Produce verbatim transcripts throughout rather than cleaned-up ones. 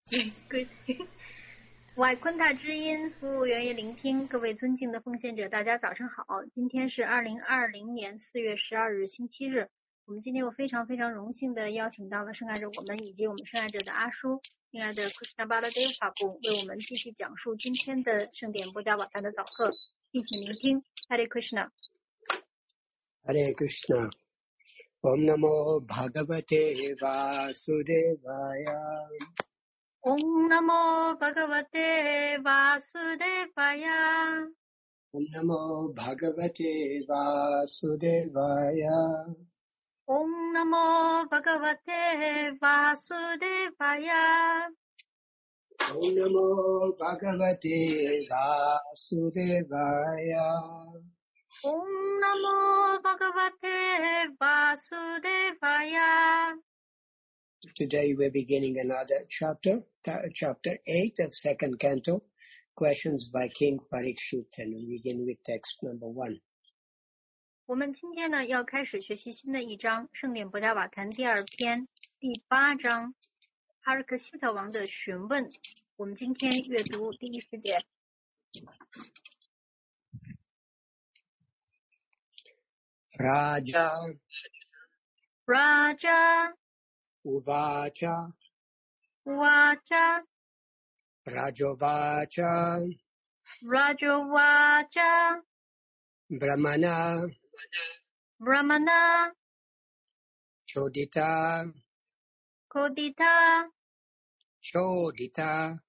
外昆塔之音服务员也聆听，各位尊敬的奉献者，大家早上好。今天是二零二零年四月十二日星期日。我们今天我非常非常荣幸的邀请到了圣爱者我们以及我们圣爱者的阿叔，亲爱的 Krishna Baladev Prabhu 为我们继续讲述今天的圣典波迦瓦坛的早课，敬请聆听。Hare Krishna。 Hare Krishna。 Om Namo Bhagavate Vasudevaya。 Om Namo Bhagavate Vasudevaya。 Om Namo Bhagavate Vasudevaya。 Om Namo Bhagavate Vasudevaya。 Om Namo Bhagavate Vasudevaya。 Om Namo Bhagavate Vasudevaya。 Today we're beginning another chapter, chapter eight of second canto, questions by King Parikshit, and we begin with text number one. 我们今天呢要开始学习新的一章，圣典波迦瓦坛第二篇第八章，哈尔克西特王的询问。我们今天阅读第一十节。 Raja Raja Uvacha Vacha Rajovacha Rajovacha Brahmana Brahmana Chodita Kodita Chodita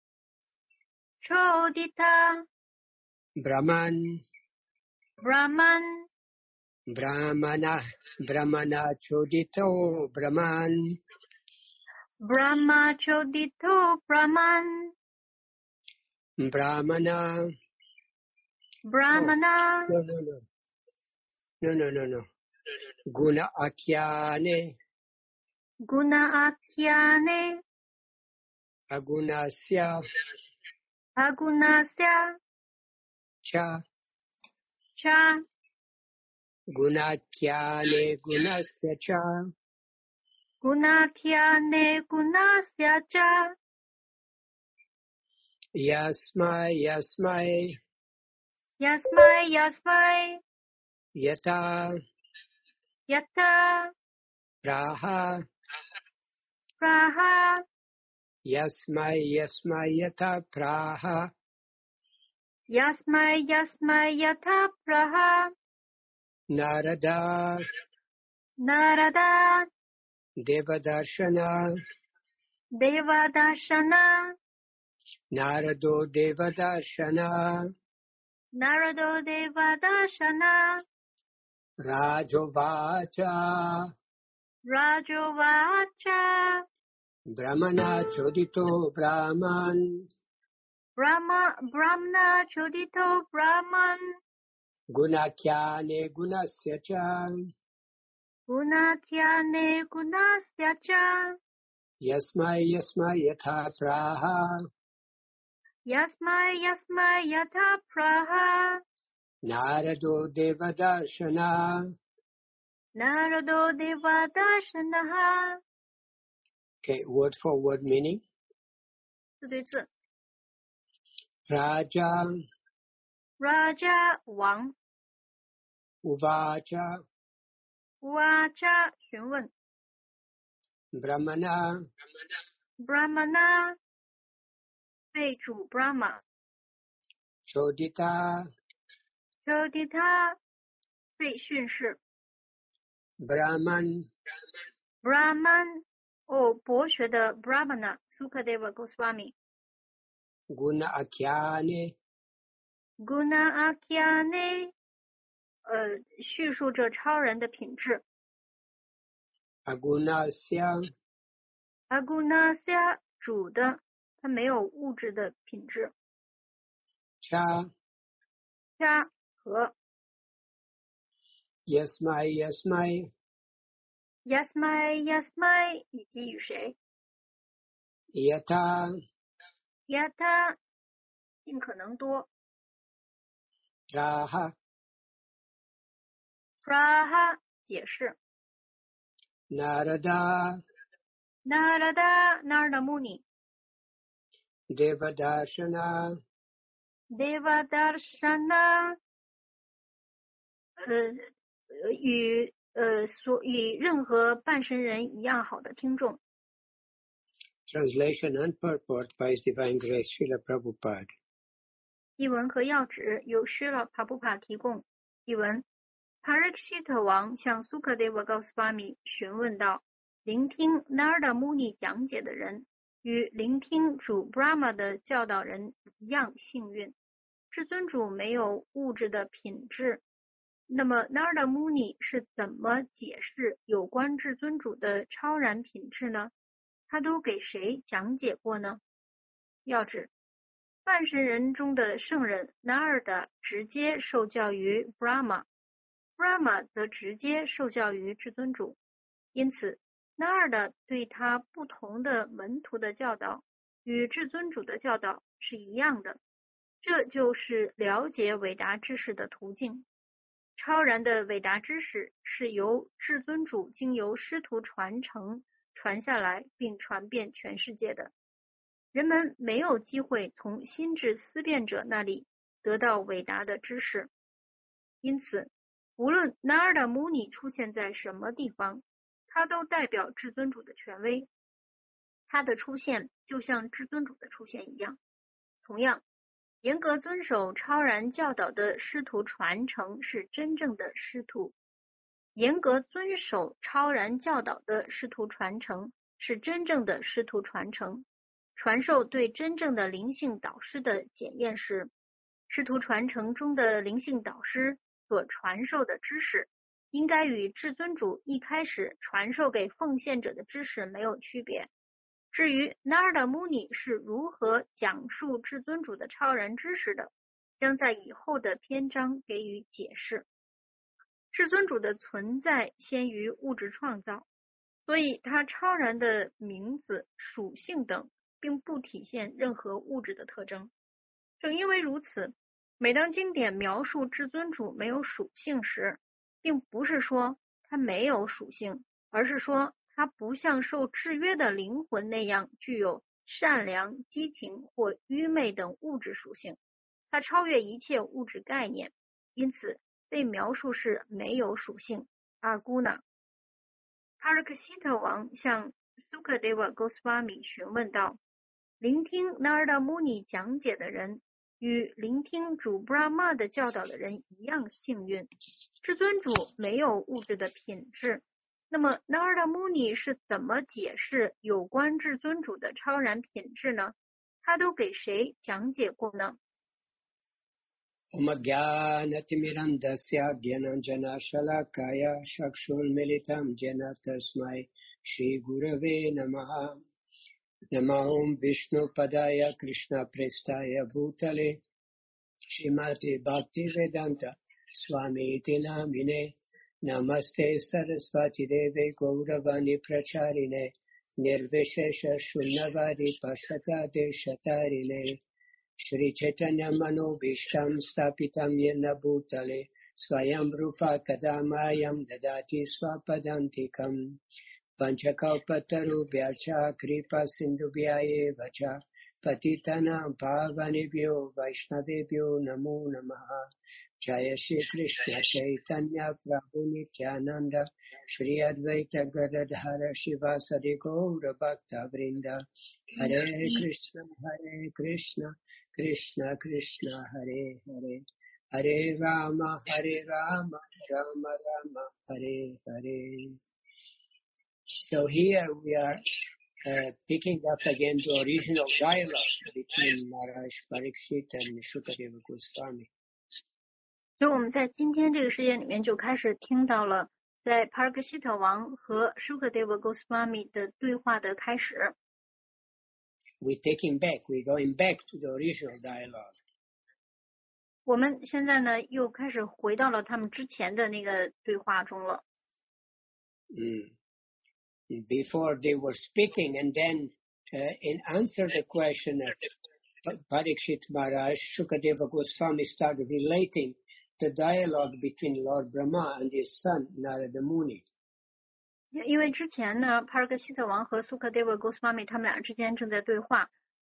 Chodita Brahman Brahman Brahmana Brahmana Chodito Brahman Brahma Chodito Brahman Brahmana Brahmana No, no, no. No, no, no, no. Guna Akyane Guna Akyane Agunasya Agunasya Cha Cha Gunakyane Gunasya Cha Gunakyane Gunasya Cha Yasmai Yasmai Yasmai Yasmai Yata Yata Praha Praha Yasmai Yasmai Yata Praha Yasmai Yasmai Yata Praha Narada Narada Devadarshana Devadarshana Narado Devadarshana Narado Devadarshana Rajovacha Rajovacha Brahmana Chodito Brahman Brahma Brahmana Chodito Brahman Gunakyane Gunasya Cha Gunakyane Gunasya Cha Yasmai Yasmai Yatha Praha Yasmai Yasmai Yatha Praha Narado Devadarshana Narado Devadarshana. Okay, word for word meaning. 字对字。 Raja Raja 王 Uvacha Vacha 询问 Brahmana Brahmana 被主 Brahma Chodita Chodita 被训示 Brahman Brahman 哦博学的 Brahmana Sukadeva Goswami Guna Akyane Guna Akyane 呃叙述着超人的品质 Agunasya Agunasya 主的它没有物质的品质 Cha Cha 和 Yasmai Yasmai Yasmai Yasmai 以及与谁 Yata Yata 尽可能多 Praha Praha 解释 Narada Narada Narada Muni Devadarshana Devadarshana 呃与呃所与任何半神人一样好的听众。 Translation and purport by His Divine Grace Srila Prabhupada。 译文和要旨由 Srila Prabhupada 提供。译文 Parikshita 王向 Sukadeva Goswami 询问道，聆听 Narada Muni 讲解的人与聆听主 Brahma 的教导人一样幸运。至尊主没有物质的品质，那么 Narada Muni 是怎么解释有关至尊主的超然品质呢？他都给谁讲解过呢？要旨半神人中的圣人 Narada 直接受教于 Brahma， Brahma 则直接受教于至尊主，因此 Narada 对他不同的门徒的教导与至尊主的教导是一样的，这就是了解伟达知识的途径。超然的伟达知识是由至尊主经由师徒传承传下来并传遍全世界的。人们没有机会从心智思辨者那里得到伟大的知识，因此无论 Narada Muni 出现在什么地方，他都代表至尊主的权威，他的出现就像至尊主的出现一样。同样，严格遵守超然教导的师徒传承是真正的师徒，严格遵守超然教导的师徒传承是真正的师徒传承。传授对真正的灵性导师的检验是，师徒传承中的灵性导师所传授的知识应该与至尊主一开始传授给奉献者的知识没有区别。至于 Narada Muni 是如何讲述至尊主的超然知识的，将在以后的篇章给予解释。至尊主的存在先于物质创造，所以他超然的名字、属性等并不体现任何物质的特征。正因为如此，每当经典描述至尊主没有属性时，并不是说他没有属性，而是说他不像受制约的灵魂那样具有善良、激情或愚昧等物质属性，他超越一切物质概念，因此被描述是没有属性。阿古纳 Parikshita 王向 Sukadeva Goswami 询问道，聆听 Narada Muni 讲解的人与聆听主 Brahma 的教导的人一样幸运。至尊主没有物质的品质，那么 Narada Muni 是怎么解释有关至尊主的超然品质呢？他都给谁讲解过呢 Omagyanatimirandasya Gyananjana Shalakaya Shakshulmilitam Jena Tasmai Shri Gurave Namaha Namahum Vishnu Padaya Krishna Prestaya Bhutale Shrimati Bhakti Vedanta Swami Iti Namine Namaste Saraswati Deve Gauravani Pracharine Nirvishesha Shunnavadi Pasata Deshatarine Shri Chaitanya Manobhishtam Stapitam Yena Bhutale Swayam Rupa Kadamayam Dadati Swapadantikam Panchakalpatarubhyacha Kripa Sindhubhya Vacha Patitana Bhavanebhyo Vaishnavebhyo Namo Namaha Jaya Shri Krishna Chaitanya Prabhu Nityananda Shri Advaita Gadadhara Shivasadi Gaura Bhakta Vrinda Hare Krishna Hare Krishna Krishna Krishna Hare Hare Hare Rama Hare Rama Rama Rama Hare Hare. So here we are uh, picking up again the original dialogue between Maharaj Parikshit and Shukadeva Goswami. 所以我们在今天这个时间里面就开始听到了在 Parikshita 王和 Shukadeva Goswami 的对话的开始。 We're taking back, we're going back to the original dialogue. 我们现在呢又开始回到了他们之前的那个对话中了。 Mm. Before they were speaking, and then uh, in answer the question of Parikshit Maharaj, Shukadeva Goswami started relating the dialogue between Lord Brahma and his son Narada Muni. 因为之前呢 Parikshita 王和 Sukadeva Goswami 他们俩之间正在对话，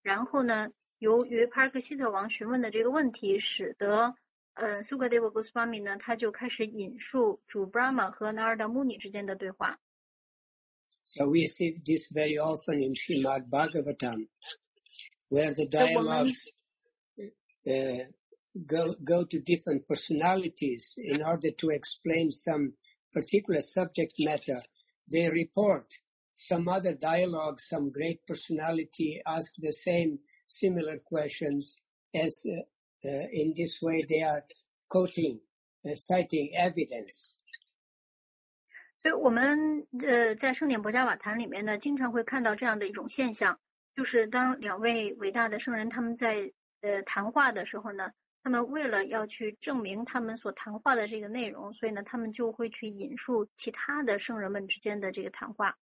然后呢，由于帕尔克希特王询问的这个问题，使得呃苏格 Deva Goswami 呢，他就开始引述主 Brahma 和 Narada Muni 之间的对话。 So we see this very often in Srimad Bhagavatam, where the dialogues uh, go go to different personalities in order to explain some particular subject matter. They report some other dialogue, some great personality ask the same similar questions, as uh, uh, in this way they are quoting, uh, citing evidence. 所以我们呃在圣典博伽瓦坛里面呢，经常会看到这样的一种现象，就是当两位伟大的圣人他们在呃谈话的时候呢，他们为了要去证明他们所谈话的这个内容，所以呢，他们就会去引述其他的圣人们之间的这个谈话。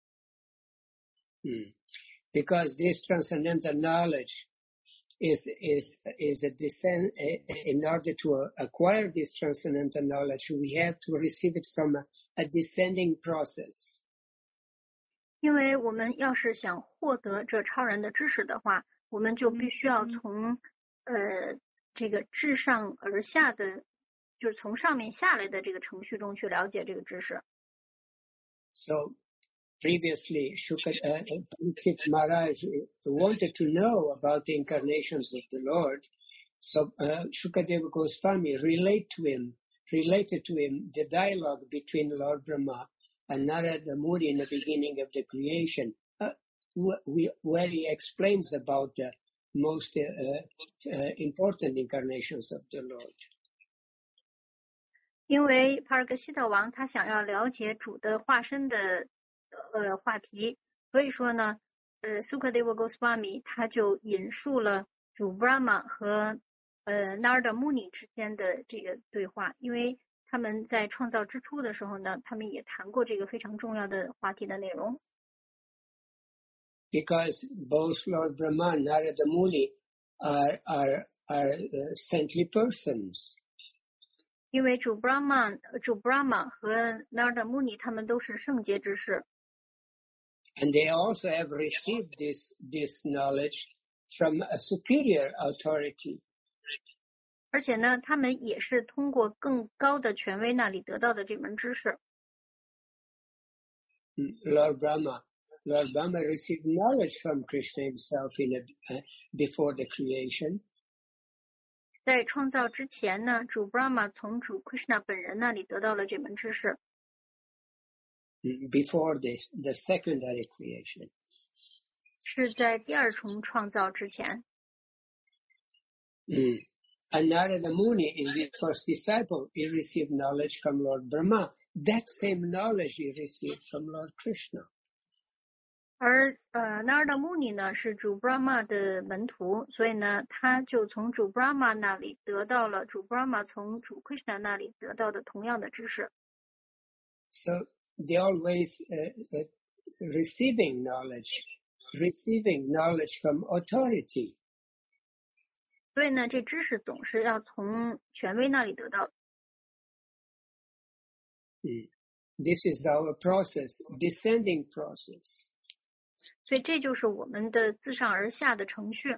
Mm. Because this transcendental knowledge is is is a descent. In order to acquire this transcendental knowledge, we have to receive it from a, a descending process. 因为我们要是想获得这超然的知识的话，我们就必须要从呃这个自上而下的，就是从上面下来的这个程序中去了解这个知识。 So previously, Shukad, uh, Parikshit Maharaj wanted to know about the incarnations of the Lord. So uh, Shukadeva Goswami relate to him, related to him the dialogue between Lord Brahma and Narada Muni in the beginning of the creation, uh, we, where he explains about the most uh, uh, important incarnations of the Lord. 因为帕尔格西特王他想要了解主的化身的呃话题，所以说呢，呃苏克德沃 Goswami 他就引述了主 Brahma 和呃 Narada Muni 之间的这个对话，因为他们在创造之初的时候呢，他们也谈过这个非常重要的话题的内容。 Because both Lord Brahma and Narada Muni are are are uh, saintly persons. 因为主 Brahma 主 Brahma 和 Narada Muni 他们都是圣洁之士。 And they also have received this this knowledge from a superior authority. 而且呢，他们也是通过更高的权威那里得到的这门知识。 Lord Brahma, Lord Brahma received knowledge from Krishna himself in a, uh, before the creation. 在创造之前呢，主 Brahma 从主 Krishna 本人那里得到了这门知识。 Before this, the secondary creation. 是在第二重创造之前。 Mm. And Narada Muni is his first disciple. He received knowledge from Lord Brahma. That same knowledge he received from Lord Krishna. 而呃 Narada Muni 呢是主 Brahma 的门徒，所以呢他就从主 Brahma 那里得到了主 Brahma 从主 Krishna 那里得到的同样的知识。 So they always uh, uh, receiving knowledge, receiving knowledge from authority. 所以呢，这知识总是要从权威那里得到。 Mm. This is our process, descending process. 所以这就是我们的自上而下的程序。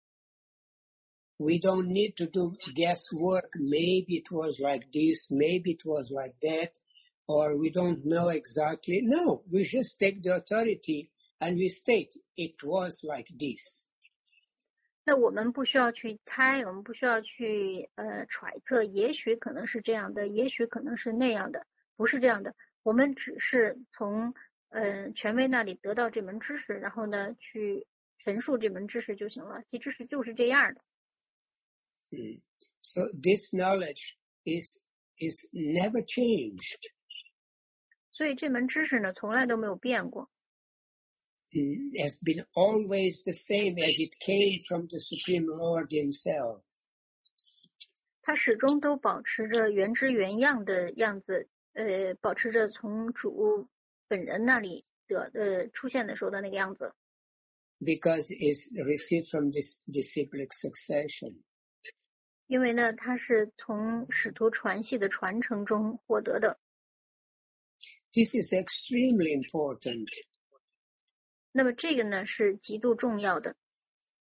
We don't need to do guesswork. Maybe it was like this, maybe it was like that, or we don't know exactly. No, we just take the authority and we state it was like this. 那我们不需要去猜，我们不需要去呃揣测，也许可能是这样的，也许可能是那样的，不是这样的。我们只是从呃权威那里得到这门知识，然后呢去陈述这门知识就行了。这知识就是这样的。 Mm. So this knowledge is is never changed. 所以这门知识呢，从来都没有变过。 Mm. Has been always the same as it came from the Supreme Lord himself. 它始终都保持着原汁原样的样子，呃，保持着从主本人那里的呃出现的时候的那个样子。 Because it's received from this disciplic succession. 因为呢，它是从使徒传系的传承中获得的。 This is extremely important. 那么这个呢是极度重要的。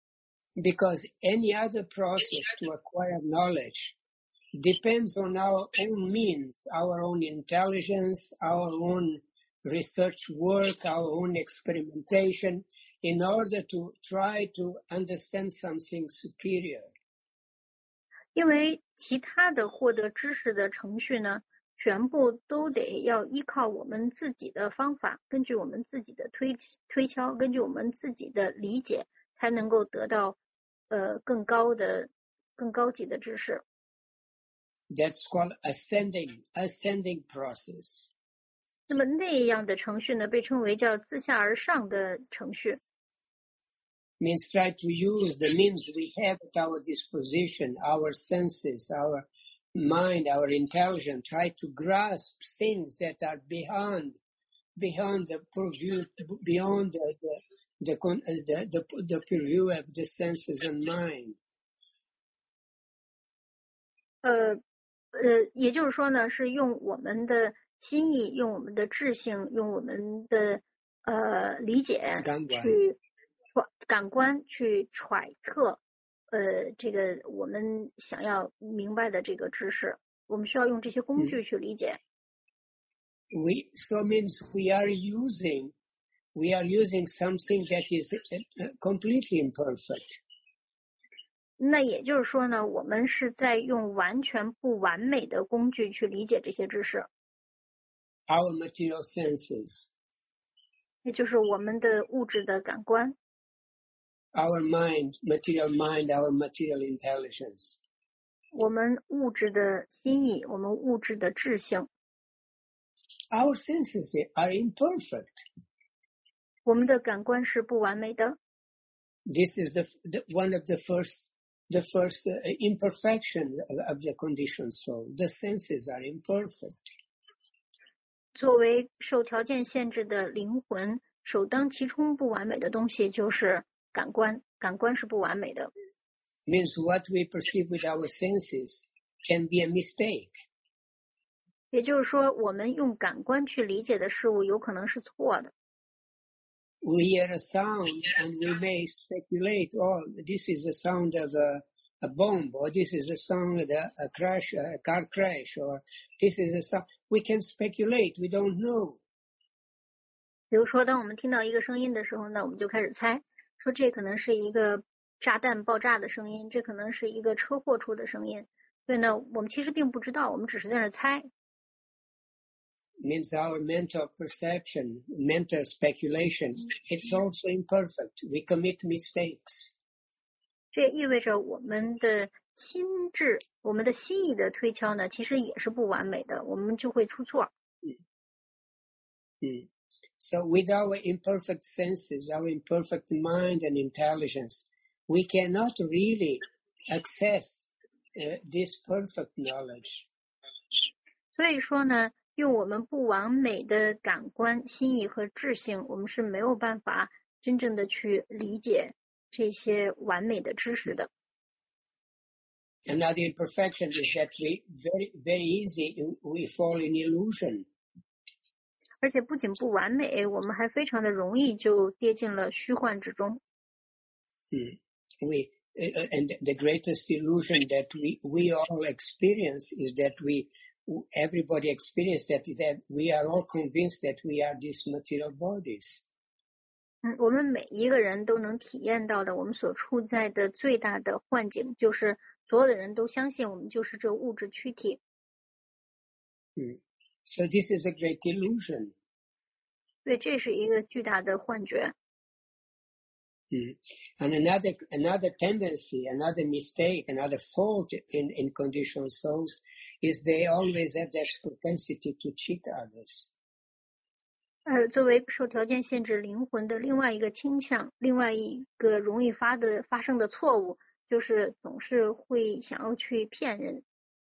because any other process to acquire knowledge depends on our own means, our own intelligence, our own research work, our own experimentation, in order to try to understand something superior. 因为其他的获得知识的程序呢，全部都得要依靠我们自己的方法，根据我们自己的推推敲，根据我们自己的理解，才能够得到呃更高的、更高级的知识。 That's called ascending, ascending process. 那么那样的程序呢，被称为叫自下而上的程序。 Means try to use the means we have at our disposition, our senses, our mind, our intelligence, try to grasp things that are beyond, beyond the purview, beyond the, the, the, the, the, the purview of the senses and mind. 呃呃，也就是说呢，是用我们的心意，用我们的智性，用我们的呃理解去感官去揣测，呃，这个我们想要明白的这个知识，我们需要用这些工具去理解。 We so means we are using, we are using something that is completely imperfect. 那也就是说呢，我们是在用完全不完美的工具去理解这些知识。 Our material senses. 也就是我们的物质的感官。 Our mind, material mind, our material intelligence. 我们物质的心意，我们物质的智性。 Our senses are imperfect. 我们的感官是不完美的。 This is the, the one of the first, the first uh, imperfection of the conditioned soul. The senses are imperfect. 作为受条件限制的灵魂，首当其冲不完美的东西就是感官，感官是不完美的。 Means what we perceive with our senses can be a mistake. 也就是说，我们用感官去理解的事物有可能是错的。 We hear a sound and we may speculate, oh, this is the sound of a, a bomb, or this is the sound of a, a crash, a car crash, or this is the sound. We can speculate, we don't know. 比如说，当我们听到一个声音的时候呢，我们就开始猜，说这可能是一个炸弹爆炸的声音，这可能是一个车祸出的声音。所以呢，我们其实并不知道，我们只是在那猜。 Means our mental perception, mental speculation, it's also imperfect. We commit mistakes. 这意味着我们的心智，我们的心意的推敲呢，其实也是不完美的，我们就会出错。 Mm. Mm. So with our imperfect senses, our imperfect mind and intelligence, we cannot really access uh, this perfect knowledge. 所以说呢，用我们不完美的感官、心意和智性，我们是没有办法真正的去理解这些完美的知识的。 Another imperfection is that we very, very easy we fall in illusion. 而且不仅不完美，我们还非常的容易就跌进了虚幻之中。 Mm. We uh, and the greatest illusion that we we all experience is that we everybody experience that that we are all convinced that we are these material bodies. 嗯，我们每一个人都能体验到的，我们所处在的最大的幻境，就是所有的人都相信我们就是这物质躯体。 Mm. So this is a great illusion. 对，这是一个巨大的幻觉。 Mm. And another another tendency, another mistake, another fault in, in conditioned souls is they always have that propensity to cheat others. 呃，作为受条件限制灵魂的另外一个倾向，另外一个容易发的发生的错误，就是总是会想要去骗人。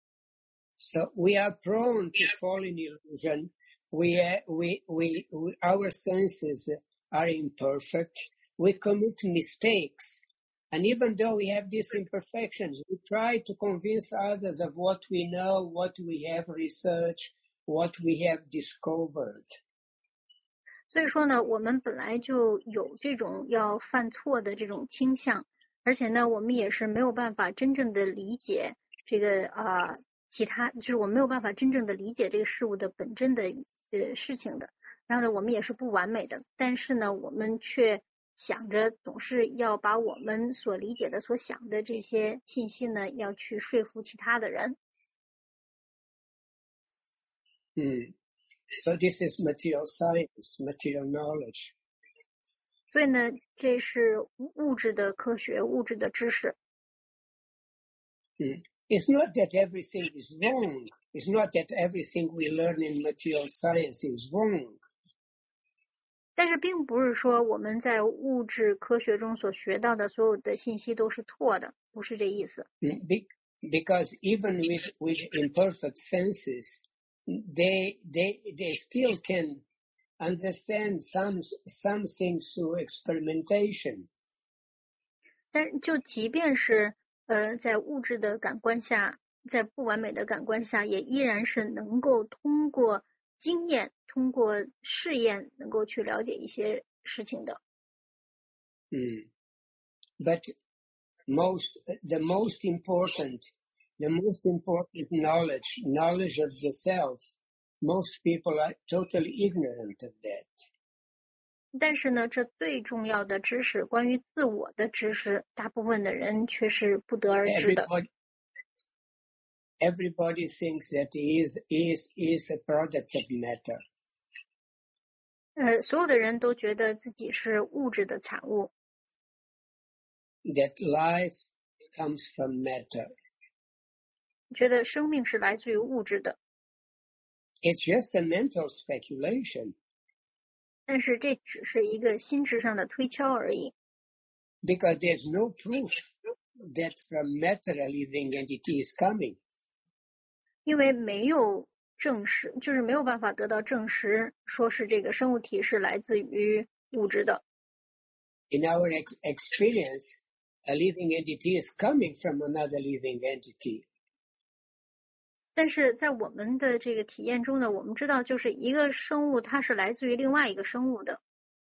So we are prone to fall in illusion. We, uh, we, we, we, our senses are imperfect. We commit mistakes. And even though we have these imperfections, we try to convince others of what we know, what we have researched, what we have discovered. 所以说呢，我们本来就有这种要犯错的这种倾向， 而且呢，我们也是没有办法真正的理解这个啊、呃、其他，就是我们没有办法真正的理解这个事物的本真的呃事情的。然后呢，我们也是不完美的，但是呢，我们却想着总是要把我们所理解的、所想的这些信息呢，要去说服其他的人。 Mm. So this is material science, material knowledge. 所以呢，这是物质的科学、物质的知识。 Mm. It's not that everything is wrong. It's not that everything we learn in material science is wrong. 但是并不是说我们在物质科学中所学到的所有的信息都是错的，不是这意思。 Be- because even with, with imperfect senses, they, they, they still can understand some, some things through experimentation. 但就即便是呃在物质的感官下，在不完美的感官下，也依然是能够通过经验、通过试验，能够去了解一些事情的。 Mm. But most, the most important, the most important knowledge, knowledge of the self, most people are totally ignorant of that. 但是呢，这最重要的知识，关于自我的知识，大部分的人却是不得而知的。 Everybody, everybody thinks that he is, is, is a product of matter. 呃，所有的人都觉得自己是物质的产物， That life comes from matter. 觉得生命是来自于物质的。 It's just a mental speculation 但是这只是一个心智上的推敲而已， because there's no proof that from matter a living entity is coming. 因为没有证实，就是没有办法得到证实，说是这个生物体是来自于物质的。 In our ex- experience, a living entity is coming from another living entity. 但是在我们的这个体验中呢，我们知道就是一个生物它是来自于另外一个生物的，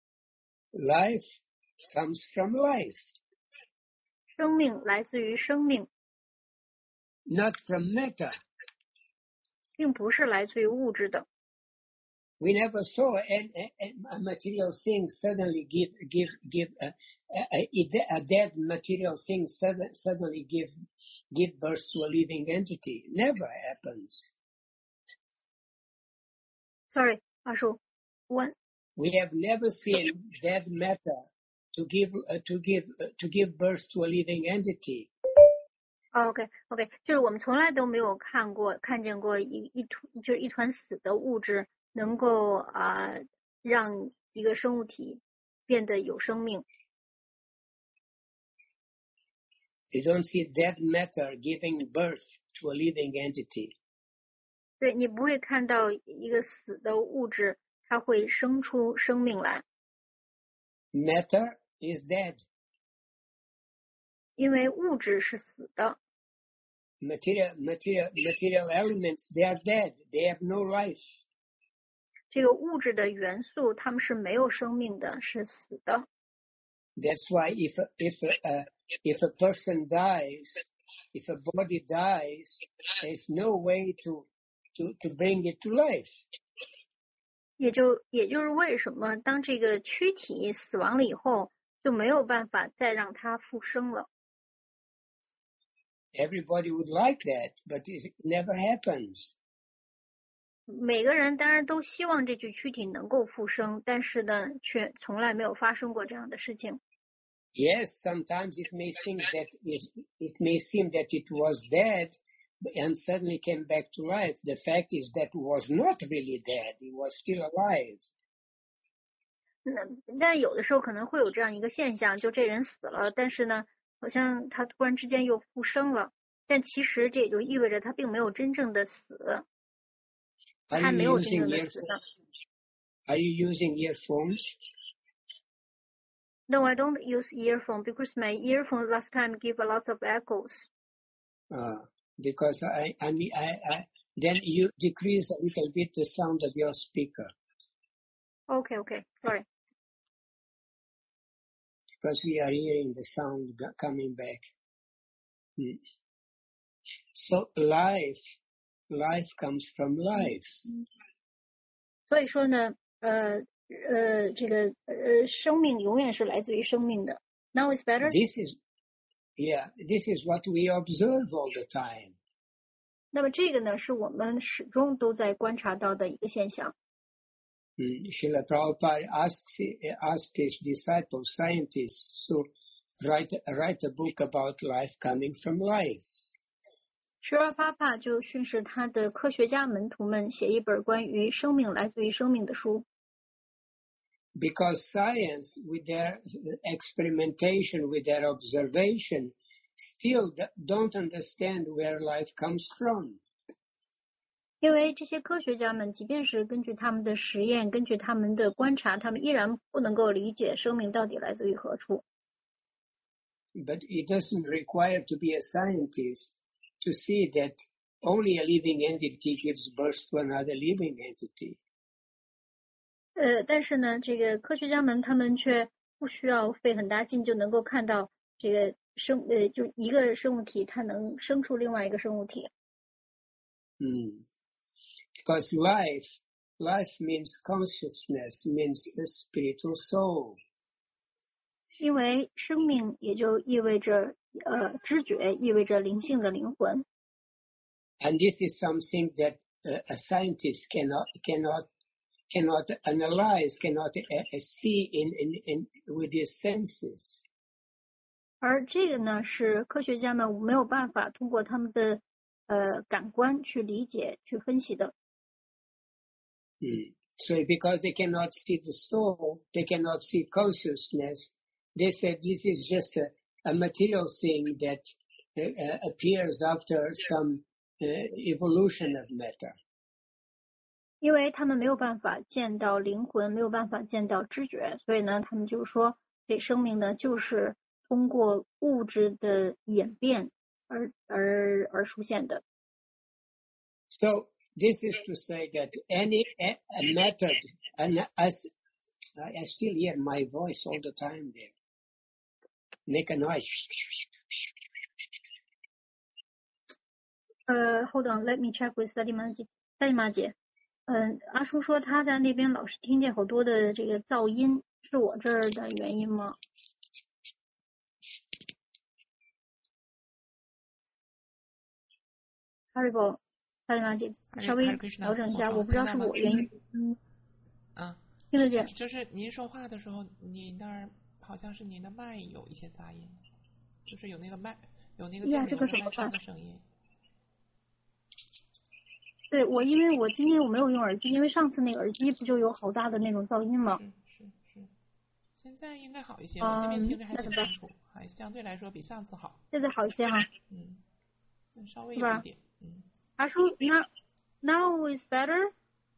Life comes from life, 生命来自于生命， not from matter. 并不是来自于物质的。 We never saw an, an, a material thing suddenly give give give a, a, a dead material thing sudden, suddenly give give birth to a living entity. Never happens. Sorry， 阿叔，我 We have never seen dead matter to give uh, to give uh, to give birth to a living entity. OK OK， 就是我们从来都没有看过、看见过一一团就是一团死的物质能够啊、呃、让一个生物体变得有生命。 You don't see dead matter giving birth to a living entity. 对，你不会看到一个死的物质它会生出生命来， Matter is dead. 因为物质是死的， Material material material elements, they are dead. They have no life. 这个物质的元素它们是没有生命的，是死的。 That's why if a, if a, uh, if a person dies, if a body dies, there's no way to to to bring it to life. 也就也就是为什么当这个躯体死亡了以后，就没有办法再让它复生了。 Everybody would like that, but it never happens. 每个人当然都希望这具躯体能够复生，但是呢，却从来没有发生过这样的事情。 Yes, sometimes it may seem that it, it may seem that it was dead and suddenly came back to life. The fact is that it was not really dead. It was still alive. 那但是有的时候可能会有这样一个现象，就这人死了，但是呢，好像他突然之间又复生了，但其实这也就意味着他并没有真正的死， Are 还没 you 有真 using 正的死 earphones? 呢。 Are you using earphones? No, I don't use earphone because my earphone last time give a lot of echoes. Uh, because I, I mean, I, I, then you decrease a little bit the sound of your speaker. Okay, okay, sorry. because we are hearing the sound coming back. Mm. So life, life comes from life. 所以说呢，呃呃，这个呃，生命永远是来自于生命的。Now it's better. This is, yeah, this is what we observe all the time. 那么这个呢，是我们始终都在观察到的一个现象。 Mm. Srila Prabhupada asks, asked his disciples, scientists, to write, write a book about life coming from life. 施拉帕帕就训示他的科学家门徒们写一本关于生命来自于生命的书。 Because science, with their experimentation, with their observation, still don't understand where life comes from. 因为这些科学家们，即便是根据他们的实验，根据他们的观察，他们依然不能够理解生命到底来自于何处。 But it doesn't require to be a scientist to see that only a living entity gives birth to another living entity. 呃，但是呢，这个科学家们他们却不需要费很大劲就能够看到这个生呃，就一个生物体它能生出另外一个生物体。 Mm. Because life, life means consciousness, means a spiritual soul. 因为生命也就意味着呃知觉，意味着灵性的灵魂。 And this is something that uh, a scientist cannot cannot cannot analyze, cannot uh, see in, in, in with his senses. 而这个呢，是科学家们没有办法通过他们的呃感官去理解、去分析的。 Mm. So because they cannot see the soul, they cannot see consciousness. They said this is just a, a material thing that uh, uh, appears after some uh, evolution of matter. 因为他们没有办法见到灵魂，没有办法见到知觉，所以呢，他们就说这生命呢，就是通过物质的演变而而而出现的。 So this is to say that any a, a method, and as I still hear my voice all the time there, make a noise. 呃 ，Hold on, let me check with 萨蒂玛姐。萨蒂玛姐，嗯，阿叔说他在那边老是听见好多的这个噪音，是我这儿的原因吗？Sorry，不，萨蒂玛姐，稍微调整一下，我不知道是我原因。嗯。 啊， 听得见。 就是您说话的时候，你那儿好像是您的麦有一些杂音，就是有那个麦有那个电流的麦上的声音。 对，我因为我今天我没有用耳机，因为上次那个耳机不就有好大的那种噪音吗？ 是是是，现在应该好一些，我这边听着还挺清楚，还相对来说比上次好。 现在好一些哈。 嗯，稍微有一点。嗯。 阿叔，那 now is better.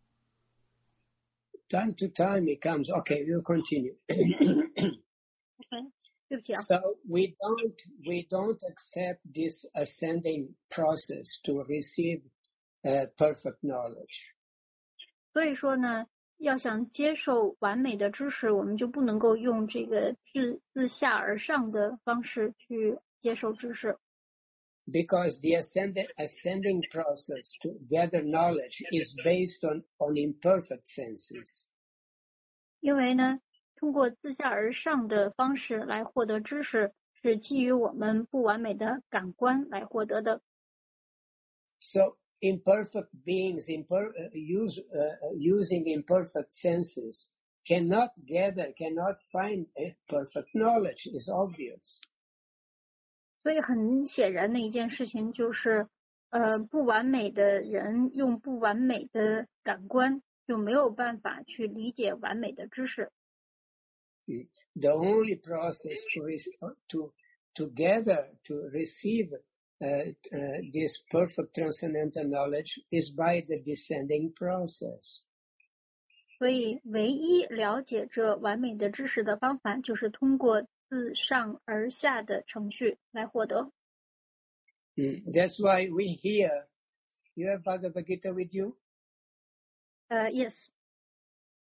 Time to time it comes. Okay, we'll continue. Okay. 对不起啊。 So we don't we don't accept this ascending process to receive uh, perfect knowledge. 所以说呢，要想接受完美的知识，我们就不能够用这个自自下而上的方式去接受知识。 Because the ascending ascending process to gather knowledge is based on on imperfect senses. 因为呢，通过自下而上的方式来获得知识，是基于我们不完美的感官来获得的。 So imperfect beings imper, uh, use, uh, using imperfect senses cannot gather, cannot find a perfect knowledge. Is obvious. 所以很显然的一件事情就是，呃，不完美的人用不完美的感官就没有办法去理解完美的知识。 The only process to to to gather to receive uh, uh, this perfect transcendental knowledge is by the descending process. 所以，唯一了解这完美的知识的方法，就是通过自上而下的程序来获得。 Mm. That's why we hear. You have Bhagavad Gita with you? Uh, yes.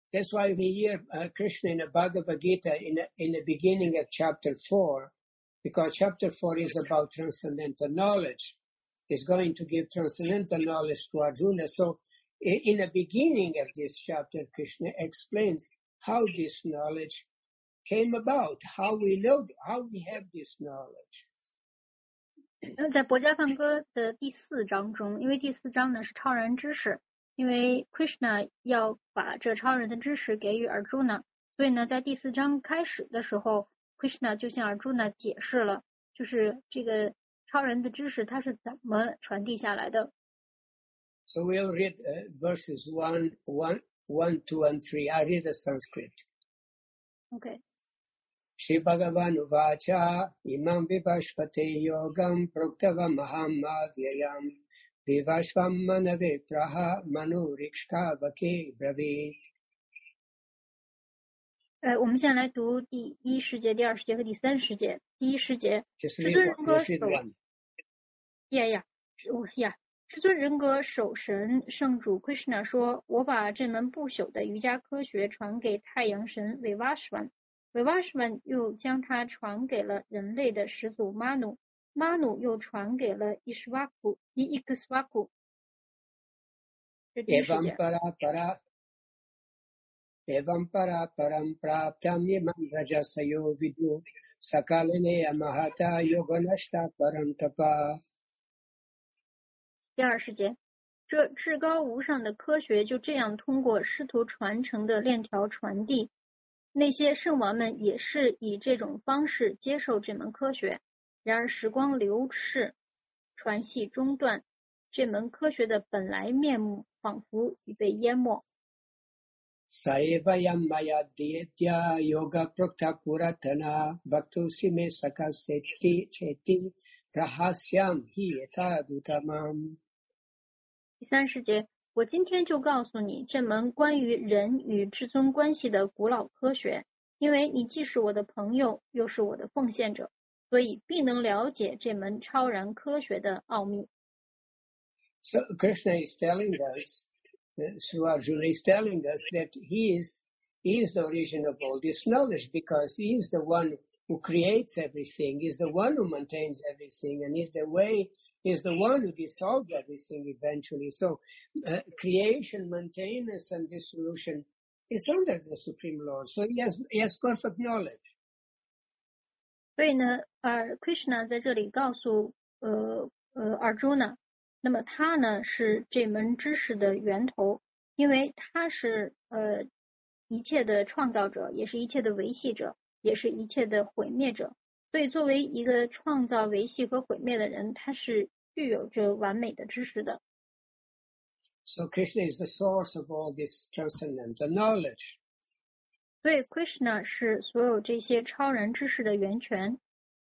That's why we hear uh, Krishna in the Bhagavad Gita in the, in the beginning of chapter four, because chapter four is about transcendental knowledge. It's going to give transcendental knowledge to Arjuna. So in, in the beginning of this chapter, Krishna explains how this knowledge came about, how we know, how we have this knowledge. 那在《薄伽梵歌》的第四章中，因为第四章呢是超然知识，因为 Krishna 要把这超人的知识给予 Arjuna， 所以呢，在第四章开始的时候 ，Krishna 就向 Arjuna 解释了，就是这个超人的知识它是怎么传递下来的。 So we'll read uh, verses one, one, one, two, and three. I read the Sanskrit. Okay. Shri Bhagavan Uvacha Imam Vivashvate Yogam Proktavam Maham Avyayam Vivashvam Manave Praha Manu Rikshka Vake Bravi。 呃，我们现在来读第一世节、第二世节和第三世节。第一世节， Just 至 read 尊 one. 人格 Just read 守 one. 呀呀，我呀，至尊人格守神圣主 Krishna 说：“我把这门不朽的瑜伽科学传给太阳神 Vivashvan，Vivashvan 又将它传给了人类的始祖 Manu，Manu 又传给了 Ishvaku Ikshvaku。”这第一世节。 Evam para param praptam imam rajasayo vidu sakalanaya mahata yoganashta param tapa。 第二世节，这至高无上的科学就这样通过师徒传承的链条传递，那些圣王们也是以这种方式接受这门科学。然而时光流逝，传系中断，这门科学的本来面目仿佛已被淹没。 Saevayam maya dietya yoga prokta puratana bhaktosi me sakaseti cheti rahasyam hi etadutamam。 第三世节，我今天就告诉你这门关于人与至尊关系的古老科学，因为你既是我的朋友，又是我的奉献者，所以必能了解这门超然科学的奥秘。 So Krishna is telling us, uh, Sri Arjuna is telling us that he is, he is the origin of all this knowledge, because he is the one who creates everything, is the one who maintains everything, and is the way, is the one who dissolves everything eventually. So uh, creation, maintenance, and dissolution is under the Supreme Lord. So he has, he has perfect knowledge. 所以呢，呃 ，Krishna 在这里告诉呃呃 Arjuna， 那么他呢是这门知识的源头，因为他是呃一切的创造者，也是一切的维系者，也是一切的毁灭者。所以作为一个创造、维系和毁灭的人，他是具有着完美的知识的。 So Krishna is the source of all this transcendental knowledge. 所以 Krishna 是所有这些超然知识的源泉。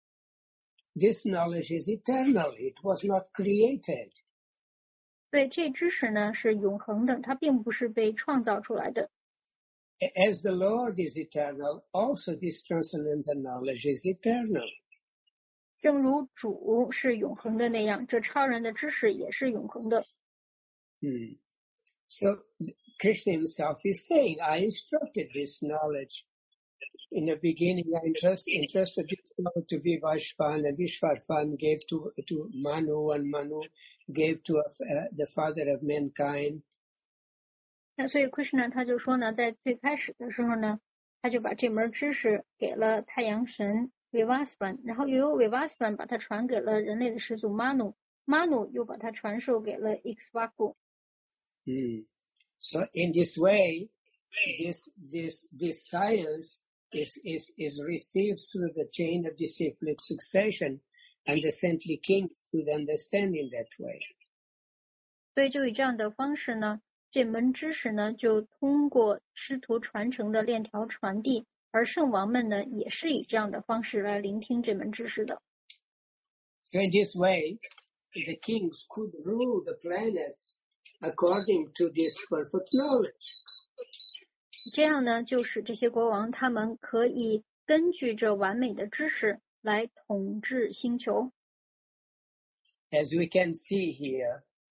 This knowledge is eternal. It was not created. 所以这知识呢是永恒的，它并不是被创造出来的。 As the Lord is eternal, also this transcendental knowledge is eternal. 正如主是永恒的那样，这超人的知识也是永恒的。 Hmm. So Krishna himself is saying, I instructed this knowledge. In the beginning, I entrust, entrusted this knowledge to Vivashvan, and Vishvarvan gave to, to Manu, and Manu gave to uh, the father of mankind. 那所以 Krishna 他就说呢，在最开始的时候呢，他就把这门知识给了太阳神 Vivasvan， 然后又由 Vivasvan 把它传给了人类的始祖 Manu，Manu 又把它传授给了 Ikshvaku。 Hmm. So in this way, this this this science is is is received through the chain of disciplic succession, and the saintly kings could understand in that way. 所以就以这样的方式呢，这门知识呢就通过师徒传承的链条传递，而圣王们呢也是以这样的方式来聆听这门知识的。 So in this way, the kings could rule the planets according to this perfect knowledge. 这样呢，就使这些国王他们可以根据这完美的知识来统治星球。 As we can see here,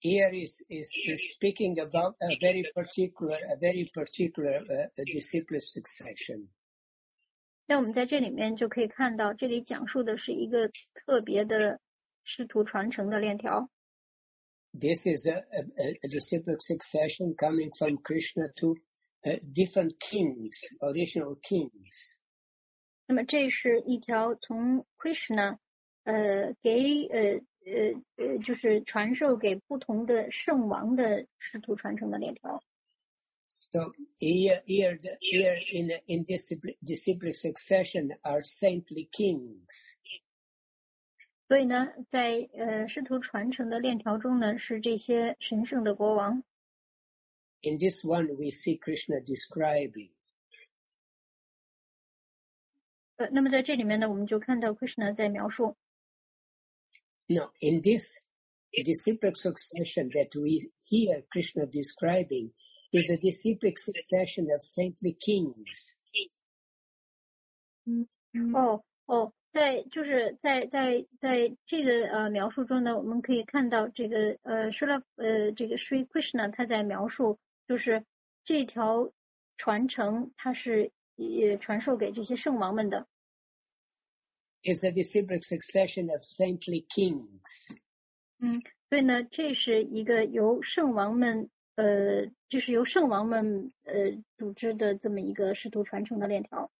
here is, is, is speaking about a very particular, a very particular uh, disciple succession. 那我们在这里面就可以看到，这里讲述的是一个特别的师徒传承的链条。 This is a, a, a disciple succession coming from Krishna to uh, different kings, original kings. 那么这是一条从 Krishna 呃给呃呃呃就是传授给不同的圣王的师徒传承的链条。 So here, here, here in in disciple, disciple succession are saintly kings. 所以呢，在呃师徒传承的链条中呢，是这些神圣的国王。 In this one, we see Krishna describing. 呃，那么在这里面呢，我们就看到 Krishna 在描述。 Now, in this disciplic succession that we hear Krishna describing is a disciplic succession of saintly kings. 嗯，哦哦，在就是在在在这个呃描述中呢，我们可以看到这个呃 Srila 呃这个 Sri Krishna 他在描述，就是这条传承它是也传授给这些圣王们的。 Is a disciplic succession of saintly kings. 嗯，所以呢，这是一个由圣王们呃，就是由圣王们呃组织的这么一个师徒传承的链条。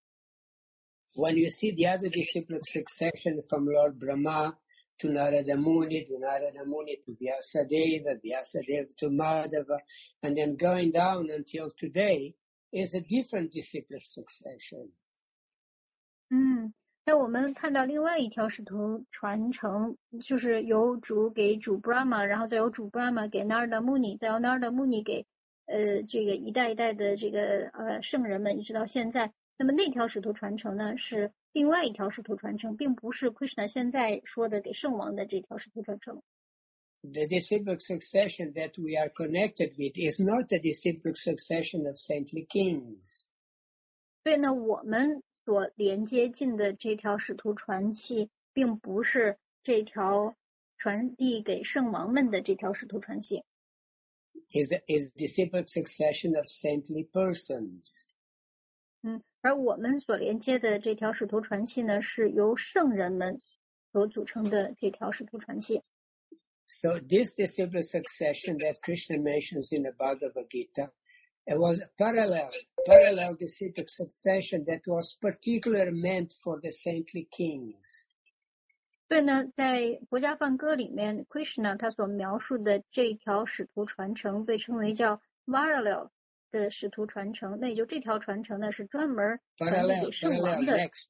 When you see the other disciplic succession from Lord Brahma to Narada Muni, to Narada Muni to Vyasadeva, Vyasadeva to Madhava, and then going down until today is a different disciplic succession. 嗯。那我们看到另外一条师徒传承，就是由主给主 Brahma， 然后再由主 Brahma 给 Narada Muni， 再由 Narada Muni 给呃这个一代一代的这个呃圣人们，一直到现在。那么那条师徒传承呢，是另外一条师徒传承，并不是 Krishna 现在说的给圣王的这条师徒传承。 The disciplic succession that we are connected with is not the disciplic succession of saintly kings. 所以呢，我们所连接进的这条使徒传系，并不是这条传递给圣王们的这条使徒传系。 Is is disciplic succession of saintly persons. 嗯，而我们所连接的这条使徒传系呢，是由圣人们所组成的这条使徒传系。 So this disciplic succession that Krishna mentions in the Bhagavad Gita, it was a parallel, parallel disciplic succession that was particularly meant for the saintly kings. 所以呢，在国家梵歌里面 ，Krishna 他所描述的这条使徒传承被称为叫 parallel 的使徒传承，那也就这条传承呢是专门传递给圣王的。 Parallel, next,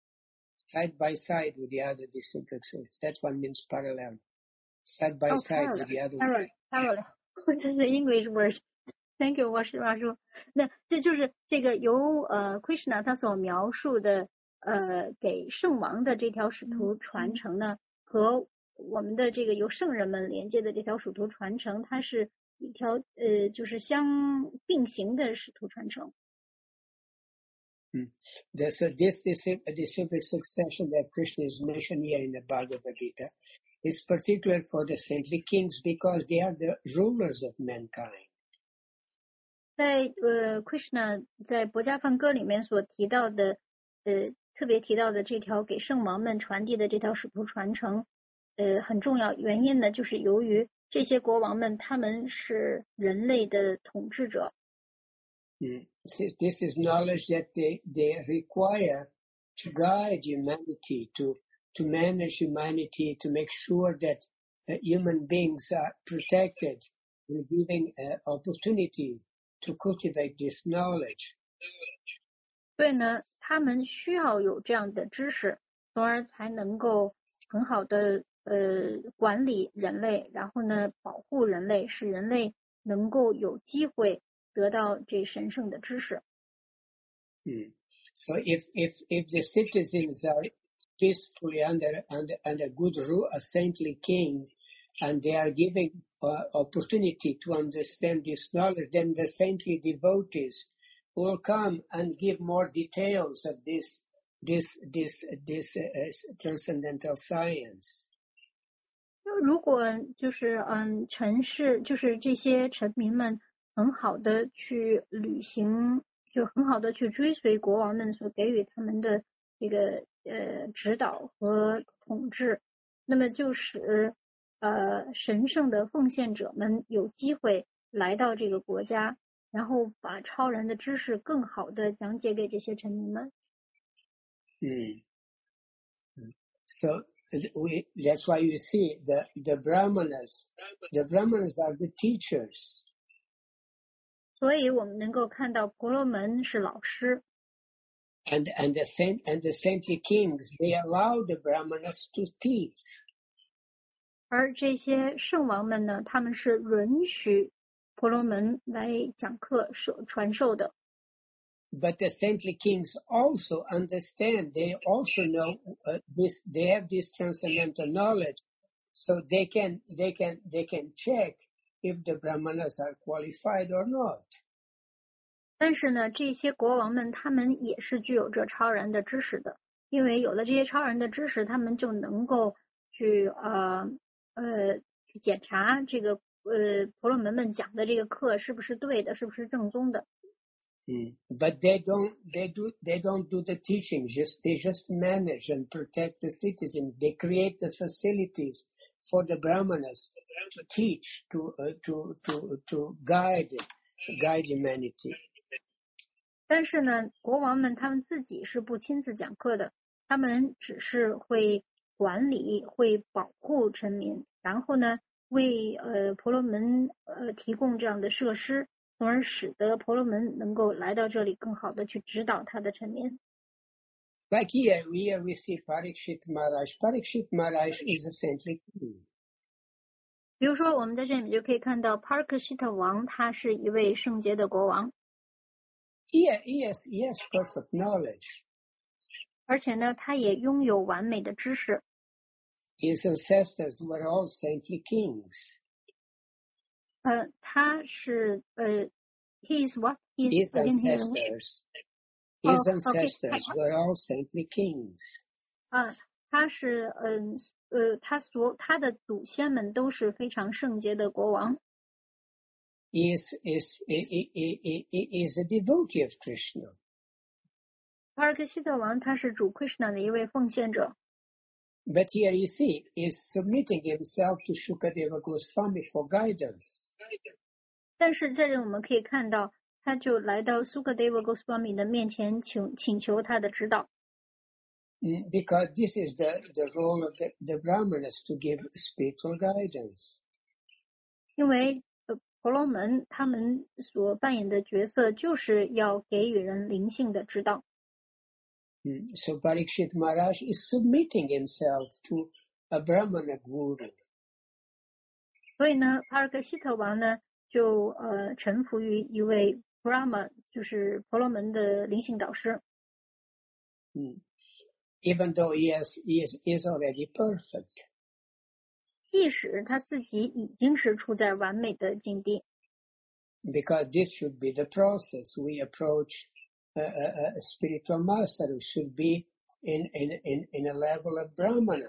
side by side with the other disciplic succession. That one means parallel, side by oh, side parallel, with the other. Parallel, parallel. This is the English word. Thank you, 我是我说，那这就是这个由呃 Krishna 他所描述的呃给圣王的这条使徒传承呢，和我们的这个由圣人们连接的这条使徒传承，它是一条呃就是相并行的使徒传承。 Hmm. So this disciplic succession that Krishna is mentioned here in the Bhagavad Gita is particular for the saintly kings because they are the rulers of mankind. 在呃 Krishna 在博家梵歌里面所提到的呃特别提到的这条给圣王们传递的这条使徒传承呃很重要，原因呢就是由于这些国王们他们是人类的统治者。 Mm. This is knowledge that they, they require to guide humanity, to, to manage humanity, to make sure that uh, human beings are protected and giving uh, opportunity to cultivate this knowledge. 所以呢，他们需要有这样的知识，从而才能够很好的呃管理人类，然后呢保护人类，使人类能够有机会得到这神圣的知识。 Mm. So if if if the citizens are peacefully under under under good rule, a saintly king, and they are giving uh, opportunity to understand this knowledge, then the saintly devotees will come and give more details of this this this this uh, transcendental science. 如果就是嗯臣士，就是这些臣民们很好的去履行，就很好的去追随国王们所给予他们的这个呃指导和统治，那么就使呃神圣的奉献者们有机会来到这个国家，然后把超然的知识更好的讲解给这些臣民们。 嗯。So we, that's why you see the, the Brahmanas, the Brahmanas are the teachers. 所以我们能够看到婆罗门是老师。 And, and, the saint, and the saintly kings, they allow the Brahmanas to teach. 而这些圣王们呢，他们是允许婆罗门来讲课、传授的。 But the saintly kings also understand, they also know uh, this, they have this transcendental knowledge, so they can, they can, they can check if the Brahmanas are qualified or not. 但是呢，这些国王们他们也是具有着超然的知识的，因为有了这些超然的知识，他们就能够去呃呃去检查这个呃婆罗门们讲的这个课是不是对的，是不是正宗的。 Mm. But they don't, they do, they don't do the teaching. Just they just manage and protect the citizens. They create the facilities for the Brahmanas to teach, to uh, to to to guide, guide humanity. 但是呢，国王们他们自己是不亲自讲课的，他们只是会管理、会保护臣民，然后呢，为呃婆罗门呃提供这样的设施。从而使得婆罗门能够来到这里，更好的去指导他的臣民。 Like here, here we see Parikshit Maharaj. Parikshit Maharaj is a saintly king. 比如说，我们在这里就可以看到 Parikshit 王，他是一位圣洁的国王。 He, he has, he has perfect knowledge. 而且呢，他也拥有完美的知识。 His ancestors were all saintly kings. 呃，他是呃 ，his what? His, his ancestors, his oh, ancestors okay. were all saintly kings. 啊，他是嗯呃，他所他的祖先们都是非常圣洁的国王。 Is is is a devotee of Krishna. Parikshita 王他是主 Krishna 的一位奉献者。 But here you see, is submitting himself to Shukadeva Goswami for guidance. 但是在这我们可以看到，他就来到 Sukadeva Goswami 的面前请请求他的指导。 Because this is the the role of the, the Brahmanas to give spiritual guidance. 因为呃婆罗门他们所扮演的角色就是要给予人灵性的指导。 So Parikshit Maharaj is submitting himself to a Brahmana guru. 所以呢 Parikshita 王呢就呃臣服于一位 Brahma， 就是婆罗门的灵性导师。 Mm. Even though he is, he is, he is already perfect. 即使他自己已经是处在完美的境地。 Because this should be the process. We approach a, a, a spiritual master who should be in, in, in, in a level of Brahmana.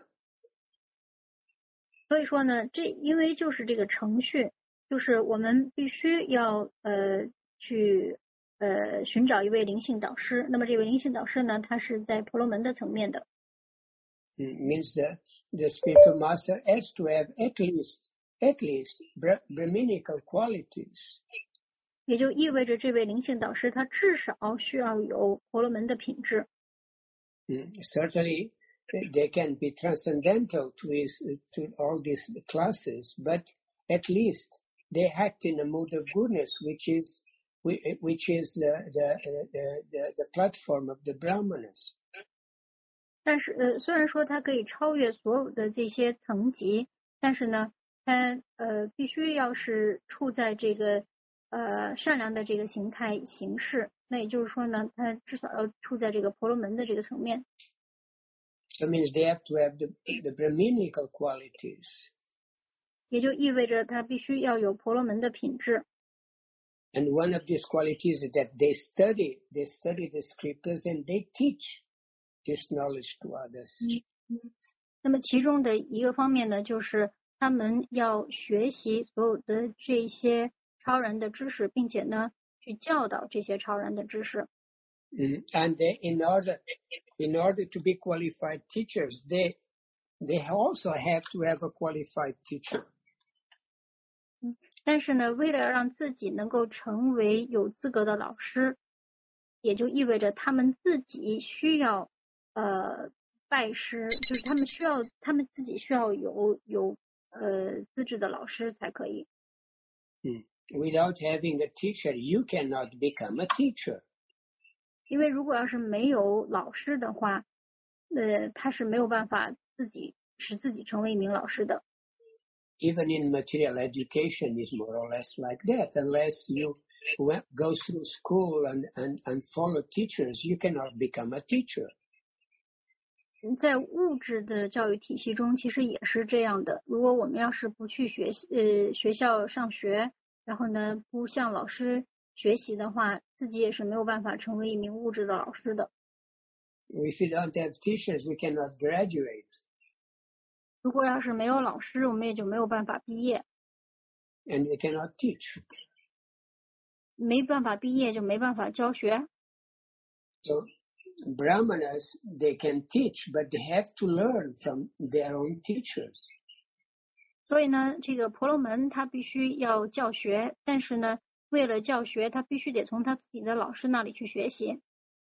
所以说呢，这因为就是这个程序，就是我们必须要呃去呃寻找一位灵性导师。那么这位灵性导师呢，他是在婆罗门的层面的。 It means the the spiritual master has to have at least at least Brahminical qualities. 也就意味着这位灵性导师他至少需要有婆罗门的品质。 Mm, certainly, they can be transcendental to his to all these classes, but at least they act in a mode of goodness, which is which is the the the the, the platform of the Brahmanas. 但是呃，虽然说它可以超越所有的这些层级，但是呢，它呃必须要是处在这个呃善良的这个形态形式，那也就是说呢，它至少要处在这个婆罗门的这个层面。 That means they have to have the the Brahminical qualities. 也就意味着它必须要有婆罗门的品质。 And one of these qualities is that they study, they study the scriptures and they teach this knowledge to others. 嗯嗯。那么其中的一个方面呢，就是他们要学习所有的这些超然的知识，并且呢，去教导这些超然的知识。 Mm. And they, in order, in order to be qualified teachers, they, they also have to have a qualified teacher. 嗯，但是呢，为了让自己能够成为有资格的老师，也就意味着他们自己需要呃拜师，就是他们需要他们自己需要有有呃资质的老师才可以。 Mm. Without having a teacher, you cannot become a teacher. 因为如果要是没有老师的话，呃，他是没有办法自己使自己成为一名老师的。 Even in material education is more or less like that. Unless you go through school and, and, and follow teachers, you cannot become a teacher. 在物质的教育体系中，其实也是这样的。如果我们要是不去学呃学校上学，然后呢不向老师学习的话，自己也是没有办法成为一名物质的老师的。 If we don't have teachers, we cannot graduate. 如果要是没有老师，我们也就没有办法毕业。 And we cannot teach. 没办法毕业就没办法教学。 So Brahmanas, they can teach, but they have to learn from their own teachers. 所以呢，这个婆罗门他必须要教学，但是呢，为了教学，他必须得从他自己的老师那里去学习。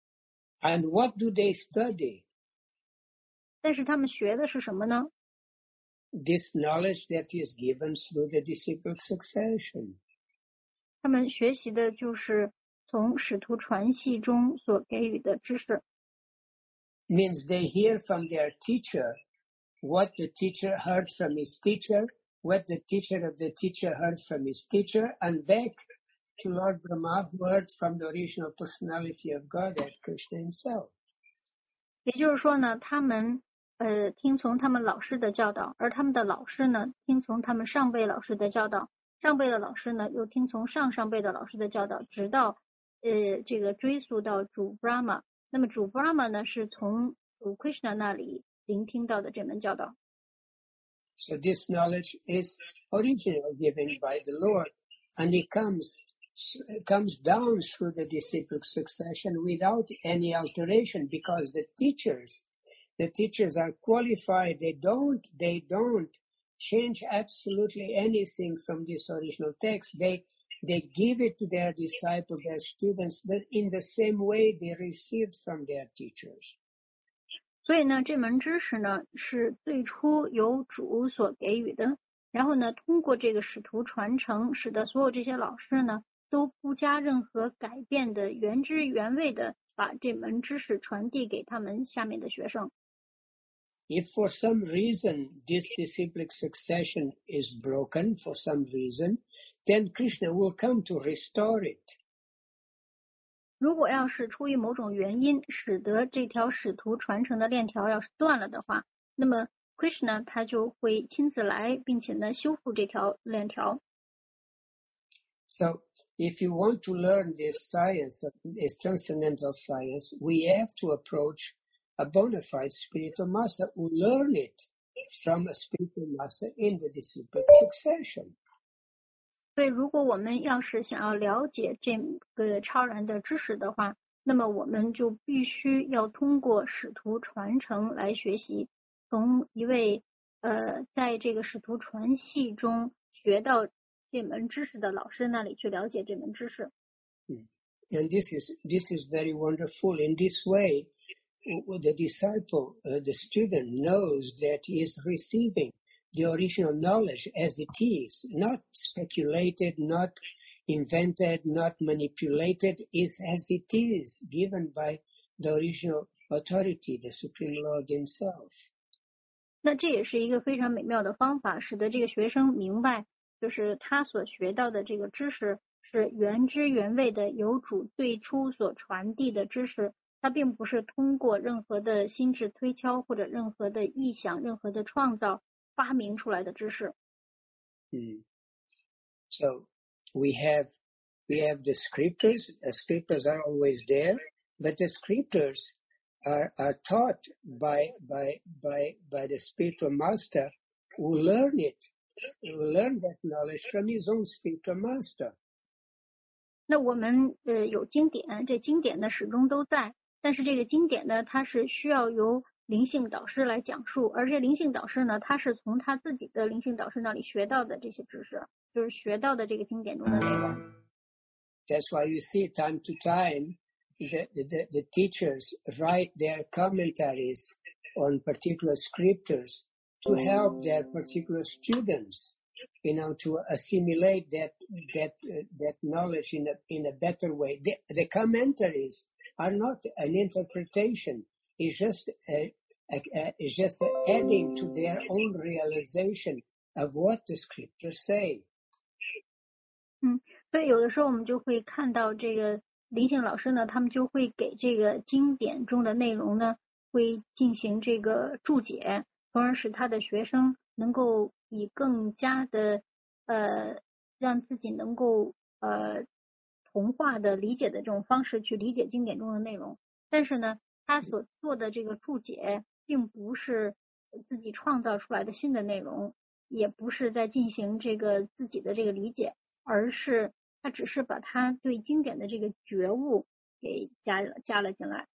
And what do they study? 但是他们学的是什么呢？ This knowledge that is given through the disciplic succession. 他们学习的就是从使徒传系中所给予的知识。 Means they hear from their teacher what the teacher heard from his teacher, what the teacher of the teacher heard from his teacher, and back to Lord Brahma, who heard from the original personality of God, at Krishna himself. 也就是说呢，他们呃听从他们老师的教导，而他们的老师呢听从他们上辈老师的教导，上辈的老师呢又听从上上辈的老师的教导，直到呃这个追溯到主 Brahma。那么主 Brahma 呢是从主 Krishna 那里聆听到的这门教导。 So this knowledge is originally given by the Lord, and it comes comes down through the disciplic succession without any alteration, because the teachers, the teachers are qualified. They don't they don't change absolutely anything from this original text. They they give it to their disciples, their students, but in the same way they received from their teachers. 所以呢，这门知识呢是最初由主所给予的，然后呢，通过这个使徒传承，使得所有这些老师呢都不加任何改变的原汁原味的把这门知识传递给他们下面的学生。 If for some reason this disciplic succession is broken for some reason, then Krishna will come to restore it. 如果要是出于某种原因，使得这条使徒传承的链条要是断了的话，那么 Krishna 他就会亲自来，并且呢修复这条链条。 So, if you want to learn this science, this transcendental science, we have to approach a bona fide spiritual master who learn it from a spiritual master in the disciplic succession. 所以如果我们要是想要了解这个超然的知识的话，那么我们就必须要通过使徒传承来学习，从一位呃在这个使徒传系中学到这门知识的老师那里去了解这门知识。 And this is this is very wonderful. In this way, the disciple, uh, the student knows that he is receiving the original knowledge as it is, not speculated, not invented, not manipulated, is as it is, given by the original authority, the Supreme Lord himself. 那这也是一个非常美妙的方法，使得这个学生明白，就是他所学到的这个知识是原汁原味的由主最初所传递的知识，它并不是通过任何的心智推敲或者任何的臆想、任何的创造发明出来的知识。 Mm. So we have we have the scriptures. The scriptures are always there, but the scriptures are, are taught by by by by the spiritual master who learn it learn that knowledge from his own spiritual master. 那我们呃有经典，这经典呢始终都在，但是这个经典呢，它是需要由灵性导师来讲述，而这灵性导师呢，他是从他自己的灵性导师那里学到的这些知识，就是学到的这个经典中的内容。 That's why you see time to time the, the, the teachers write their commentaries on particular scriptures to help their particular students, you know, to assimilate that that uh, that knowledge in a in a better way. The, the commentaries are not an interpretation; it's just a, a, a, it's just adding to their own realization of what the scriptures say. 嗯，所以有的时候我们就会看到这个灵性老师呢，他们就会给这个经典中的内容呢，会进行这个注解，从而使他的学生能够以更加的呃让自己能够呃同化的理解的这种方式去理解经典中的内容。但是呢，他所做的这个注解并不是自己创造出来的新的内容，也不是在进行这个自己的这个理解。而是他只是把他对经典的这个觉悟给加了加了进来。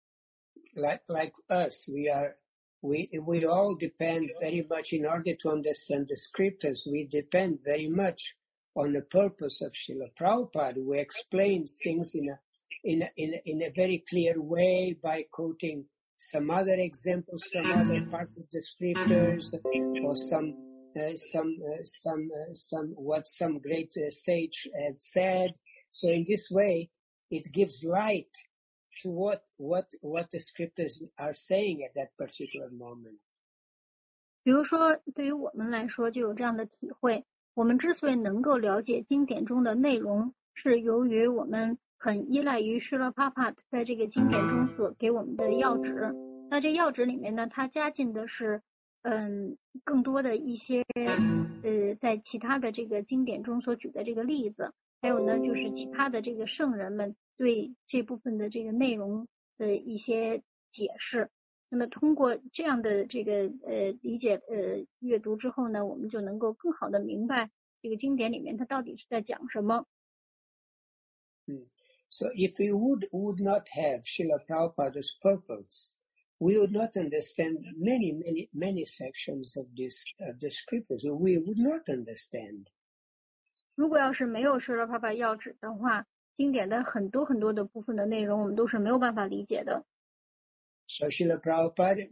Like like us, we are we we all depend very much in order to understand the scriptures. We depend very much on the purpose of Srila Prabhupada, who explains things in a in a, in a, in a very clear way by quoting some other examples from other parts of the scriptures or some. Uh, some, uh, some, uh, some, what some great uh, sage had said. So in this way, it gives light to what, what, what the scriptures are saying at that particular moment. 比如说，对于我们来说，就有这样的体会。我们之所以能够了解经典中的内容，是由于我们很依赖于Srila Prabhupada在这个经典中所给我们的要旨。那这要旨里面呢，它加进的是嗯，更多的一些呃，在其他的这个经典中所举的这个例子，还有呢，就是其他的这个圣人们对这部分的这个内容的一些解释。那么通过这样的这个呃理解呃阅读之后呢，我们就能够更好的明白这个经典里面它到底是在讲什么。 嗯 So if we would would not have Srila Prabhupada's purpose, we would not understand many, many, many sections of this of the scriptures. We would not understand. 如果要是没有Srila Prabhupada要旨的话，经典的很多很多的部分的内容，我们都是没有办法理解的。 So Srila Prabhupada,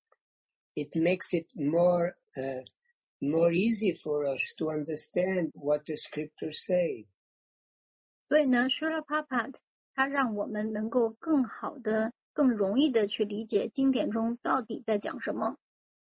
it makes it more uh, more easy for us to understand what the scriptures say. 所以呢，Srila Prabhupada他让我们能够更好的。更容易的去理解经典中到底在讲什么。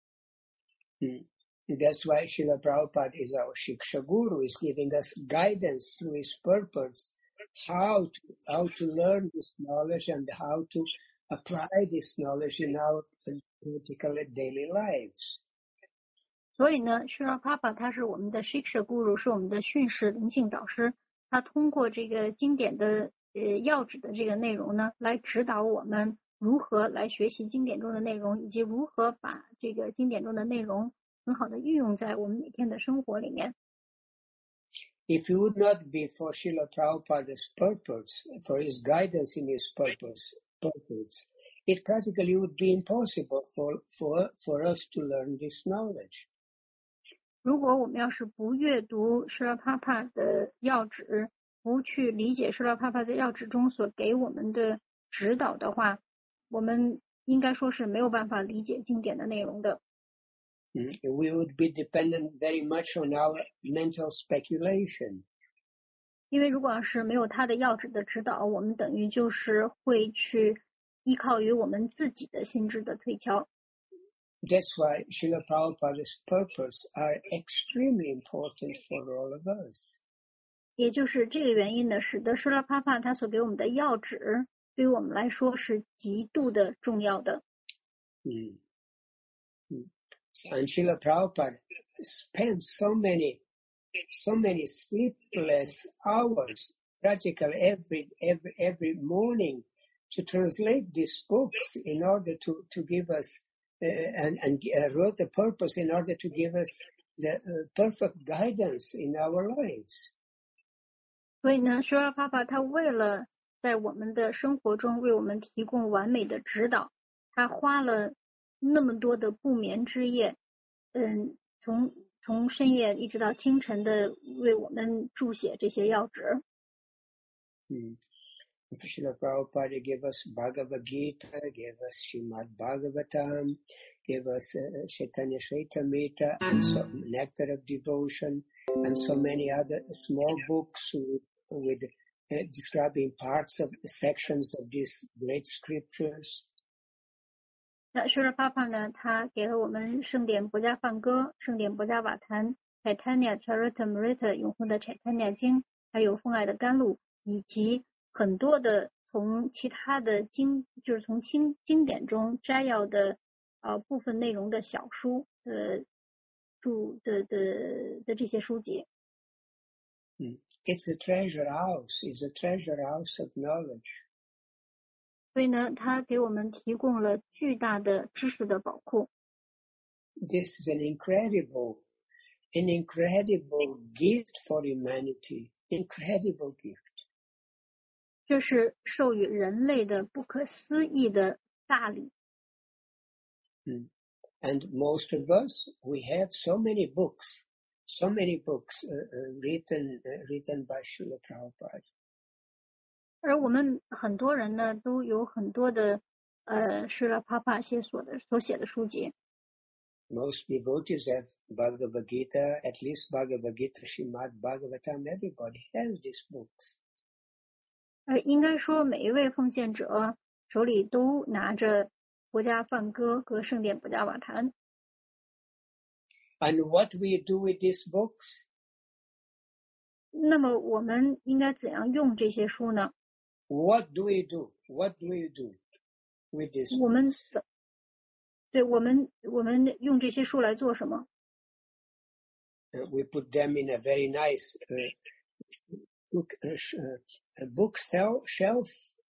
Mm. That's why Srila Prabhupada is our Shiksha Guru, is giving us guidance through his purpose, how to, how to learn this knowledge and how to apply this knowledge in our practical daily lives. 所以呢，Srila Prabhupada他是我们的 Shiksha Guru， 是我们的训示灵性导师，他通过这个经典的呃要旨的这个内容呢，来指导我们。如何来学习经典中的内容，以及如何把这个经典中的内容很好的运用在我们每天的生活里面。 If it would not be for Srila Prabhupada's purpose, for his guidance in his purpose, purpose, it practically would be impossible for, for, for us to learn this knowledge. 如果我们要是不阅读Srila Prabhupada的要旨，不去理解Srila Prabhupada在要旨中所给我们的指导的话，我们应该说是没有办法理解经典的内容的。 Mm. We would be dependent very much on our mental speculation. 因为如果要是没有他的要旨的指导，我们等于就是会去依靠于我们自己的心智的推敲。 That's why Srila Prabhupada's purpose are extremely important for all of us. 也就是这个原因呢，使得Srila Prabhupada他所给我们的要旨，对于我们来说是极度的重要的。 Mm. Mm. And Srila Prabhupada spent so many, so many sleepless hours, practically every every every morning, to translate these books in order to to give us uh, and and uh, wrote the purpose in order to give us the uh, perfect guidance in our lives. 所以呢，舍拉帕帕他为了在我们的生活中为我们提供完美的指导，他花了那么多的不眠之夜，嗯，从从深夜一直到清晨的为我们注写这些要旨。 嗯 Srila Prabhupada gave us Bhagavad Gita, gave us Srimad Bhagavatam, gave us uh, Chaitanya Charitamrita, and so Nectar of Devotion, and so many other small books with, with uh, describing parts of sections of these great scriptures. 那舍拉帕帕呢，他给了我们圣典博迦梵歌、圣典博迦瓦坛、Chaitanya Charitamrita 永恒的 Chaitanya 经，还有奉爱的甘露，以及很多的从其他的经，就是从经经典中摘要的呃部分内容的小书的注的的的这些书籍。 Mm. It's a treasure house. It's a treasure house of knowledge. 所以呢，它给我们提供了巨大的知识的宝库。 This is an incredible, an incredible gift for humanity. Incredible gift. 这是授予人类的不可思议的大礼。 Mm. And most of us, we have so many books, so many books uh, uh, written uh, written by Srila Prabhupada. 而我们很多人呢，都有很多的呃舍拉帕帕写所的所写的书籍。 Most devotees have Bhagavad Gita, at least Bhagavad Gita, Srimad Bhagavatam. Everybody has these books. 呃，应该说每一位奉献者手里都拿着国家梵歌和圣典博迦瓦坛。 And what do we do with these books? 那么我们应该怎样用这些书呢？ What do we do? What do we do with these 我们 books? 对我们我们用这些书来做什么？ Uh, we put them in a very nice uh, book, uh, sh- uh, a book sel- shelf.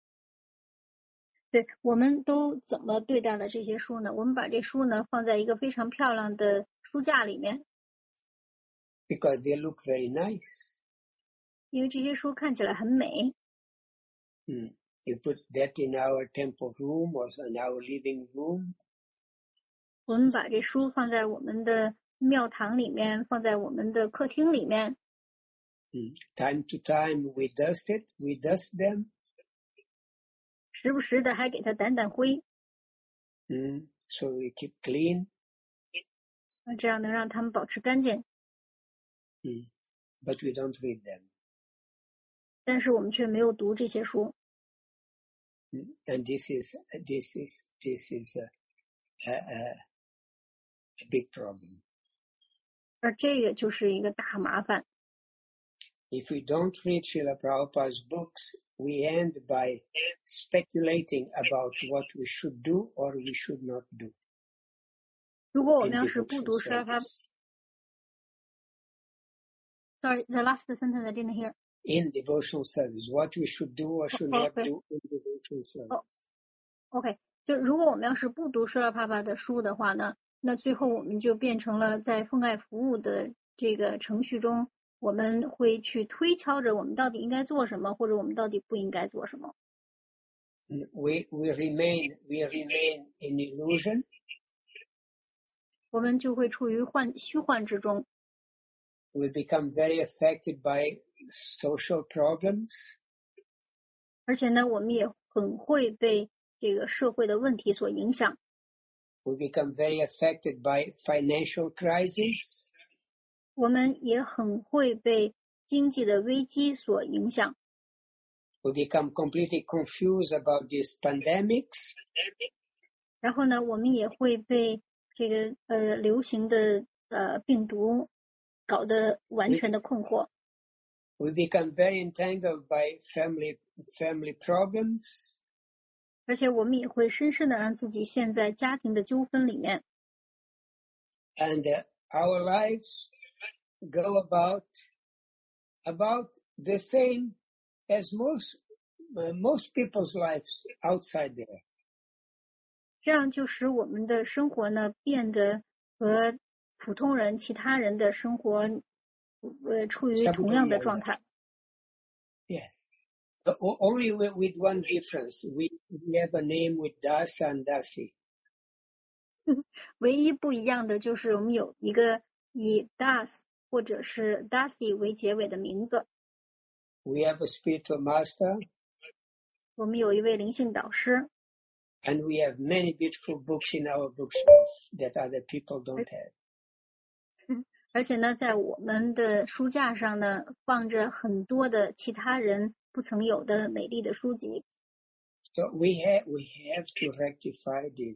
对，我们都怎么对待了这些书呢？我们把这书呢放在一个非常漂亮的书架里面， Because they look very nice. 因为这些书看起来很美。 Mm. You put that in our temple room or in our living room. 我们把这书放在我们的庙堂里面，放在我们的客厅里面。 Mm. Time to time we dust it, we dust them. 时不时的还给它掸掸灰， Mm. So we keep clean. 那这样能让它们保持干净。 Mm. But we don't read them. 但是我们却没有读这些书， Mm. And this is this is this is a, a, a, a big problem. 而这个就是一个大麻烦。 If we don't read Srila Prabhupada's books, we end by speculating about what we should do or we should not do 如果我 in 们要是不 devotional 读舍拉帕 service. ，sorry the last sentence I didn't hear。 In devotional service, what we should do or should not Okay. do in devotional service. OK， 就如果我们要是不读舍拉帕帕的书的话呢，那最后我们就变成了在奉爱服务的这个程序中，我们会去推敲着我们到底应该做什么，或者我们到底不应该做什么。 We we remain we remain in illusion. 我们就会处于幻虚幻之中， We become very affected by social problems. 而且呢，我们也很会被这个社会的问题所影响， We become very affected by financial crises. 我们也很会被经济的危机所影响， We become completely confused about these pandemics. 然后呢，我们也会被这个呃流行的呃病毒搞得完全的困惑， We become very entangled by family family problems. 而且我们也会深深的让自己陷在家庭的纠纷里面， And uh, our lives go about about the same as most uh, most people's lives outside there. 这样就使我们的生活呢变得和普通人、其他人的生活，呃，处于同样的状态。 Yes. Only with one difference. We we have a name with Dasa and Dasi. 唯一不一样的就是我们有一个以 Das 或者是 Dasi 为结尾的名字。 We have a spiritual master. 我们有一位灵性导师。 And we have many beautiful books in our bookshelves that other people don't have. 而且呢，在我们的书架上呢，放着很多的其他人不曾有的美丽的书籍。 So we have we have to rectify this.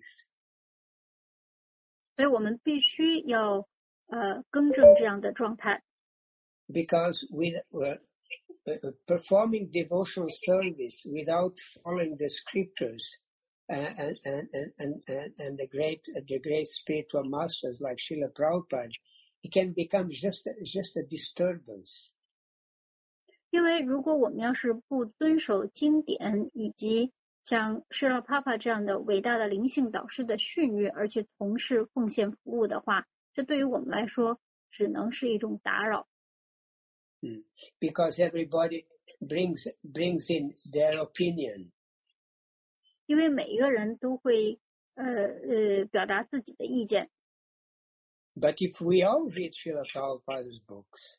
所以我们必须要呃更正这样的状态。 Because with uh, uh, performing devotional service without following the scriptures and and and and and, and the great uh, the great spiritual masters like Srila Prabhupada, it can become just a, just a disturbance. 因为如果我们要是不遵守经典以及像施拉帕帕这样的伟大的灵性导师的训谕而去从事奉献服务的话，这对于我们来说只能是一种打扰。 Mm. Because everybody brings brings in their opinion. 因为每一个人都会呃呃表达自己的意见。 But if we all read Srila Prabhupada's books,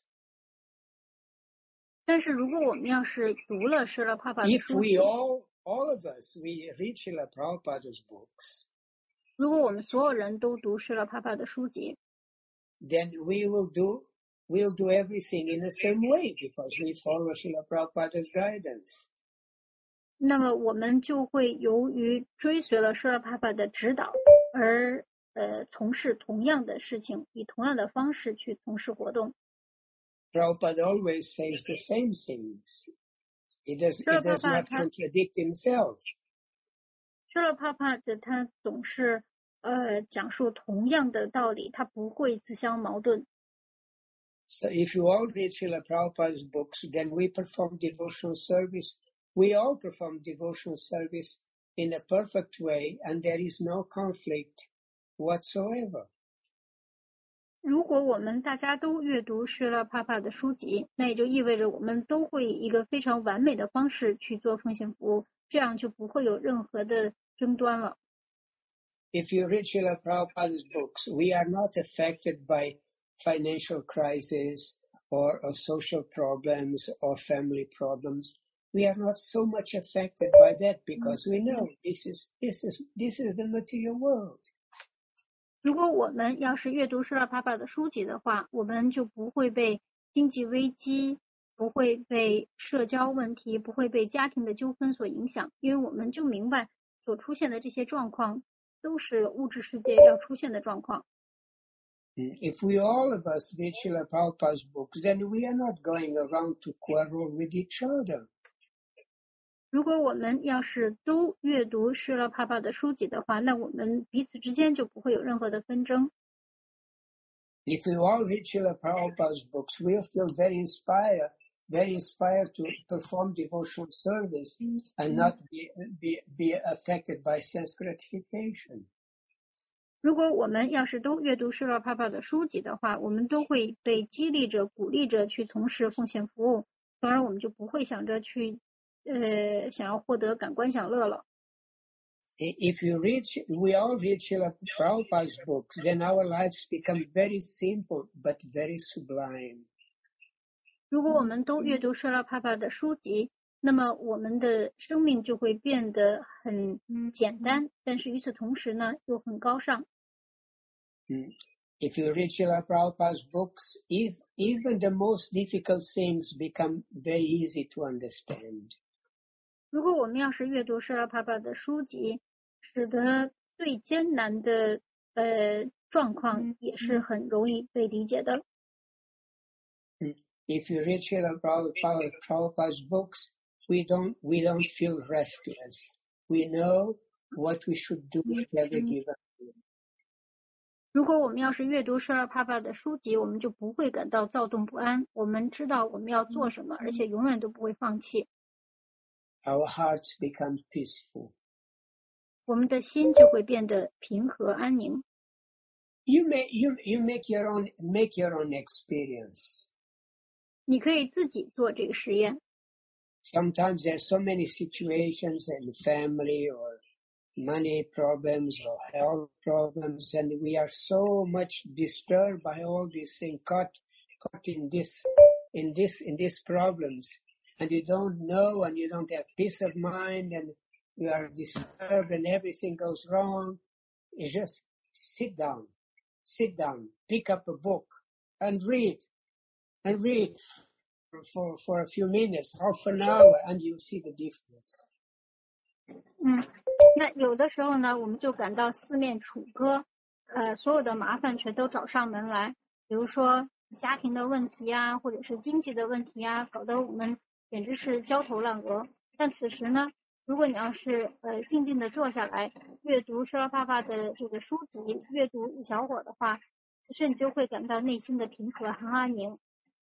但是如果我们要是读了施拉帕帕的 if 书 we 籍， all all of us we read Srila Prabhupada's books, 如果我们所有人都读施拉帕帕的书籍， then we will do we'll do everything in the same way because we follow Srila Prabhupada's guidance. 那么我们就会由于追随了施拉帕帕的指导而呃从事同样的事情，以同样的方式去从事活动。 Prabhupada always says the same things. He does, he does not contradict himself. 施拉帕帕的他总是呃讲述同样的道理，他不会自相矛盾。 So if you all read Srila Prabhupada's books, then we perform devotional service. We all perform devotional service in a perfect way, and there is no conflict whatsoever. 如果我们大家都阅读施拉帕帕的书籍，那也就意味着我们都会以一个非常完美的方式去做奉献服务，这样就不会有任何的争端了。 If you read Srila Prabhupada's books, we are not affected by financial crisis or, or social problems or family problems. We are not so much affected by that because we know this is this is this is the material world. 如果我们要是阅读施拉帕帕的书籍的话，我们就不会被经济危机，不会被社交问题，不会被家庭的纠纷所影响，因为我们就明白所出现的这些状况都是物质世界要出现的状况。 If we all of us read Srila Prabhupada's books, then we are not going around to quarrel with each other. 如果我们要是都阅读施拉帕帕的书籍的话，那我们彼此之间就不会有任何的纷争。 If we all read Srila Prabhupada's books, we'll feel very inspired, very inspired to perform devotional service and not be, be, be affected by sense gratification. 如果我们要是都阅读施拉帕帕的书籍的话，我们都会被激励着、鼓励着去从事奉献服务，从而我们就不会想着去呃想要获得感官享乐了。 If you read, we all read Srila Prabhupada's books, then our lives become very simple but very sublime. 如果我们都阅读施拉帕帕的书籍，那么我们的生命就会变得很简单，但是与此同时呢，又很高尚。 If you read Srila Prabhupada's books, if, even the most difficult things become very easy to understand. 如果我们要是阅读施拉帕帕的书籍，使得最艰难的呃状况也是很容易被理解的。 If you read Srila Prabhupada, Prabhupada's books, we don't we don't feel restless. We know what we should do at every given time. 如果我们要是阅读施拉帕帕的书籍，我们就不会感到躁动不安。我们知道我们要做什么，而且永远都不会放弃。 Our hearts become peaceful. 我们的心就会变得平和安宁。 You may you you make your own make your own experience. 你可以自己做这个实验。 Sometimes there are so many situations in family or money problems or health problems, and we are so much disturbed by all these things, caught caught in this in this in these problems, and you don't know, and you don't have peace of mind, and you are disturbed, and everything goes wrong. You just sit down, sit down, pick up a book, and read, and read for for a few minutes, half an hour, and you see the difference. 嗯，那有的时候呢，我们就感到四面楚歌，呃，所有的麻烦全都找上门来，比如说家庭的问题啊，或者是经济的问题啊，搞得我们简直是焦头烂额。但此时呢，如果你要是呃静静的坐下来阅读施拉帕帕的这个书籍，阅读一小会儿的话，其实你就会感到内心的平和和安宁。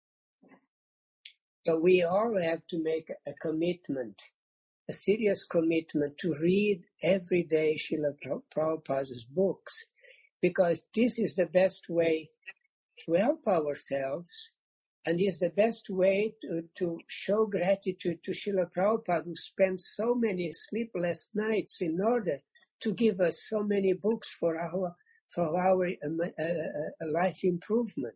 So we all have to make a commitment, a serious commitment to read every day Srila Prabhupada's books, because this is the best way to help ourselves, and is the best way to, to show gratitude to Srila Prabhupada, who spent so many sleepless nights in order to give us so many books for our for our um, uh, uh, life improvement.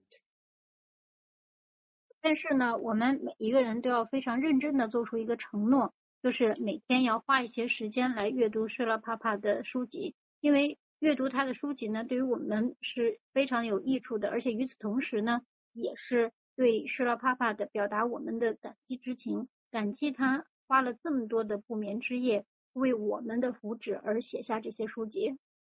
但是呢，我们每一个人都要非常认真的做出一个承诺，就是每天要花一些时间来阅读施拉帕帕的书籍，因为阅读他的书籍呢，对于我们是非常有益处的，而且与此同时呢，也是对施拉帕帕的表达我们的感激之情，感激他花了这么多的不眠之夜，为我们的福祉而写下这些书籍。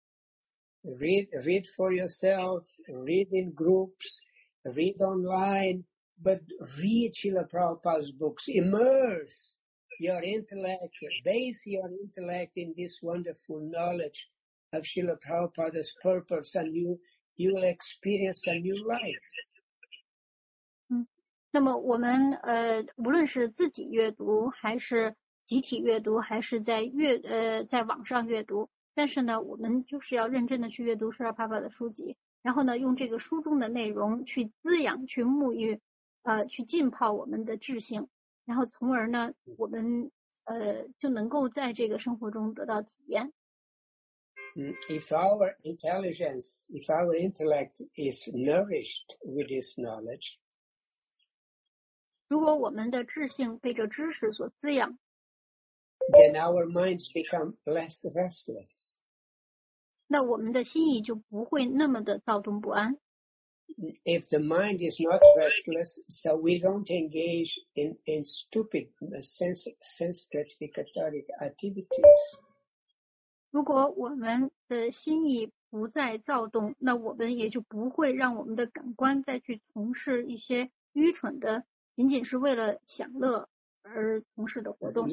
Read, read for yourself, read in groups, read online. But read Srila Prabhupada's books, immerse your intellect, base your intellect in this wonderful knowledge of Srila Prabhupada's purpose, and you, you will experience a new life. 嗯，那么我们呃，无论是自己阅读，还是集体阅读，还是在阅呃在网上阅读，但是呢，我们就是要认真的去阅读施拉帕帕的书籍，然后呢，用这个书中的内容去滋养、去沐浴。呃，去浸泡我们的智性，然后从而呢，我们呃就能够在这个生活中得到体验。 If our intelligence, if our intellect is nourished with this knowledge, 如果我们的智性被这知识所滋养 then our minds become less restless. 那我们的心意就不会那么的躁动不安。 If the mind is not restless, so we don't engage in, in stupid sense, sense gratificatory activities. 如果我们的心意不再躁动，那我们也就不会让我们的感官再去从事一些愚蠢的，仅仅是为了享乐而从事的活动。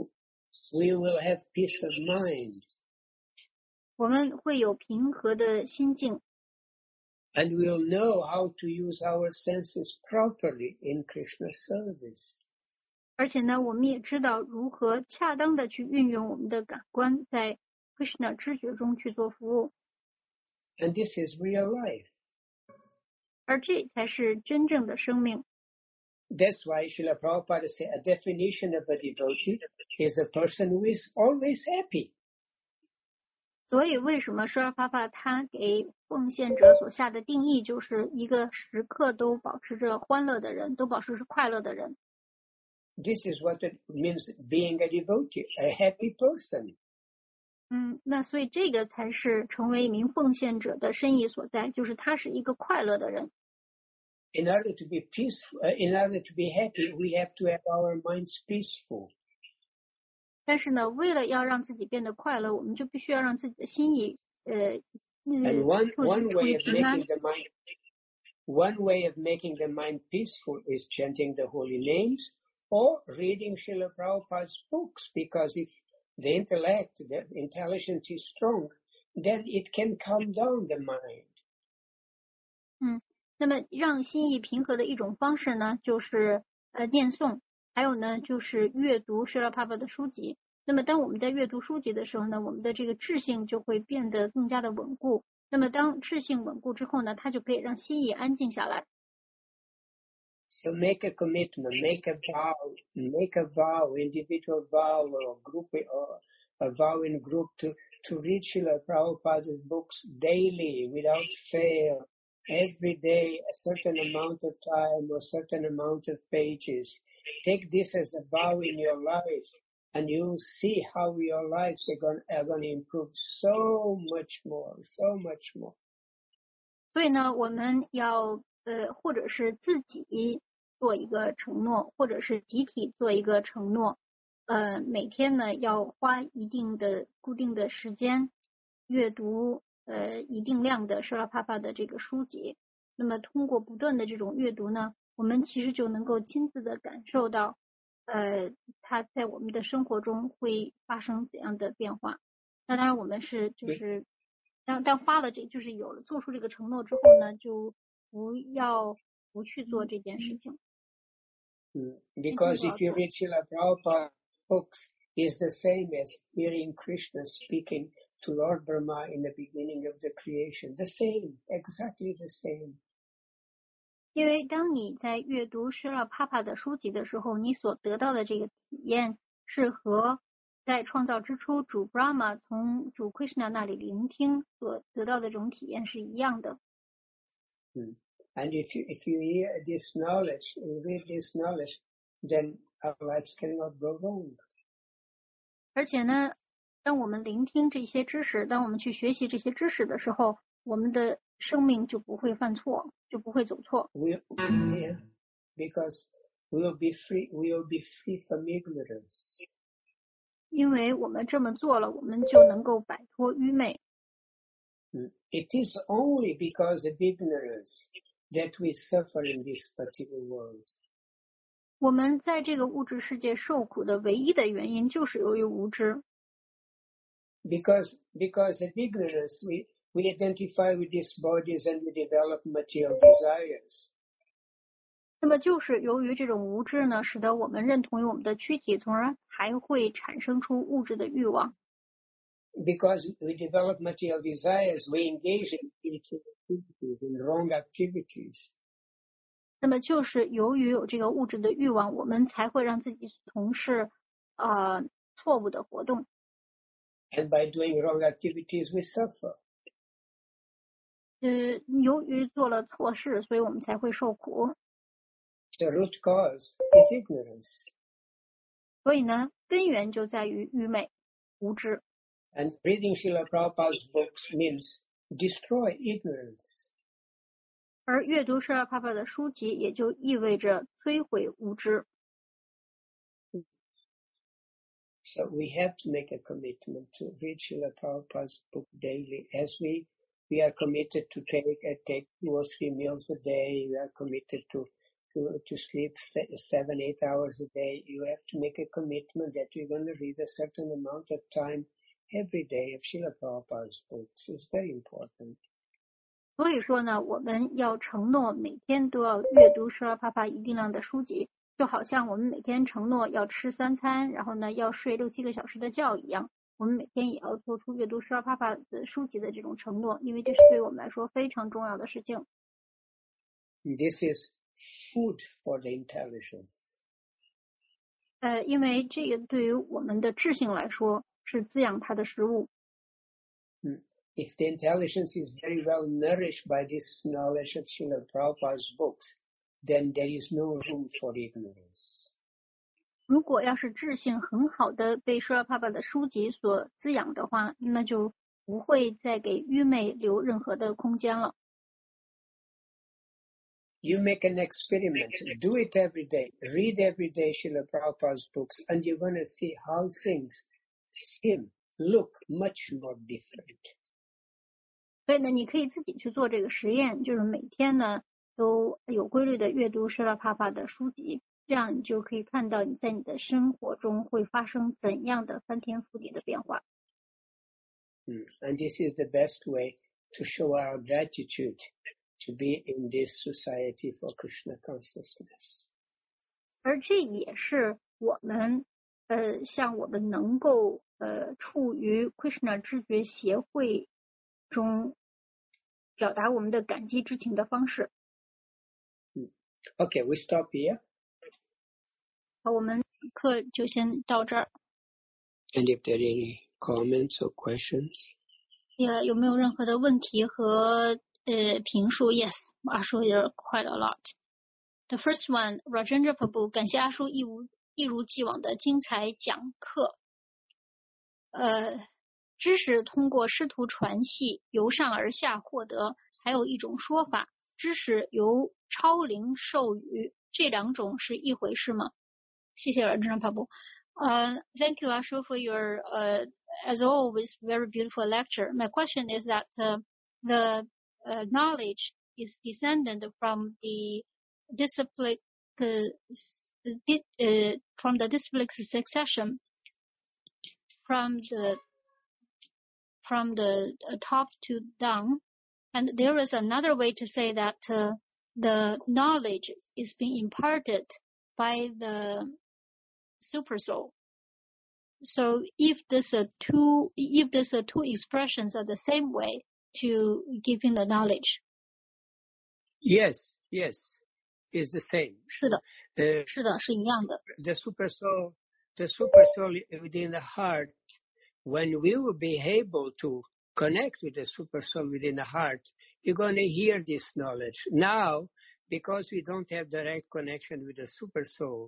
We will have peace of mind. 我们会有平和的心境。 And we'll know how to use our senses properly in Krishna's service. 而且呢，我们也知道如何恰当的去运用我们的感官，在 Krishna 知觉中去做服务。 And this is real life. 而这才是真正的生命。 That's why Srila Prabhupada said a definition of a devotee is a person who is always happy. 所以为什么施拉帕帕他给奉献者所下的定义就是一个时刻都保持着欢乐的人，都保持着快乐的人。 This is what it means being a devotee, a happy person. 嗯，那所以这个才是成为一名奉献者的深意所在，就是他是一个快乐的人。 In order to be peaceful, uh, in order to be happy, we have to have our minds peaceful. 但是呢，为了要让自己变得快乐，我们就必须要让自己的心意，呃， And one 处 one 处 way 于 of 平安。 making the mind one way of making the mind peaceful is chanting the holy names or reading Srila Prabhupada's books, because if the intellect, the intelligence is strong, then it can calm down the mind. 嗯，那么让心意平和的一种方式呢，就是呃念诵，还有呢就是阅读施拉帕帕的书籍。那么当我们在阅读书籍的时候呢，我们的这个智性就会变得更加的稳固， 那么当智性稳固之后呢，它就可以让心意安静下来。 So make a commitment, make a vow, make a vow, individual vow or group or a vow in group to, to read Srila Prabhupada's books daily without fail, every day a certain amount of time or certain amount of pages. Take this as a vow in your life and you'll see how your lives are going, are going to improve so much more, so much more. 所以呢，我们要呃，或者是自己做一个承诺，或者是集体做一个承诺，呃，每天呢要花一定的固定的时间阅读呃一定量的舍拉帕帕的这个书籍。那么通过不断的这种阅读呢，我们其实就能够亲自的感受到，呃，它在我们的生活中会发生怎样的变化。那当然，我们是就是。但但发了这就是有了做出这个承诺之后呢，就不要不去做这件事情。 Mm. Because if you read Srila Prabhupada's books, it's the same as hearing Krishna speaking to Lord Brahma in the beginning of the creation. The same, exactly the same. 因为当你在阅读施拉帕帕的书籍的时候，你所得到的这个体验是和在创造之初主 Brahma 从主 Krishna 那里聆听所得到的这种体验是一样的。 Mm. And if you if you hear this knowledge, you read this knowledge, then our lives cannot go wrong. 而且呢，当我们聆听这些知识，当我们去学习这些知识的时候，我们的生命就不会犯错，就不会走错。 We, yeah, because we will be free. We will be free from ignorance. 因为我们这么做了，我们就能够摆脱愚昧。 It is only because of ignorance that we suffer in this particular world. 我们在这个物质世界受苦的唯一的原因就是由于无知。 Because because of ignorance, we we identify with these bodies and we develop material desires. 那么就是由于这种无知呢，使得我们认同于我们的躯体，从而还会产生出物质的欲望。 Because we develop material desires, we engage in spiritual activities, in wrong activities. 那么就是由于有这个物质的欲望，我们才会让自己从事呃错误的活动。 And by doing wrong activities, we suffer. 呃，由于做了错事，所以我们才会受苦。 The root cause is ignorance. 所以呢，根源就在于愚昧、无知。 And reading Srila Prabhupada's books means destroy ignorance. 而阅读施拉帕帕的书籍，也就意味着摧毁无知。 So we have to make a commitment to read Srila Prabhupada's book daily. As we we are committed to take uh, take two or three meals a day. We are committed to to to sleep seven eight hours a day. You have to make a commitment that you're going to read a certain amount of time every day of Srila Prabhupada's books. It's very important. 所以说呢，我们要承诺每天都要阅读施拉帕帕一定量的书籍，就好像我们每天承诺要吃三餐，然后呢要睡六七个小时的觉一样。我们每天也要做出阅读施拉帕帕的书籍的这种承诺，因为这是对我们来说非常重要的事情。 This is food for the intelligence. 呃，因为这个对于我们的智性来说是滋养它的食物。 Mm. If the intelligence is very well nourished by this knowledge of Srila Prabhupada's books, then there is no room for ignorance. 如果要是智性很好的被施拉帕帕的书籍所滋养的话，那就不会再给愚昧留任何的空间了。 You make an experiment. Do it every day. Read every day Srila Prabhupada's books, and you're going to see how things seem, look much more different. 所以呢，你可以自己去做这个实验，就是每天呢都有规律的阅读施拉帕帕的书籍，这样你就可以看到你在你的生活中会发生怎样的翻天覆地的变化。 Mm. And this is the best way to show our gratitude to be in this society for Krishna consciousness. 而这也是我们呃像我们能够呃处于 Krishna 知觉协会中表达我们的感激之情的方式。 Okay, we stop here. 好，我们课就先到这儿。 And if there are any comments or questions? 呃，有没有任何的问题和呃评述 ？Yes, 阿叔 there quite a lot. The first one, Rajendra Prabhu， 感谢阿叔一如一如既往的精彩讲课。呃，知识通过师徒传系由上而下获得，还有一种说法，知识由超灵授予，这两种是一回事吗？谢谢 Rajendra Prabhu. Uh, thank you, Ashu, for your, uh, as always, very beautiful lecture. My question is that uh, the uh, knowledge is descended from the disciplic, uh, di- uh, from the disciplic succession, from the from the top to down, and there is another way to say that uh, the knowledge is being imparted by the super soul. So if this uh, two if this uh, two expressions are the same way to giving the knowledge. Yes, yes, it's the same. 是的， Uh, 是的，是一样的。 the super soul, the super soul within the heart, when we will be able to connect with the super soul within the heart, you're going to hear this knowledge. Now, because we don't have direct connection with the super soul,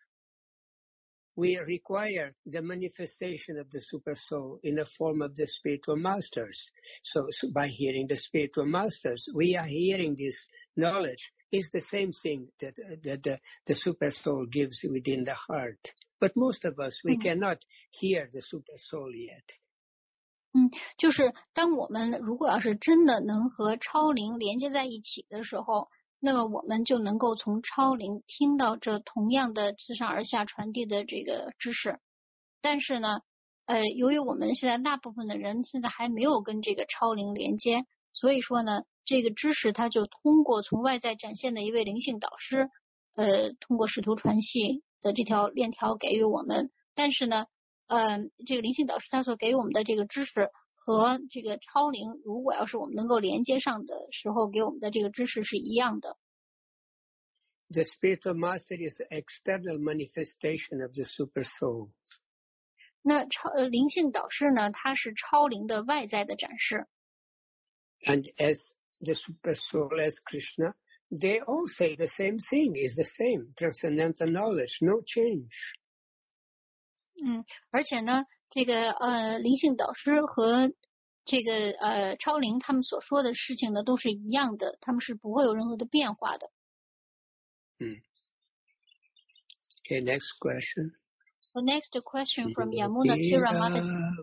we require the manifestation of the super soul in the form of the spiritual masters. So, so by hearing the spiritual masters, we are hearing this knowledge. It's the same thing that, that the, the super soul gives within the heart. But most of us, we mm. cannot hear the super soul yet. 嗯，就是当我们如果要是真的能和超灵连接在一起的时候，那么我们就能够从超灵听到这同样的自上而下传递的这个知识。但是呢，呃，由于我们现在大部分的人现在还没有跟这个超灵连接，所以说呢，这个知识它就通过从外在展现的一位灵性导师，呃，通过使徒传系的这条链条给予我们。但是呢，呃，这个灵性导师他所给予我们的这个知识和这个超灵，如果要是我们能够连接上的时候，给我们的这个知识是一样的。 The spiritual master is the external manifestation of the super soul. 那超呃灵性导师呢，他是超灵的外在的展示。 And as the super soul, as Krishna, they all say the same thing, is the same, transcendental knowledge, no change. 嗯，而且呢，这个呃灵性导师和这个呃超灵他们所说的事情呢都是一样的，他们是不会有任何的变化的。 嗯。Okay, next question. The next question from Yamuna Tiramata.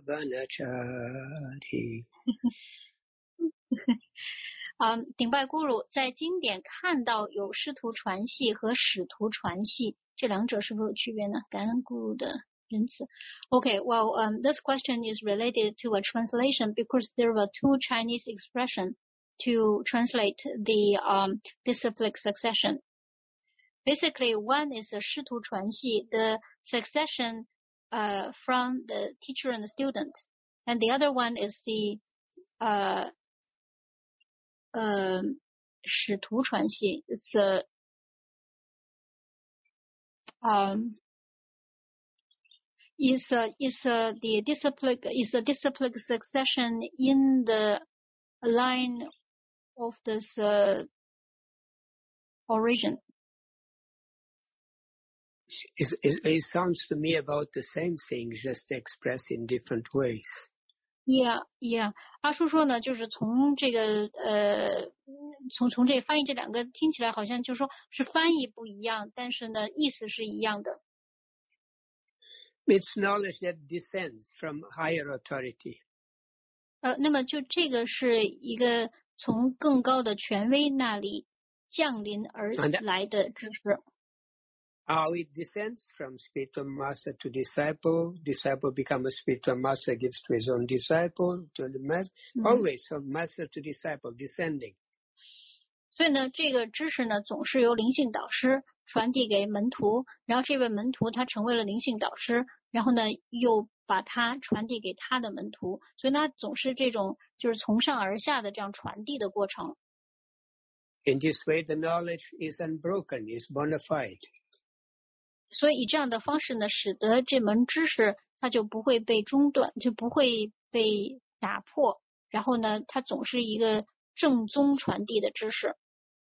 啊，顶拜咕噜，在经典看到有师徒传系和使徒传系，这两者是不是有区别呢？感恩咕噜的。Okay, well, um, this question is related to a translation because there were two Chinese expressions to translate the um, disciplic succession. Basically, one is a 师徒传系, the succession uh, from the teacher and the student, and the other one is the uh, uh, 使徒传系. It's a um, is uh, is uh, the disciplic is a disciplic succession in the line of this uh, origin. It, it, it sounds to me about the same thing, just expressed in different ways. Yeah, yeah. 阿叔说呢，就是从这个呃，从从这翻译这两个听起来好像就是说是翻译不一样，但是呢意思是一样的。 It's knowledge that descends from higher authority. 呃，那么就这个是一个从更高的权威那里降临而来的知识。 How it descends from spiritual master to disciple, disciple become a spiritual master, gives to his own disciple, to the master, mm-hmm. always from master to disciple, descending. 所以呢，这个知识呢，总是由灵性导师传递给门徒，然后这位门徒他成为了灵性导师，然后呢，又把它传递给他的门徒，所以他总是这种就是从上而下的这样传递的过程。 In this way, the knowledge is unbroken, is bona fide. 所以以这样的方式呢，使得这门知识它就不会被中断，就不会被打破。然后呢，它总是一个正宗传递的知识。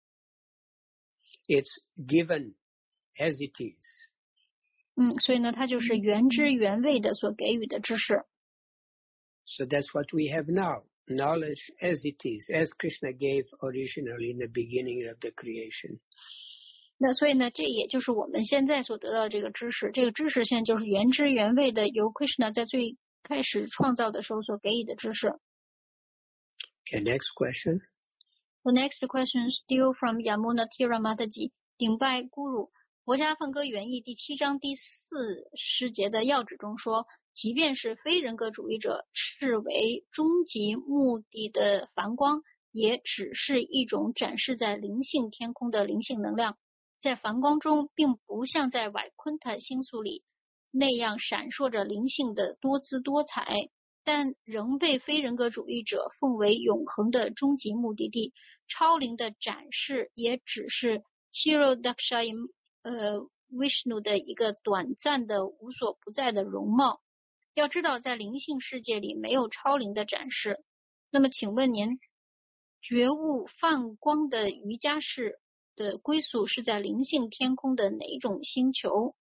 It's given as it is. 嗯，所以呢，它就是原汁原味的所给予的知识。 So that's what we have now, knowledge as it is, as Krishna gave originally in the beginning of the creation. 那所以呢，这也就是我们现在所得到的这个知识，这个知识现在就是原汁原味的由 Krishna 在最开始创造的时候所给予的知识。 Okay, next question. The next question is still from Yamuna Tiramataji. 顶拜咕噜。佛家梵歌原译第七章第四诗节的要旨中说，即便是非人格主义者视为终极目的的梵光，也只是一种展示在灵性天空的灵性能量。在梵光中，并不像在瓦昆塔星宿里那样闪烁着灵性的多姿多彩，但仍被非人格主义者奉为永恒的终极目的地。超灵的展示也只是 Kshirodakshaya 呃 Vishnu 的一个短暂的无所不在的容貌。要知道，在灵性世界里没有超灵的展示。那么请问您，觉悟泛光的瑜伽士的归宿是在灵性天空的哪种星球？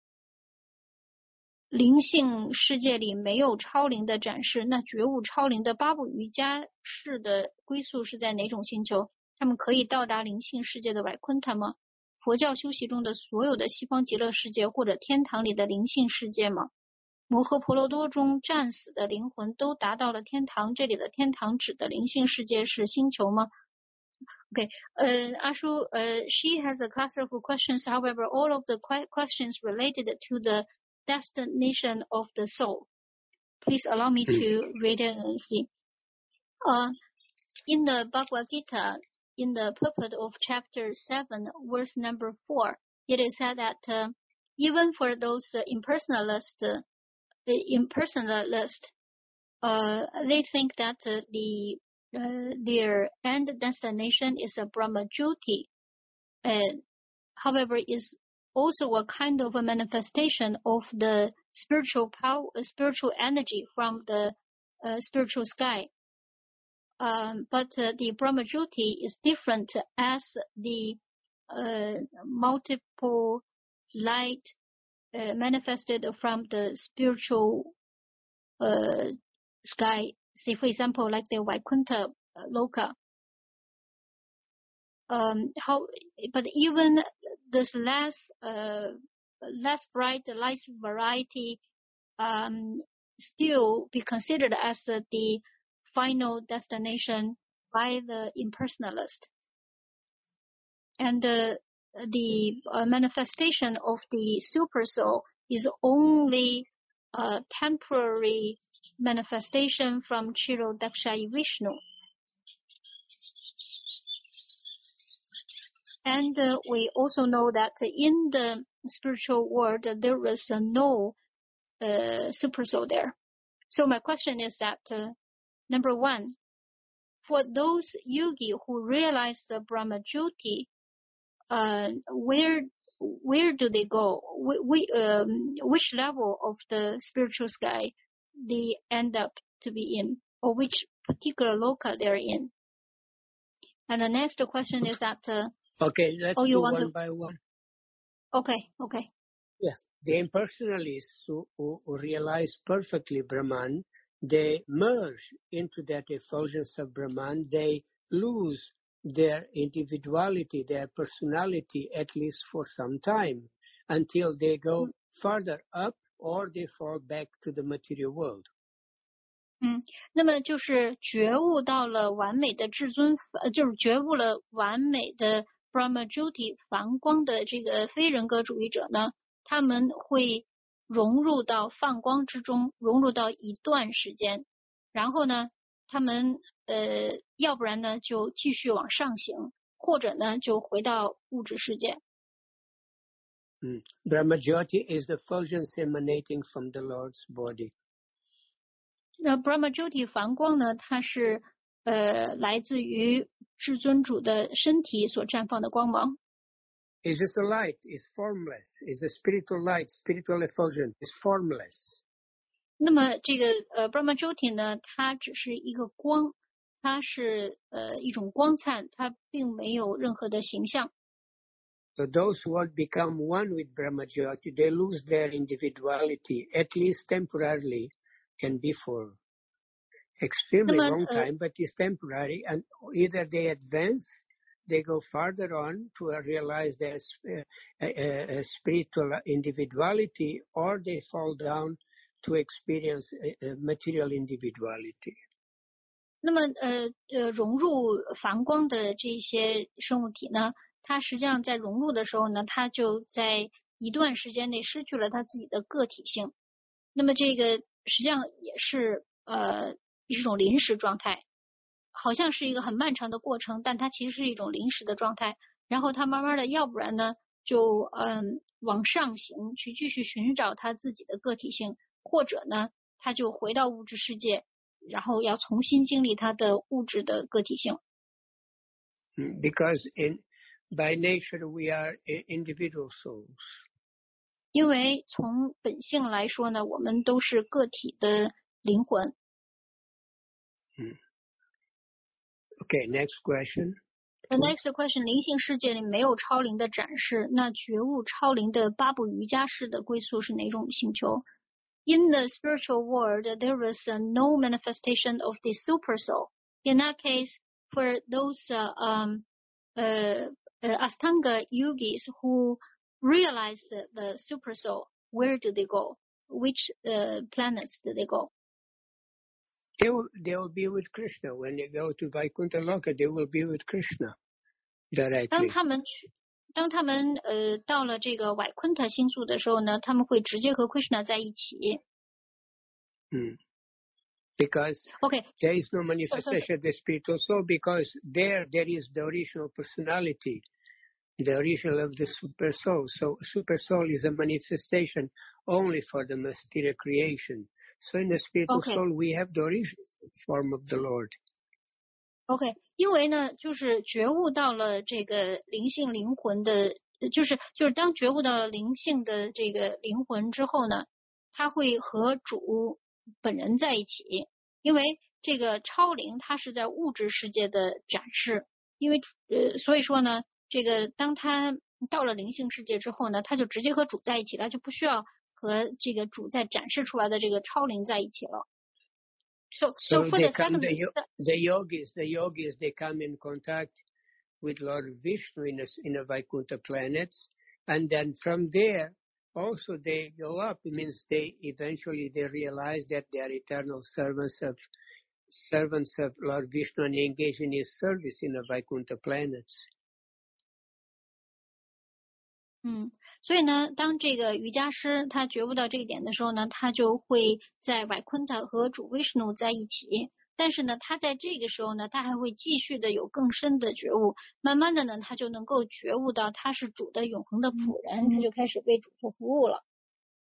灵性世界里没有超灵的展示，那觉悟超灵的巴布瑜伽士的归宿是在哪种星球？他们可以到达灵性世界的瓦昆塔吗？佛教修习中的所有的西方极乐世界或者天堂里的灵性世界吗？摩诃婆罗多中战死的灵魂都达到了天堂，这里的天堂指的灵性世界是星球吗？ Okay, uh, Ashu, uh, she has a cluster of questions. However, all of the que- questions related to the destination of the soul. Please allow me to read it and see. Uh, in the Bhagavad Gita, in the purport of chapter seven, verse number four, it is said that uh, even for those uh, impersonalist, uh, impersonalist, uh, they think that uh, the uh, their end destination is a Brahmajyoti. Uh, however, is also a kind of a manifestation of the spiritual power, spiritual energy from the uh, spiritual sky. Um, but uh, the Brahmajyoti is different as the uh, multiple light uh, manifested from the spiritual uh, sky. Say, for example, like the Vaikuntha uh, Loka. Um, how, but even this less, uh, less bright light variety, um, still be considered as uh, the final destination by the impersonalist. And uh, the uh, manifestation of the super soul is only a temporary manifestation from Kshirodakshaya Vishnu. And uh, we also know that in the spiritual world, there is uh, no uh, super soul there. So my question is that, uh, number one, for those yogi who realize the Brahmajyoti, uh, where where do they go? We, we, um, which level of the spiritual sky they end up to be in, or which particular loka they're in? And the next question is that. Uh, okay, let's oh, you do want one to... by one. Okay, okay. Yeah, the impersonalists who, who, who realize perfectly Brahman, they merge into that effulgence of Brahman. They lose their individuality, their personality, at least for some time, until they go mm. further up or they fall back to the material world. 嗯，那么就是觉悟到了完美的至尊，呃，就是觉悟了完美的 Brahmajyoti 梵光的这个非人格主义者呢，他们会融入到泛光之中，融入到一段时间，然后呢，他们呃，要不然呢就继续往上行，或者呢就回到物质世界。 嗯 ，Brahmajyoti is the effulgence emanating from the Lord's body. 那 Brahmajyoti 梵光呢，它是呃来自于至尊主的身体所绽放的光芒。 It's just a light. It's formless. It's a spiritual light, spiritual effulgence. It's formless. 那么这个呃 Brahmajyoti 呢，它只是一个光，它是呃一种光灿，它并没有任何的形象。 So those who have become one with Brahmajyoti, they lose their individuality, at least temporarily, can be for extremely long time, but it's temporary. And either they advance, they go farther on to realize their uh, uh, spiritual individuality, or they fall down to experience uh, material individuality. 那么呃呃融入梵光的这些生物体呢，它实际上在融入的时候呢，它就在一段时间内失去了它自己的个体性。那么这个实际上也是呃一种临时状态，好像是一个很漫长的过程，但它其实是一种临时的状态。然后它慢慢的，要不然呢就嗯往上行，去继续寻找它自己的个体性，或者呢它就回到物质世界，然后要重新经历它的物质的个体性。 Because in by nature we are individual souls. 因为从本性来说呢，我们都是个体的灵魂。 嗯 Okay, next question. The next question， 灵性世界里没有超灵的展示，那觉悟超灵的八部瑜伽士的归宿是哪种星球？ In the spiritual world, there was uh, no manifestation of the super soul. In that case, for those uh, um, uh, uh, Ashtanga yogis who realized the, the super soul, where do they go? Which uh, planets do they go? They will, they will be with Krishna. When they go to Vaikuntha Loka, they will be with Krishna directly. 当他们去，当他们呃到了这个瓦昆特星宿的时候呢，他们会直接和 Krishna 在一起。 嗯 Because okay. there is no manifestation so, so, of the spiritual soul, because there there is the original personality, the original of the super soul. So super soul is a manifestation only for the material creation. So in the spiritual okay. soul, we have the original form of the Lord. OK， 因为呢，就是觉悟到了这个灵性灵魂的，就是就是当觉悟到了灵性的这个灵魂之后呢，他会和主本人在一起，因为这个超灵它是在物质世界的展示，因为呃，所以说呢，这个当他到了灵性世界之后呢，他就直接和主在一起了，就不需要和这个主在展示出来的这个超灵在一起了。So, so, so for the second, the, the yogis, the yogis, they come in contact with Lord Vishnu in a, in a Vaikuntha planets, and then from there, also they go up. It means they eventually they realize that they are eternal servants of servants of Lord Vishnu and engage in his service in the Vaikuntha planets. 嗯，所以呢，当这个瑜伽师他觉悟到这一点的时候呢，他就会在瓦昆塔和主 Vishnu 在一起。但是呢，他在这个时候呢，他还会继续的有更深的觉悟。慢慢的呢，他就能够觉悟到他是主的永恒的仆人，他就开始为主做服务了。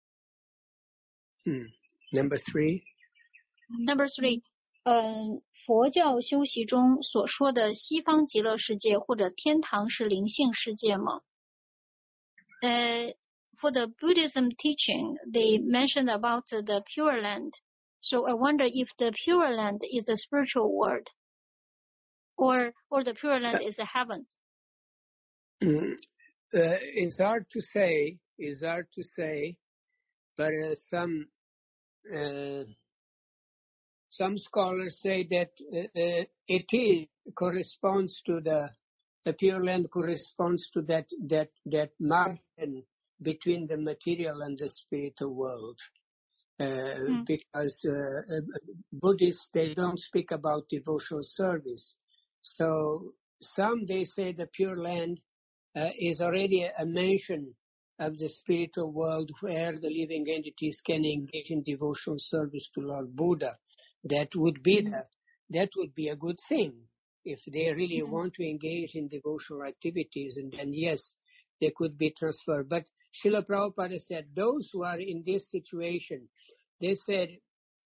嗯 ，Number three. Number three. 嗯，佛教修习中所说的西方极乐世界或者天堂是灵性世界吗？ Uh, for the Buddhism teaching, they mentioned about the Pure Land. So I wonder if the Pure Land is a spiritual world, or or the Pure Land is a heaven. Mm, uh, it's hard to say. It's hard to say, but uh, some uh, some scholars say that uh, uh, it is corresponds to the the Pure Land corresponds to that that that margin between the material and the spiritual world, uh, mm. because uh, Buddhists, they don't speak about devotional service. So some, they say the Pure Land uh, is already a, a mention of the spiritual world where the living entities can engage in devotional service to Lord Buddha. That would be mm. the, that would be a good thing if they really mm. want to engage in devotional activities, and then yes, they could be transferred. But Srila Prabhupada said those who are in this situation, they said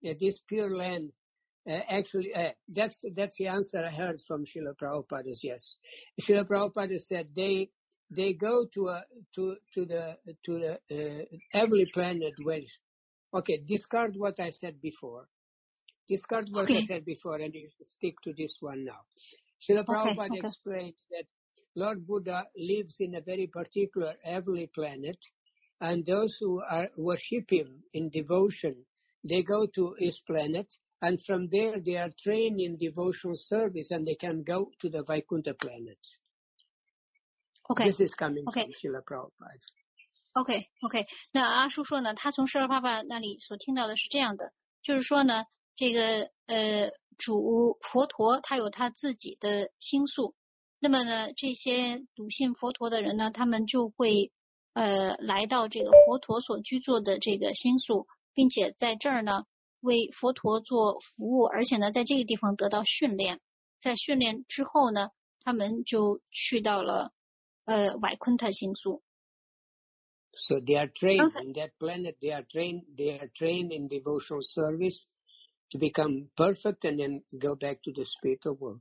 uh, this Pure Land, uh, actually, uh, that's that's the answer I heard from Srila Prabhupada. Yes, Srila Prabhupada said they they go to a to to the to the uh, every planet where. Okay, discard what I said before. Discard what okay. I said before, and you stick to this one now. Srila Prabhupada okay, okay. explained that Lord Buddha lives in a very particular heavenly planet, and those who are worship him in devotion, they go to his planet, and from there they are trained in devotional service, and they can go to the Vaikuntha planets. Okay. This is coming okay. from Srila Prabhupada. OK OK， 那阿叔说呢，他从舍利弗爸那里所听到的是这样的，就是说呢，这个呃主佛陀他有他自己的星宿，那么呢，这些笃信佛陀的人呢，他们就会呃来到这个佛陀所居住的这个星宿，并且在这儿呢为佛陀做服务，而且呢在这个地方得到训练，在训练之后呢，他们就去到了呃瓦昆特星宿。 So they are trained in that planet. They are trained. They are trained in devotional service to become perfect, and then go back to the spiritual world.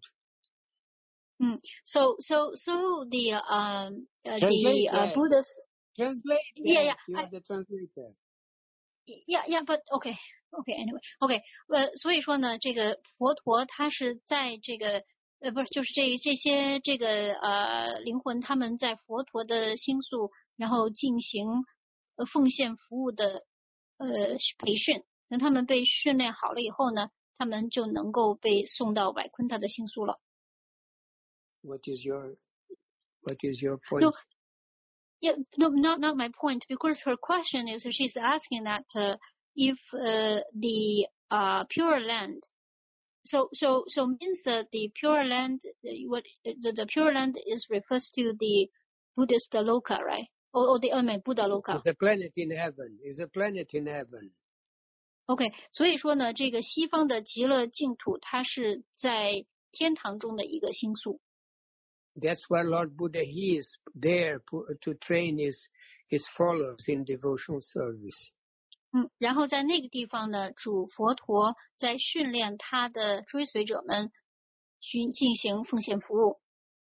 Mm. So so so the um uh, Translate the uh, that. Buddhist. Translate. Yeah that. yeah. You I, are the translator. Yeah yeah, but okay okay anyway okay 呃，所以说呢，这个佛陀他是在这个呃不是就是这这些这个呃灵魂他们在佛陀的星宿。然后进行呃奉献服务的呃培训，等他们被训练好了以后呢，他们就能够被送到瓦昆特的星宿了。 What is your What is your point? No, yeah, no, not not my point. Because her question is, she's asking that uh, if uh, the uh, Pure Land, so so so means that the Pure Land, what the, the Pure Land is refers to the Buddhist loka, right? Or, or the I mean Buddha loka. It's a planet in heaven. It's a planet in heaven. OK， 所以说呢，这个西方的极乐净土，它是在天堂中的一个星宿。 That's where Lord Buddha he is there to train his his followers in devotional service. 嗯，然后在那个地方呢，主佛陀在训练他的追随者们去进行奉献服务。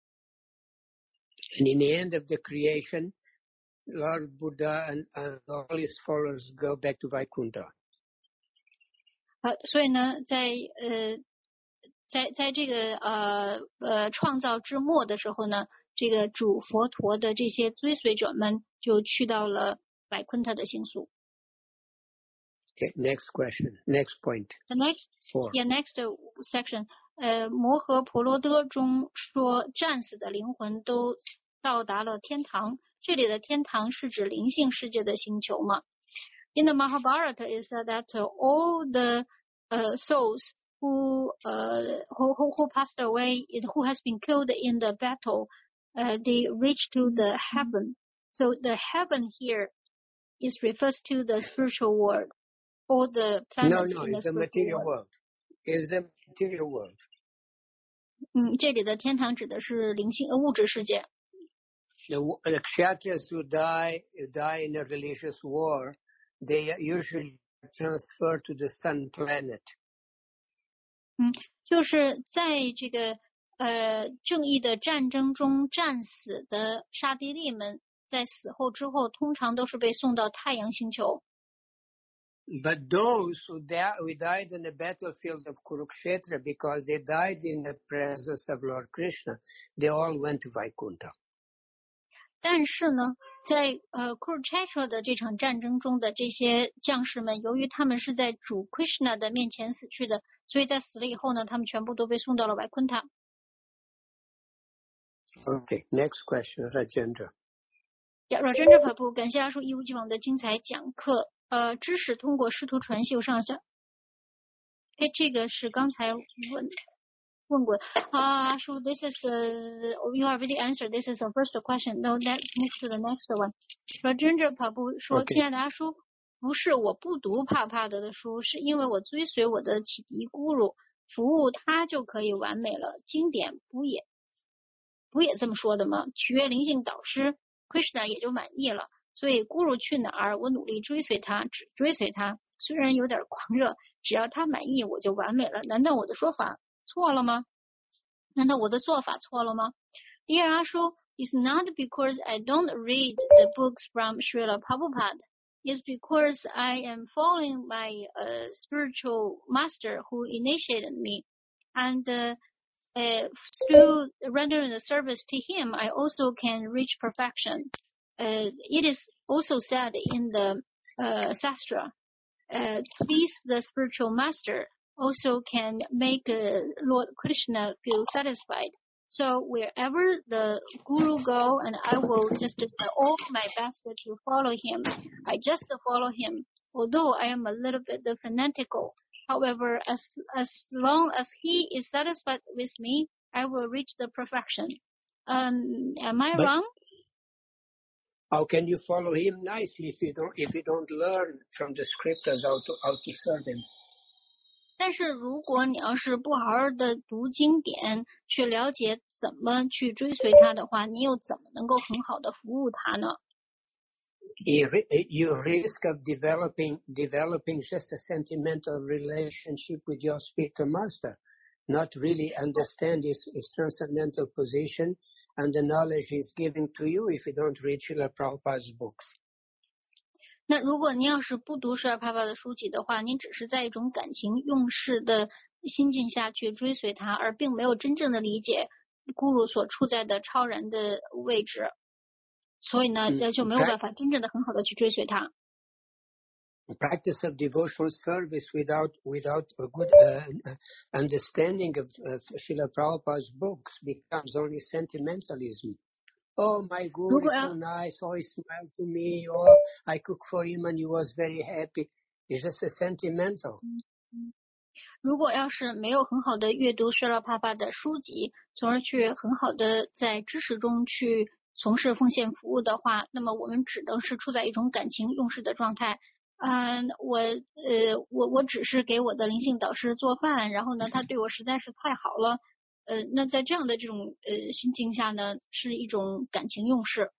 And in the end of the creation, Lord Buddha and, and all his followers go back to Vaikuntha. 呃，所以呢，在呃，在在这个呃呃创造之末的时候呢，这个主佛陀的这些追随者们就去到了瓦昆特的星宿。 Okay, next question, next point. The next, Four. Yeah, next section. 呃，摩诃婆罗多中说，战死的灵魂都到达了天堂。这里的天堂是指灵性世界的星球嘛 ？In the Mahabharata, is that all the uh, souls who uh who, who who passed away, who has been killed in the battle, uh, they reach to the heaven. So the heaven here is refers to the spiritual world. All the planets no, no, in the it's the spiritual material world. world. It's the material world. 嗯，这里的天堂指的是灵性呃物质世界。 The, the kshatriyas who die die in a religious war, they usually transfer to the sun planet. 嗯，就是在这个呃正义的战争中战死的刹帝利们，在死后之后，通常都是被送到太阳星球。 But those who, die, who died in the battlefield of Kurukshetra because they died in the presence of Lord Krishna, they all went to Vaikuntha. 但是呢，在呃 Kurukshetra 的这场战争中的这些将士们，由于他们是在主 Krishna 的面前死去的，所以在死了以后呢，他们全部都被送到了瓦昆塔。 Okay, next question, Rajendra. 呀，若真正法布，感谢阿叔一如既往的精彩讲课。呃，知识通过师徒传授上下。哎，这个是刚才问问过啊，阿叔 ，this is uh, you already answered. This is the first question. No, let's move to the next one. 若真正法布说， Okay. 亲爱的阿叔，不是我不读帕帕德的书，是因为我追随我的启迪咕噜，服务他就可以完美了。经典不也不也这么说的吗？取悦灵性导师 Krishna 也就满意了。所以咕噜去哪儿，我努力追随他，只追随他。 虽然有点狂热，只要他满意我就完美了。难道我的说法错了吗？难道我的做法错了吗？第二，他说 It's not because I don't read the books from Srila Prabhupada. It's because I am following my uh, spiritual master who initiated me. And uh, uh, through rendering the service to him, I also can reach perfection. Uh, it is also said in the uh, Sastra, uh, please the spiritual master also can make uh, Lord Krishna feel satisfied. So wherever the guru go, and I will just do all my best to follow him. I just follow him, although I am a little bit fanatical. However, as as long as he is satisfied with me, I will reach the perfection. Um, am I but wrong? how can you follow him nicely if you don't if you don't learn from the scriptures how to how to serve him? 但是如果你要是不好好的读经典，去了解怎么去追随他的话，你又怎么能够很好的服务他呢？ You you risk of developing developing just a sentimental relationship with your spiritual master, not really understand his, his transcendental position and the knowledge he's giving to you if you don't read Srila Prabhupada's books. 那如果您要是不读舍尔帕帕的书籍的话，您只是在一种感情用事的心境下去追随他，而并没有真正的理解咕噜所处在的超然的位置，所以呢，就没有办法真正的很好的去追随他。 Practice of devotional service without without a good uh, understanding of, of Srila Prabhupada's books becomes only sentimentalism. Oh, my guru is so nice. Oh, he smiled to me. Oh, I cooked for him and he was very happy. It's just a sentimental. 如果要是没有很好的阅读舍拉帕帕的书籍，从而去很好的在知识中去从事奉献服务的话，那么我们只能是处在一种感情用事的状态。嗯，我呃，我我只是给我的灵性导师做饭，然后呢，他对我实在是太好了。呃，那在这样的这种呃心境下呢，是一种感情用事。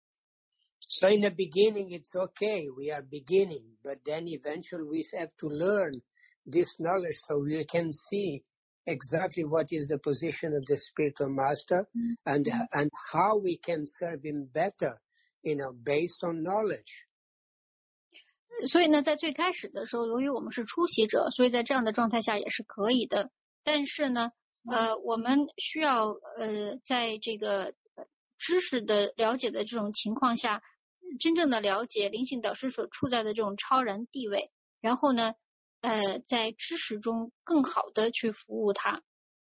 So in the beginning, it's okay. We are beginning, but then eventually we have to learn this knowledge so we can see exactly what is the position of the spiritual master mm-hmm. and and how we can serve him better, you know, based on knowledge. 所以呢，在最开始的时候，由于我们是初习者，所以在这样的状态下也是可以的。但是呢，呃，我们需要呃，在这个知识的了解的这种情况下，真正的了解灵性导师所处在的这种超然地位，然后呢，呃，在知识中更好的去服务他。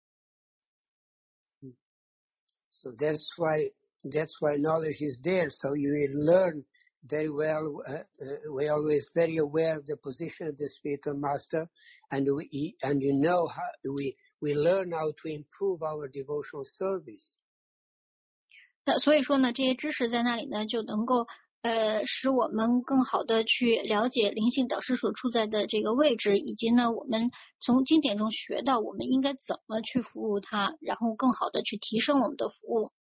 So that's why that's why knowledge is there. So you will learn very well. Uh, uh, we're always very aware of the position of the spiritual master, and we and you know how we we learn how to improve our devotional service. 那所以说呢，这些知识在那里呢，就能够呃使我们更好的去了解灵性导师所处在的这个位置，以及呢，我们从经典中学到我们应该怎么去服务他，然后更好的去提升我们的服务。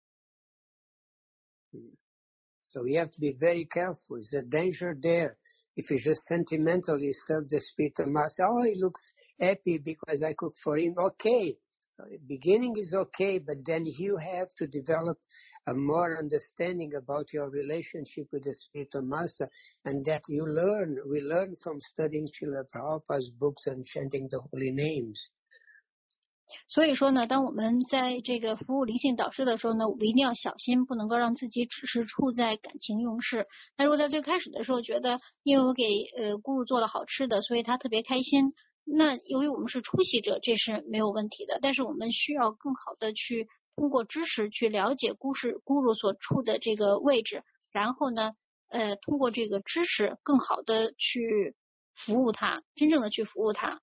So we have to be very careful. There's a danger there. If you just sentimentally serve the spiritual master, oh, he looks happy because I cook for him. Okay, beginning is okay, but then you have to develop a more understanding about your relationship with the spiritual master, and that you learn. We learn from studying Srila Prabhupada's books and chanting the holy names. 所以说呢，当我们在这个服务灵性导师的时候呢，我们一定要小心，不能够让自己只是处在感情用事。那如果在最开始的时候觉得，因为我给呃咕噜做了好吃的，所以他特别开心，那由于我们是初习者，这是没有问题的。但是我们需要更好的去通过知识去了解咕噜咕噜所处的这个位置，然后呢，呃，通过这个知识更好的去服务他，真正的去服务他。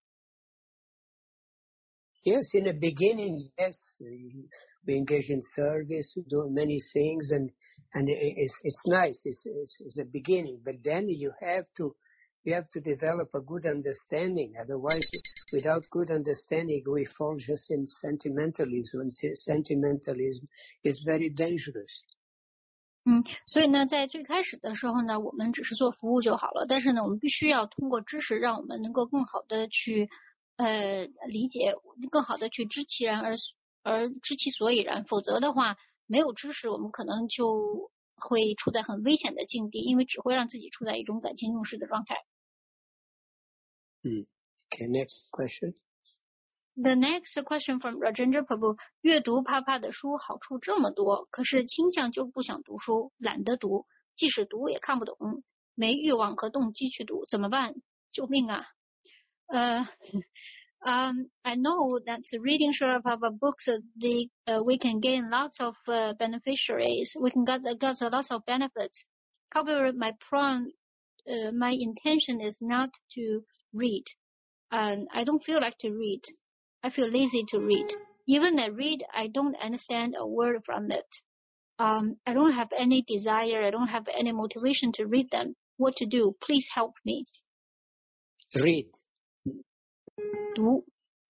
Yes, in the beginning, yes, we engage in service, we do many things, and and it's it's nice. It's it's, it's a beginning, but then you have to you have to develop a good understanding. Otherwise, without good understanding, we fall just in sentimentalism, and sentimentalism is very dangerous. 嗯，所以呢，在最开始的时候呢，我们只是做服务就好了。但是呢，我们必须要通过知识，让我们能够更好的去呃理解，更好的去知其然而而知其所以然。否则的话，没有知识，我们可能就会处在很危险的境地，因为只会让自己处在一种感情用事的状态。 嗯 ，Okay, next question. The next question from Rajendra Prabhu， 阅读帕帕的书好处这么多，可是倾向就不想读书，懒得读，即使读也看不懂，没欲望和动机去读，怎么办？救命啊！呃、uh, um, I know that reading Srila Prabhupada books, the, uh, we can gain lots of uh, beneficiaries. We can get, get lots of benefits. However, my problem, uh, my intention is not to read, and I don't feel like to read.I feel lazy to read. Even I read, I don't understand a word from it. Um, I don't have any desire, I don't have any motivation to read them. What to do? Please help me. Read. 读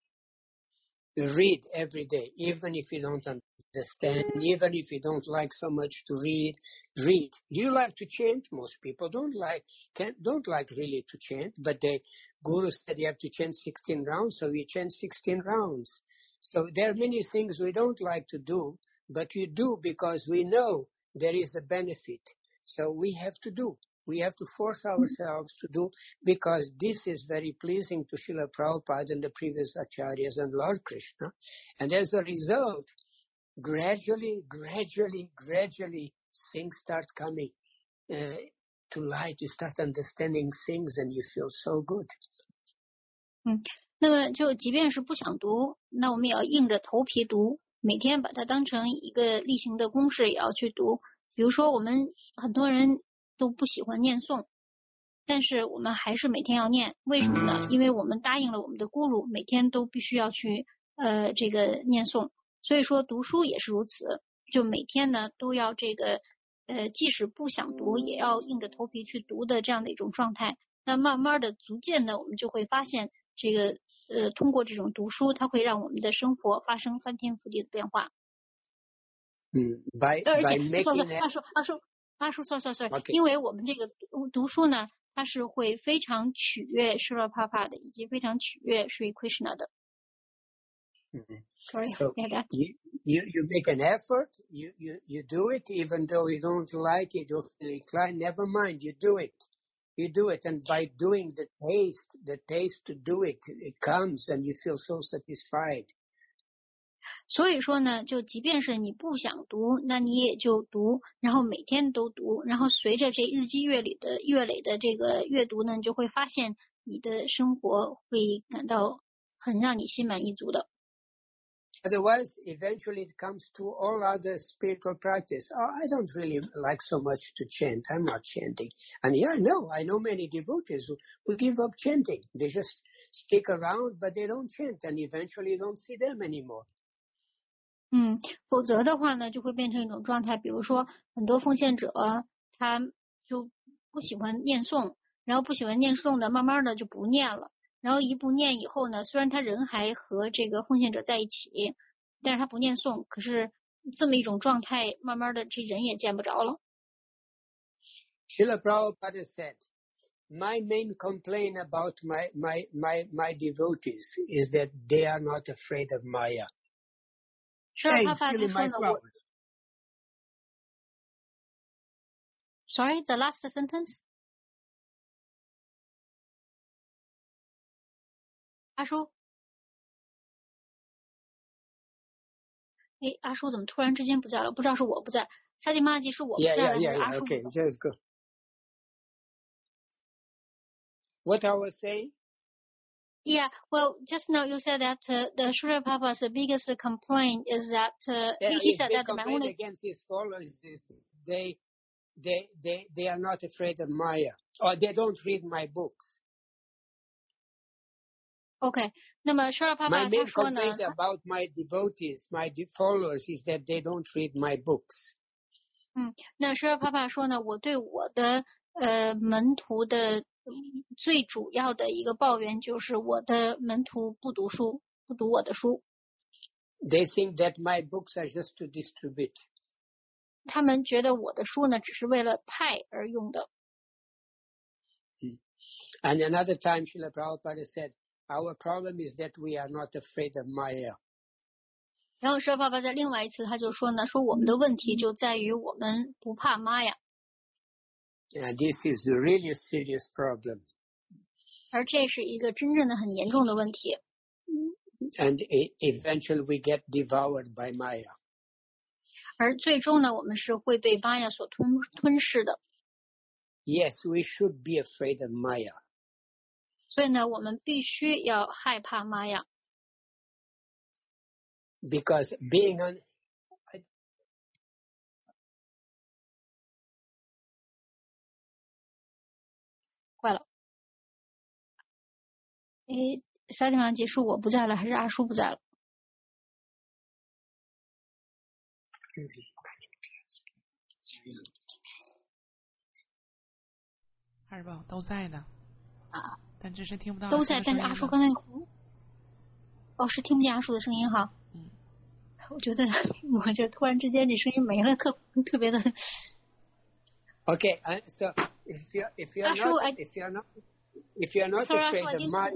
Read every day, even if you don't understand, even if you don't like so much to read. Read. Do you like to chant? Most people don't like, can't, don't like really to chant, but the Guru said you have to chant sixteen rounds, so we chant sixteen rounds. So there are many things we don't like to do, but we do because we know there is a benefit. So we have to do. We have to force ourselves to do, because this is very pleasing to Srila Prabhupada and the previous acharyas and Lord Krishna. And as a result, gradually, gradually, gradually, things start coming uh, to light. You start understanding things and you feel so good. 嗯，那么就即便是不想读，那我们也要硬着头皮读，每天把它当成一个例行的公事也要去读。比如说我们很多人都不喜欢念诵，但是我们还是每天要念，为什么呢？因为我们答应了我们的咕噜，每天都必须要去呃这个念诵，所以说读书也是如此，就每天呢都要这个呃即使不想读，也要硬着头皮去读的这样的一种状态。那慢慢的逐渐的，我们就会发现这个呃通过这种读书，它会让我们的生活发生翻天覆地的变化。 嗯 by, 而且 by making 阿叔阿叔阿叔 sorry sorry sorry， okay. 因为我们这个读读书呢，它是会非常取悦 Srila Prabhupada 的，以及非常取悦 Sri Krishna 的。 Mm-hmm. Sorry, so yeah, that. You, you, you make an effort, you, you, you do it, even though you don't like it or feel inclined, never mind, you do it. You do it, and by doing the taste, the taste to do it, it comes and you feel so satisfied. 所以说呢，就即便是你不想读，那你也就读，然后每天都读，然后随着这日积月累的月累的这个阅读呢，你就会发现你的生活会感到很让你心满意足的。 Otherwise, eventually it comes to all other spiritual practice. Oh, I don't really like so much to chant. I'm not chanting. And yeah, I know. I know many devotees who, who give up chanting. They just stick around, but they don't chant. And eventually you don't see them anymore. 嗯，否则的话呢，就会变成一种状态。比如说，很多奉献者他就不喜欢念诵，然后不喜欢念诵的，慢慢的就不念了。然后一不念以后呢，虽然他人还和这个奉献者在一起，但是他不念诵，可是这么一种状态，慢慢的这人也见不着了。 Srila Prabhupada said, my main complaint about my, my, my, my devotees is that they are not afraid of Maya. 是啊，他爸他说呢，我 Sorry, the last sentence. 阿叔，哎，阿叔怎么突然之间不在了？不知道是我不在，萨迪玛吉是我不在 Yeah, 了， yeah, 还是 yeah, 阿 yeah. 叔 Okay, 不在？ just go. What I was saying? Yeah, well, just now you said that uh, the Srila Prabhupada's biggest complaint is that uh, Yeah, he his said big that my complaint only against his followers is they, they, they, they are not afraid of Maya, or they don't read my books. OK， 那么 Srila My Prabhupada main 他说呢， complaint about my devotees, my de- followers, is that they don't read my books. 嗯，那 Srila Prabhupada说呢，我对我的呃门徒的最主要的一个抱怨就是我的门徒不读书，不读我的书。 They think that my books are just to distribute. 他们觉得我的书呢只是为了派而用的。 And another time, Srila Prabhupada said, our problem is that we are not afraid of Maya. 然后舍爸爸在另外一次他就说呢，说我们的问题就在于我们不怕玛雅。 And this is really a serious problem. 而这是一个真正的很严重的问题。 And eventually we get devoured by Maya. 而最终呢，我们是会被玛雅所吞吞噬的。 Yes, we should be afraid of Maya. 所以呢，我们必须要害怕玛雅。 Because being on, 坏了，诶，撒地玛结束，我不在了，还是阿叔不在了？ 二宝都在呢。 啊， 但只是听不到都在，但是阿叔刚才，哦，是听不见阿叔的声音哈。 嗯， 我觉得，我就突然之间这声音没了，特特别的。 Okay, uh, so if you if you are Ashu, not I, if you are not if you are not sorry, afraid Ashu, of Maya,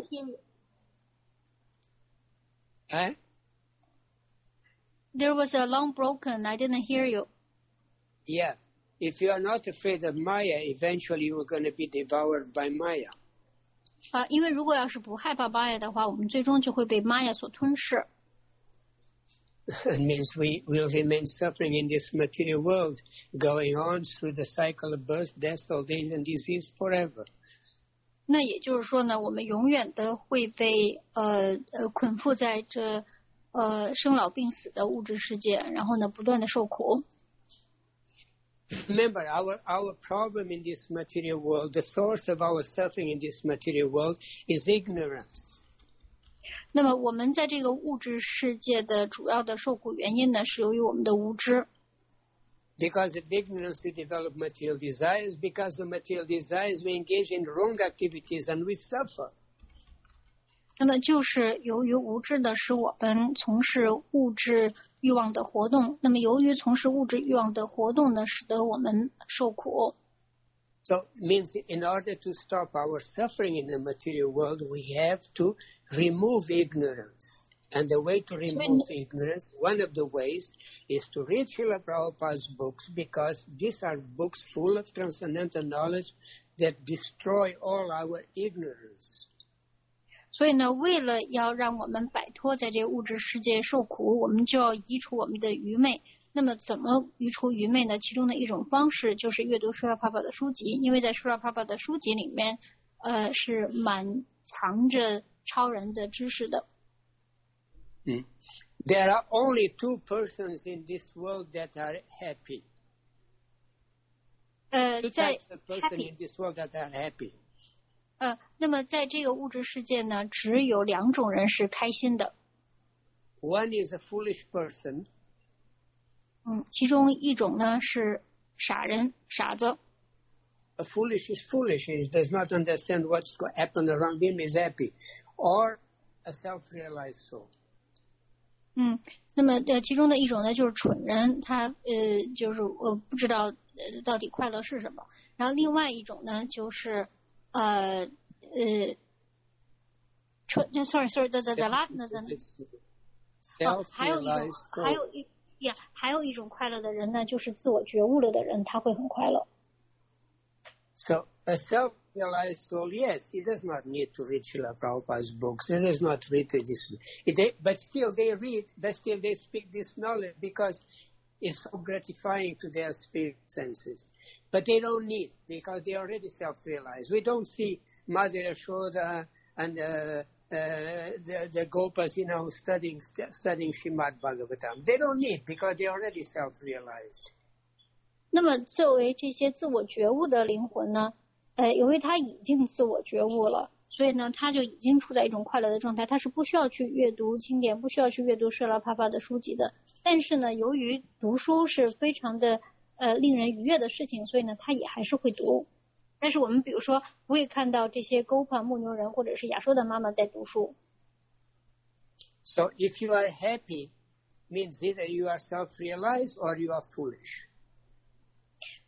eh? There was a long broken. I didn't hear you. Yeah. If you are not afraid of Maya, eventually you are going to be devoured by Maya. 啊，因为如果要是不害怕玛雅的话，我们最终就会被玛雅所吞噬。 It means we will remain suffering in this material world, going on through the cycle of birth, death, old age, and disease forever. 那也就是说呢，我们永远的会被呃呃捆缚在这呃生老病死的物质世界，然后呢不断的受苦。 Remember, our our problem in this material world, the source of our suffering in this material world is ignorance. 那么我们在这个物质世界的主要的受苦原因呢，是由于我们的无知。 Because of ignorance, we develop material desires. Because of material desires, we engage in wrong activities and we suffer. 那么就是由于无知的，使我们从事物质欲望的活动。那么由于从事物质欲望的活动呢，使得我们受苦。 So it means in order to stop our suffering in the material world, we have to remove ignorance. And the way to remove ignorance, one of the ways, is to read Srila Prabhupada's books, because these are books full of transcendental knowledge that destroy all our ignorance. 所以呢，为了要让我们摆脱在这个物质世界受苦，我们就要移除我们的愚昧。那么怎么移除愚昧呢？其中的一种方式就是阅读Srila Prabhupada的书籍，因为在Srila Prabhupada的书籍里面，呃，是满藏着超人的知识的。 Mm. There are only two persons in this world that are happy. 呃， Two 在 types of person happy in this world that are happy. 呃，那么在这个物质世界呢，只有两种人是开心的。 One is a foolish person. 嗯，其中一种呢是傻人、傻子。 A foolish is foolish. He does not understand what's going to happen around him, is happy. Or a self-realized soul. 嗯，那么呃，其中的一种呢就是蠢人，他呃就是我不知道呃到底快乐是什么。然后另外一种呢就是呃呃，蠢 ，sorry sorry the the the last the the 哦，还有一种还有一呀还有一种快乐的人呢，就是自我觉悟了的人，他会很快乐。 So a self-realized soul, yes, he does not need to read Srila Prabhupada's books. He does not read this, they, but still they read, but still they speak this knowledge because it's so gratifying to their spirit senses. But they don't need, because they are already self-realized. We don't see Mother Yashoda and uh, uh, the, the Gopas, you know, studying studying Srimad Bhagavatam. They don't need, because they are already self-realized. 那么作为这些自我觉悟的灵魂呢，呃，由于他已经自我觉悟了，所以呢，他就已经处在一种快乐的状态，他是不需要去阅读经典，不需要去阅读舍拉帕帕的书籍的。但是呢，由于读书是非常的呃令人愉悦的事情，所以呢，他也还是会读。但是我们比如说不会看到这些沟帕牧牛人或者是亚说的妈妈在读书。 So if you are happy, means either you are self-realized or you are foolish.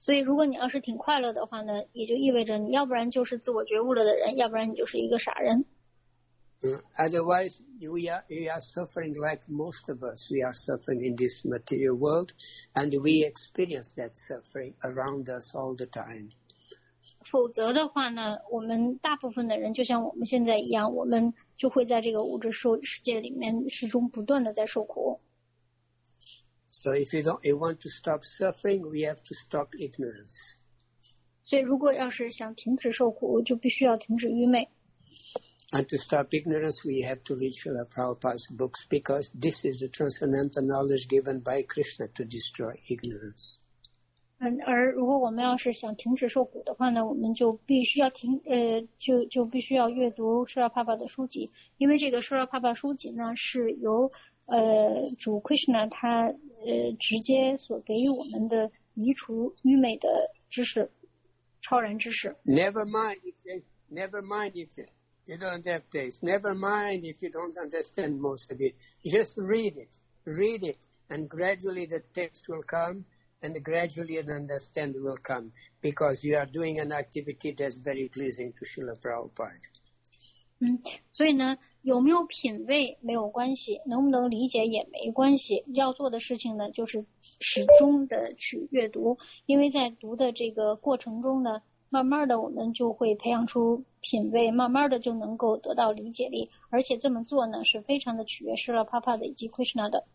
所以如果你要是挺快乐的话呢，也就意味着你要不然就是自我觉悟了的人，要不然你就是一个傻人。 Uh, otherwise, we are, we are suffering like most of us. We are suffering in this material world, and we experience that suffering around us all the time. 否则的话呢，我们大部分的人就像我们现在一样，我们就会在这个物质世世界里面始终不断的在受苦。 So if you don't, you want to stop suffering, we have to stop ignorance. 所以如果要是想停止受苦，就必须要停止愚昧。 And to stop ignorance, we have to read Srila Prabhupada's books, because this is the transcendental knowledge given by Krishna to destroy ignorance. 嗯，而如果我们要是想停止受苦的话呢，我们就必须要停，呃，就就必须要阅读舍拉帕帕的书籍，因为这个舍拉帕帕书籍呢是由呃主 Krishna 他呃直接所给予我们的移除愚昧的知识，超然知识。 Never mind if you, never mind if you, you don't have taste. Never mind if you don't understand most of it. Just read it, read it, and gradually the text will come. And gradually an understanding will come, because you are doing an activity that's very pleasing to Srila Prabhupada. 嗯，所以呢，有没有品味没有关系，能不能理解也没关系。要做的事情呢，就是始终的去阅读，因为在读的这个过程中呢，慢慢的我们就会培养出品味，慢慢的就能够得到理解力，而且这么做呢，是非常的取悦Srila Prabhupada以及 Krishna 的。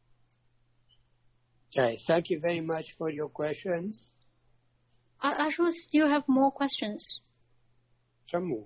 Okay, thank you very much for your questions. I, I should still have more questions. Some more.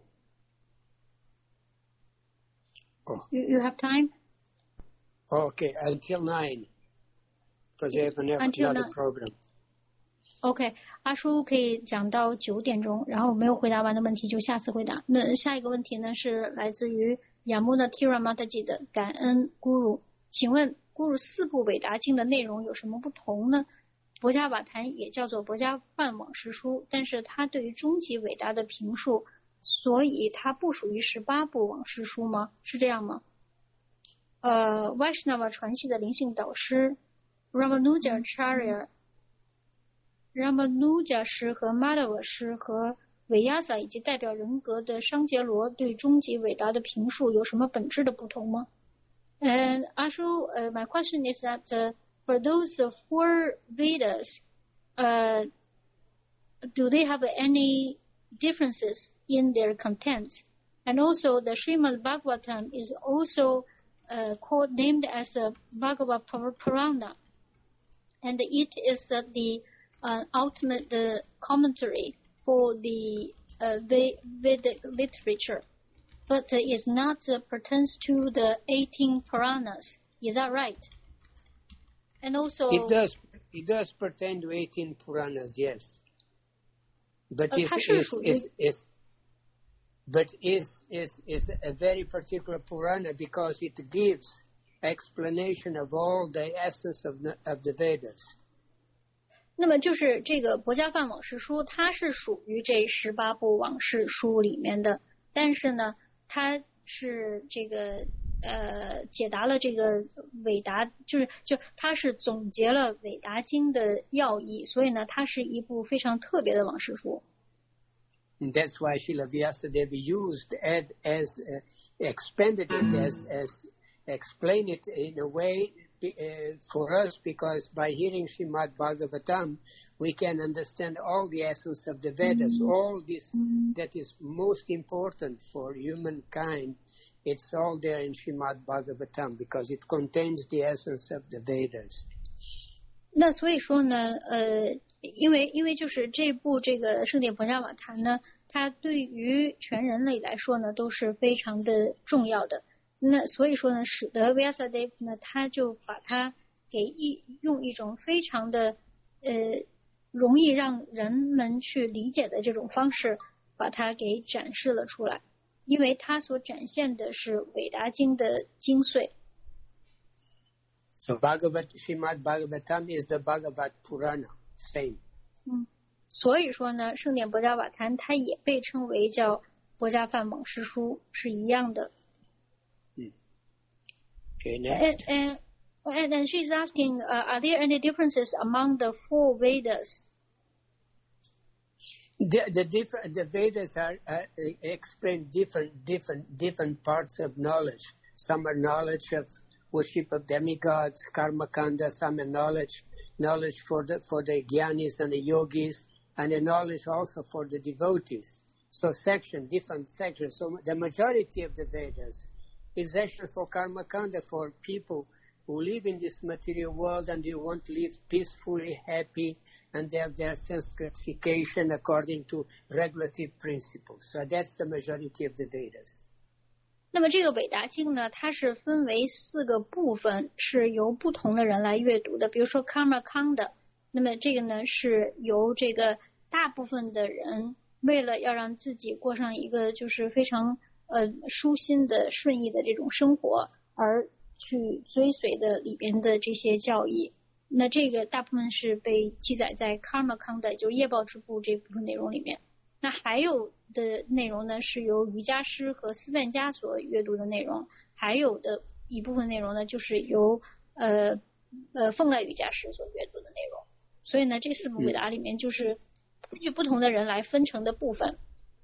Oh. You, you have time? Okay, until nine, because I have another, another program. OK， 阿叔可以讲到九点钟，然后没有回答完的问题就下次回答。那下一个问题呢是来自于雅木的 Tira Mataji 的感恩 Guru， 请问Guru四部韦达经的内容有什么不同呢？博伽瓦坛也叫做博伽梵往事书，但是它对于终极韦达的评述，所以它不属于十八部往事书吗？是这样吗？呃 ，Vaishnava 传系的灵性导师 Ramanujacharya、嗯、Ramanuja 师和 Madhava 师和韦亚萨以及代表人格的商杰罗对终极韦达的评述有什么本质的不同吗？And Ashu, uh, my question is that uh, for those uh, four Vedas, uh, do they have any differences in their contents? And also, the Srimad Bhagavatam is also uh, called named as a Bhagavad Purana, and it is uh, the uh, ultimate uh, commentary for the uh, Vedic literature. But uh, it not uh, pertains to the eighteen Puranas. Is that right? And also, it does. It does pertain to eighteen Puranas, yes. But uh, is is is is but is is is a very particular Purana because it gives explanation of all the essence of the, of the Vedas. 那么就是这个博伽梵往事书，它是属于这十八部往事书里面的，但是呢。它是这个呃解答了这个韦达，就是就它是总结了韦达经的要义，所以呢，它是一部非常特别的往事书。 And that's why Srila Vyasadeva used it as uh, expanded it as as explain it in a way uh, for us, because by hearing Srimad Bhagavatam we can understand all the essence of the Vedas, mm-hmm. all this mm-hmm. that is most important for humankind. It's all there in Srimad Bhagavatam because it contains the essence of the Vedas. 那所以说呢，呃，因为因为就是这部这个圣典博伽瓦坛呢，它对于全人类来说呢都是非常的重要的。那所以说呢，使得 Vyasadeva 呢，他就把它给一用一种非常的呃。容易让人们去理解的这种方式，把它给展示了出来，因为它所展现的是韦达经的精髓。 So Bhagavad Srimad Bhagavatam is the Bhagavad Purana, same. 嗯，所以说呢，圣典博伽瓦坛它也被称为叫博伽梵往事书，是一样的。 嗯。Okay, next. And, and, and she's asking, uh, are there any differences among the four Vedas? The, the different the Vedas are uh, explain different different different parts of knowledge. Some are knowledge of worship of demigods, karma kanda. Some are knowledge knowledge for the for the jnanis and the yogis, and a knowledge also for the devotees. So section different sections. So the majority of the Vedas is actually for karma kanda, for people who live in this material world and they want to live peacefully, happy, and they have their sense gratification according to regulative principles. So that's the majority of the Vedas. 那么这个韦达经呢，它是分为四个部分，是由不同的人来阅读的。比如说 Karma Kanda， 那么这个呢是由这个大部分的人为了要让自己过上一个就是非常呃舒心的顺意的这种生活而去追随的里边的这些教义，那这个大部分是被记载在 Karma Kanda， 就是业报之部这部分内容里面。那还有的内容呢，是由瑜伽师和思辨家所阅读的内容，还有的一部分内容呢，就是由呃呃凤赖瑜伽师所阅读的内容。所以呢，这四部韦达里面就是根据不同的人来分成的部分。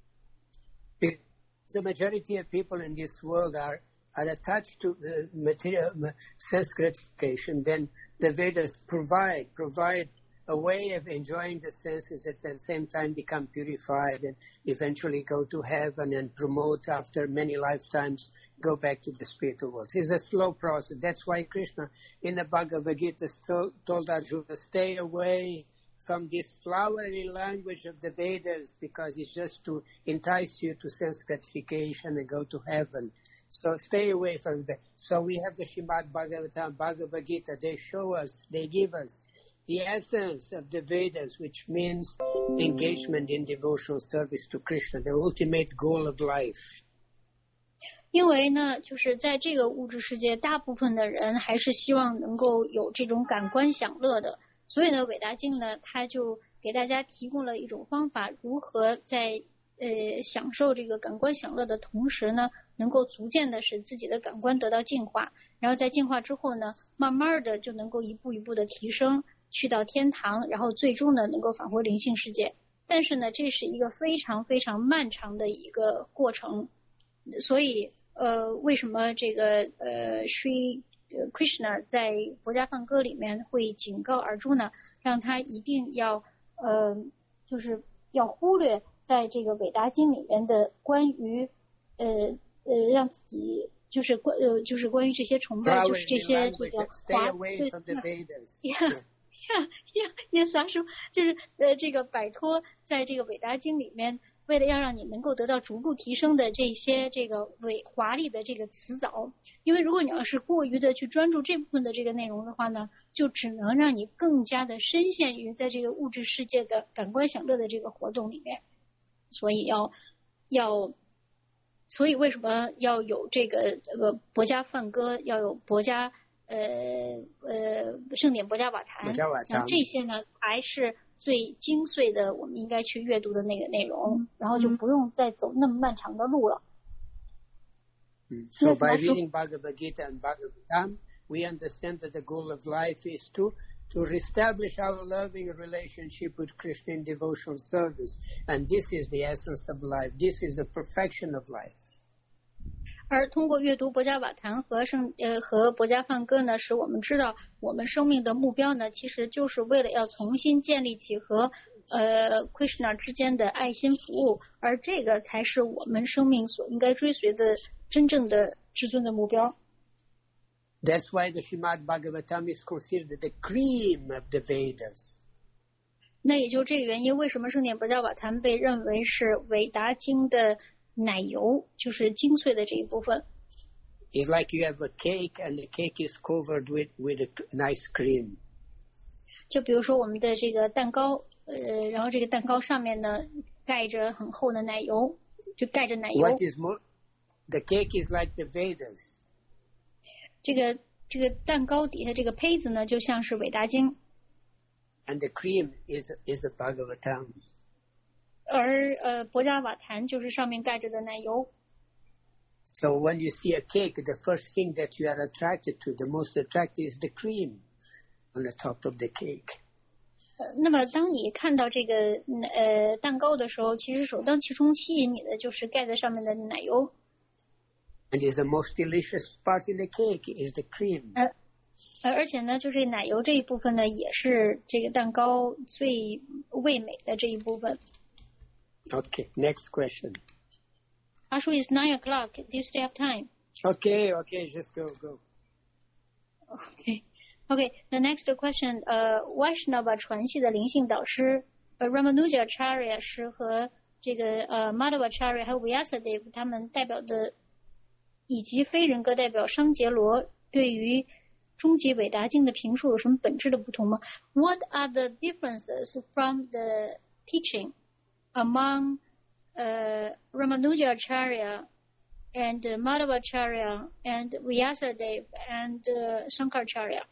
The majority of people in this world are are attached to the material sense gratification, then the Vedas provide provide a way of enjoying the senses at the same time become purified and eventually go to heaven and promote after many lifetimes go back to the spiritual world. It's a slow process. That's why Krishna in the Bhagavad Gita told, told Arjuna, stay away from this flowery language of the Vedas because it's just to entice you to sense gratification and go to heaven. So stay away from that. So we have the Srimad Bhagavatam, Bhagavad Gita. They show us, they give us the essence of the Vedas, which means engagement in devotional service to Krishna, the ultimate goal of life. 因为呢，就是在这个物质世界，大部分的人还是希望能够有这种感官享乐的，所以呢，韦达经呢，它就给大家提供了一种方法，如何在呃享受这个感官享乐的同时呢，能够逐渐的使自己的感官得到净化，然后在净化之后呢，慢慢的就能够一步一步的提升，去到天堂，然后最终呢能够返回灵性世界。但是呢，这是一个非常非常漫长的一个过程，所以呃，为什么这个呃 Sri Krishna 在佛家梵歌里面会警告尔朱呢，让他一定要呃，就是要忽略在这个韦达经里面的关于呃呃让自己就是关呃就是关于这些崇拜，就是这些这个华对呀。Yes， 阿叔，就是呃，这个摆脱在这个韦达经里面，为了要让你能够得到逐步提升的这些这个伟华丽的这个词藻，因为如果你要是过于的去专注这部分的这个内容的话呢，就只能让你更加的深陷于在这个物质世界的感官享乐的这个活动里面，所以要要，所以为什么要有这个呃博家梵歌，要有博家。呃呃，圣典博伽瓦坛，像这些呢，还是最精髓的，我们应该去阅读的那个内容，然后就不用再走那么漫长的路了。 Mm. So by reading Bhagavad Gita and Bhagavatam, we understand that the goal of life is to to reestablish our loving relationship with Krishna in devotional service, and this is the essence of life. This is the perfection of life. 而通过阅读博伽瓦坛和圣呃和博伽梵歌呢，使我们知道我们生命的目标呢，其实就是为了要重新建立起和呃 Krishna 之间的爱心服务，而这个才是我们生命所应该追随的真正的至尊的目标。 That's why the Srimad Bhagavatam is considered the cream of the Vedas. 那也就这个原因，为什么圣典博伽瓦坛被认为是韦达经的奶油，就是精粹的这一部分。 It's like you have a cake and the cake is covered with with a nice cream. 就比如说我们的这个蛋糕，呃，然后这个蛋糕上面呢盖着很厚的奶油，就盖着奶油。 What is more, the cake is like the Vedas. 这个这个蛋糕底下这个胚子呢，就像是韦达经。 And the cream is is the Bhagavatam. 而呃，博伽瓦坛就是上面盖着的奶油。 So when you see a cake, the first thing that you are attracted to, the most attractive is the cream on the top of the cake. 呃，那么当你看到这个呃蛋糕的时候，其实首当其冲吸引你的就是盖在上面的奶油。 And is the most delicious part in the cake is the cream. 呃，呃而且呢，就是奶油这一部分呢，也是这个蛋糕最味美的这一部分。 Okay, next question. Ashu, it's nine o'clock. Do you still have time? Okay, okay, just go, go. Okay. Okay, the next question, 呃 Vaishnava 传系的灵性导师，呃 Ramanujacharya 是和这个呃 Madhvacharya 还有 Vyasadeva 他们代表的，以及非人格代表商杰罗对于终极伟达经的评述有什么本质的不同吗？ What are the differences from the teaching among uh, Ramanujacharya and Madhvacharya and Vyasadeva and uh, Shankaracharya?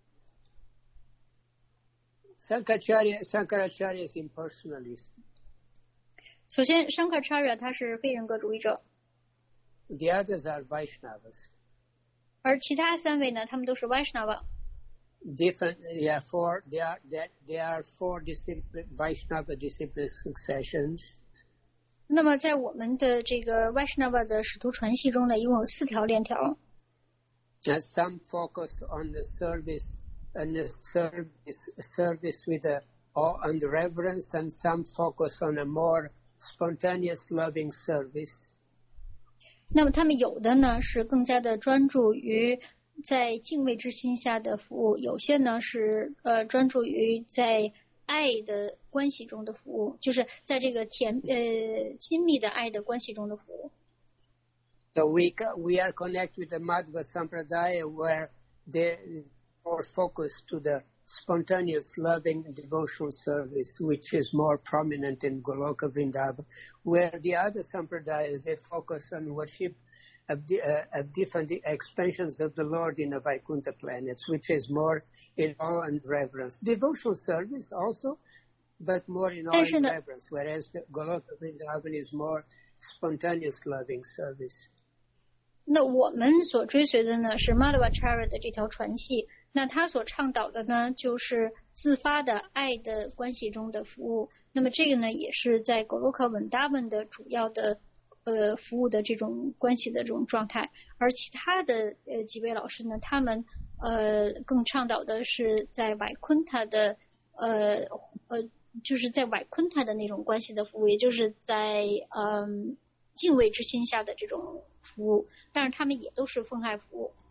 Sankaracharya, Sankaracharya is impersonalist. 首先 Shankaracharya 他是非人格主义者， The others are Vaishnavas. 而其他三位呢，他们都是 Vaishnava。 Different, yeah, four, there are, there, there are four discipline, Vaishnava discipline successions. 那么在我们的这个 Vaishnava 的使徒传系中呢，一共有四条链条。 And some focus on the service and the service, service with a awe and reverence, and some focus on a more spontaneous loving service. 那么他们有的呢是更加的专注于在敬畏之心下的服务，有些呢是呃专注于在爱的关系中的服务，就是在这个甜呃亲密的爱的关系中的服务。 So we we are connected with the Madhva Sampradaya, where they more focused to the spontaneous loving devotional service, which is more prominent in Goloka Vrindavan, where the other Sampradayas, they focus on worship of, the, uh, of different expansions of the Lord in the Vaikuntha planets, which is more in awe and reverence. Devotional service also, but more in awe and reverence, whereas the Goloka Vrindavan is more spontaneous loving service. 那我们所追随的呢是 Madhvacharya 的这条传系，那他所倡导的呢就是自发的爱的关系中的服务。那么这个呢也是在 Goloka Vrindavan 的主要的呃服务的这种关系的这种状态。而其他的呃几位老师呢，他们呃更倡导的是在 Vaikuntha 的呃呃就是在 Vaikuntha 的那种关系的服务，也就是在嗯、呃、敬畏之心下的这种服务，但是他们也都是奉爱服务。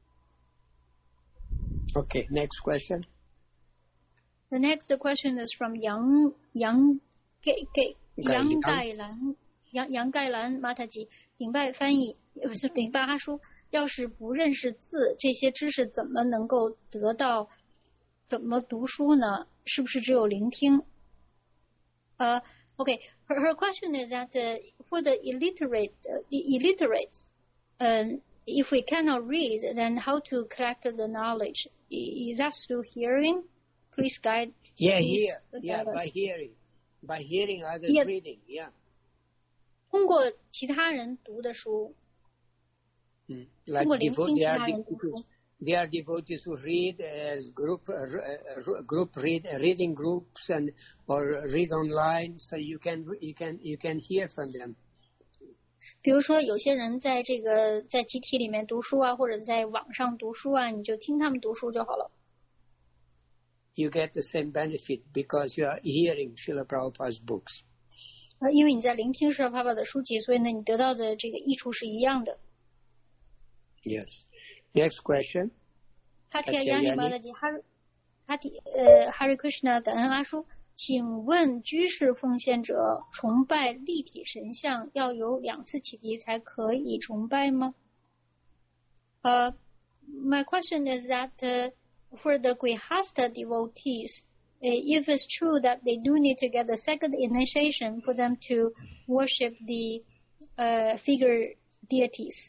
Okay, next question. The next question is from Yang Yang Ge Ge Yang Gai Lan杨杨盖兰马塔吉顶拜翻译不是顶拜阿叔，要是不认识字，这些知识怎么能够得到？怎么读书呢？是不是只有聆听？呃、uh, Okay, her, her question is that uh, for the illiterate, uh, illiterate, um, if we cannot read, then how to collect the knowledge? Is that through hearing? Please guide. Yeah, please hear. guide Yeah, us. by hearing, by hearing others Yeah. reading. Yeah. 通过其他人读的书， Mm. 通 Like 过聆 devo- 听其 they are 他人读 devotees, 书。 they are devotees who read as group, uh, uh, group read, reading groups and or read online, so you can you can you can hear from them. 比如说，有些人在这个在集体里面读书啊，或者在网上读书啊，你就听他们读书就好了。 You get the same benefit because you are hearing Srila Prabhupada's books. 呃，因为你在聆听舍帕帕的书籍，所以呢，你得到的这个益处是一样的。 Yes. Next question. 哈提亚亚尼玛的吉哈哈提呃哈瑞克什纳感恩阿叔，请问居士奉献者崇拜立体神像要有两次启迪才可以崇拜吗？呃、uh, My question is that、uh, for the Grihastha devotees, if it's true that they do need to get the second initiation for them to worship the uh, figure deities.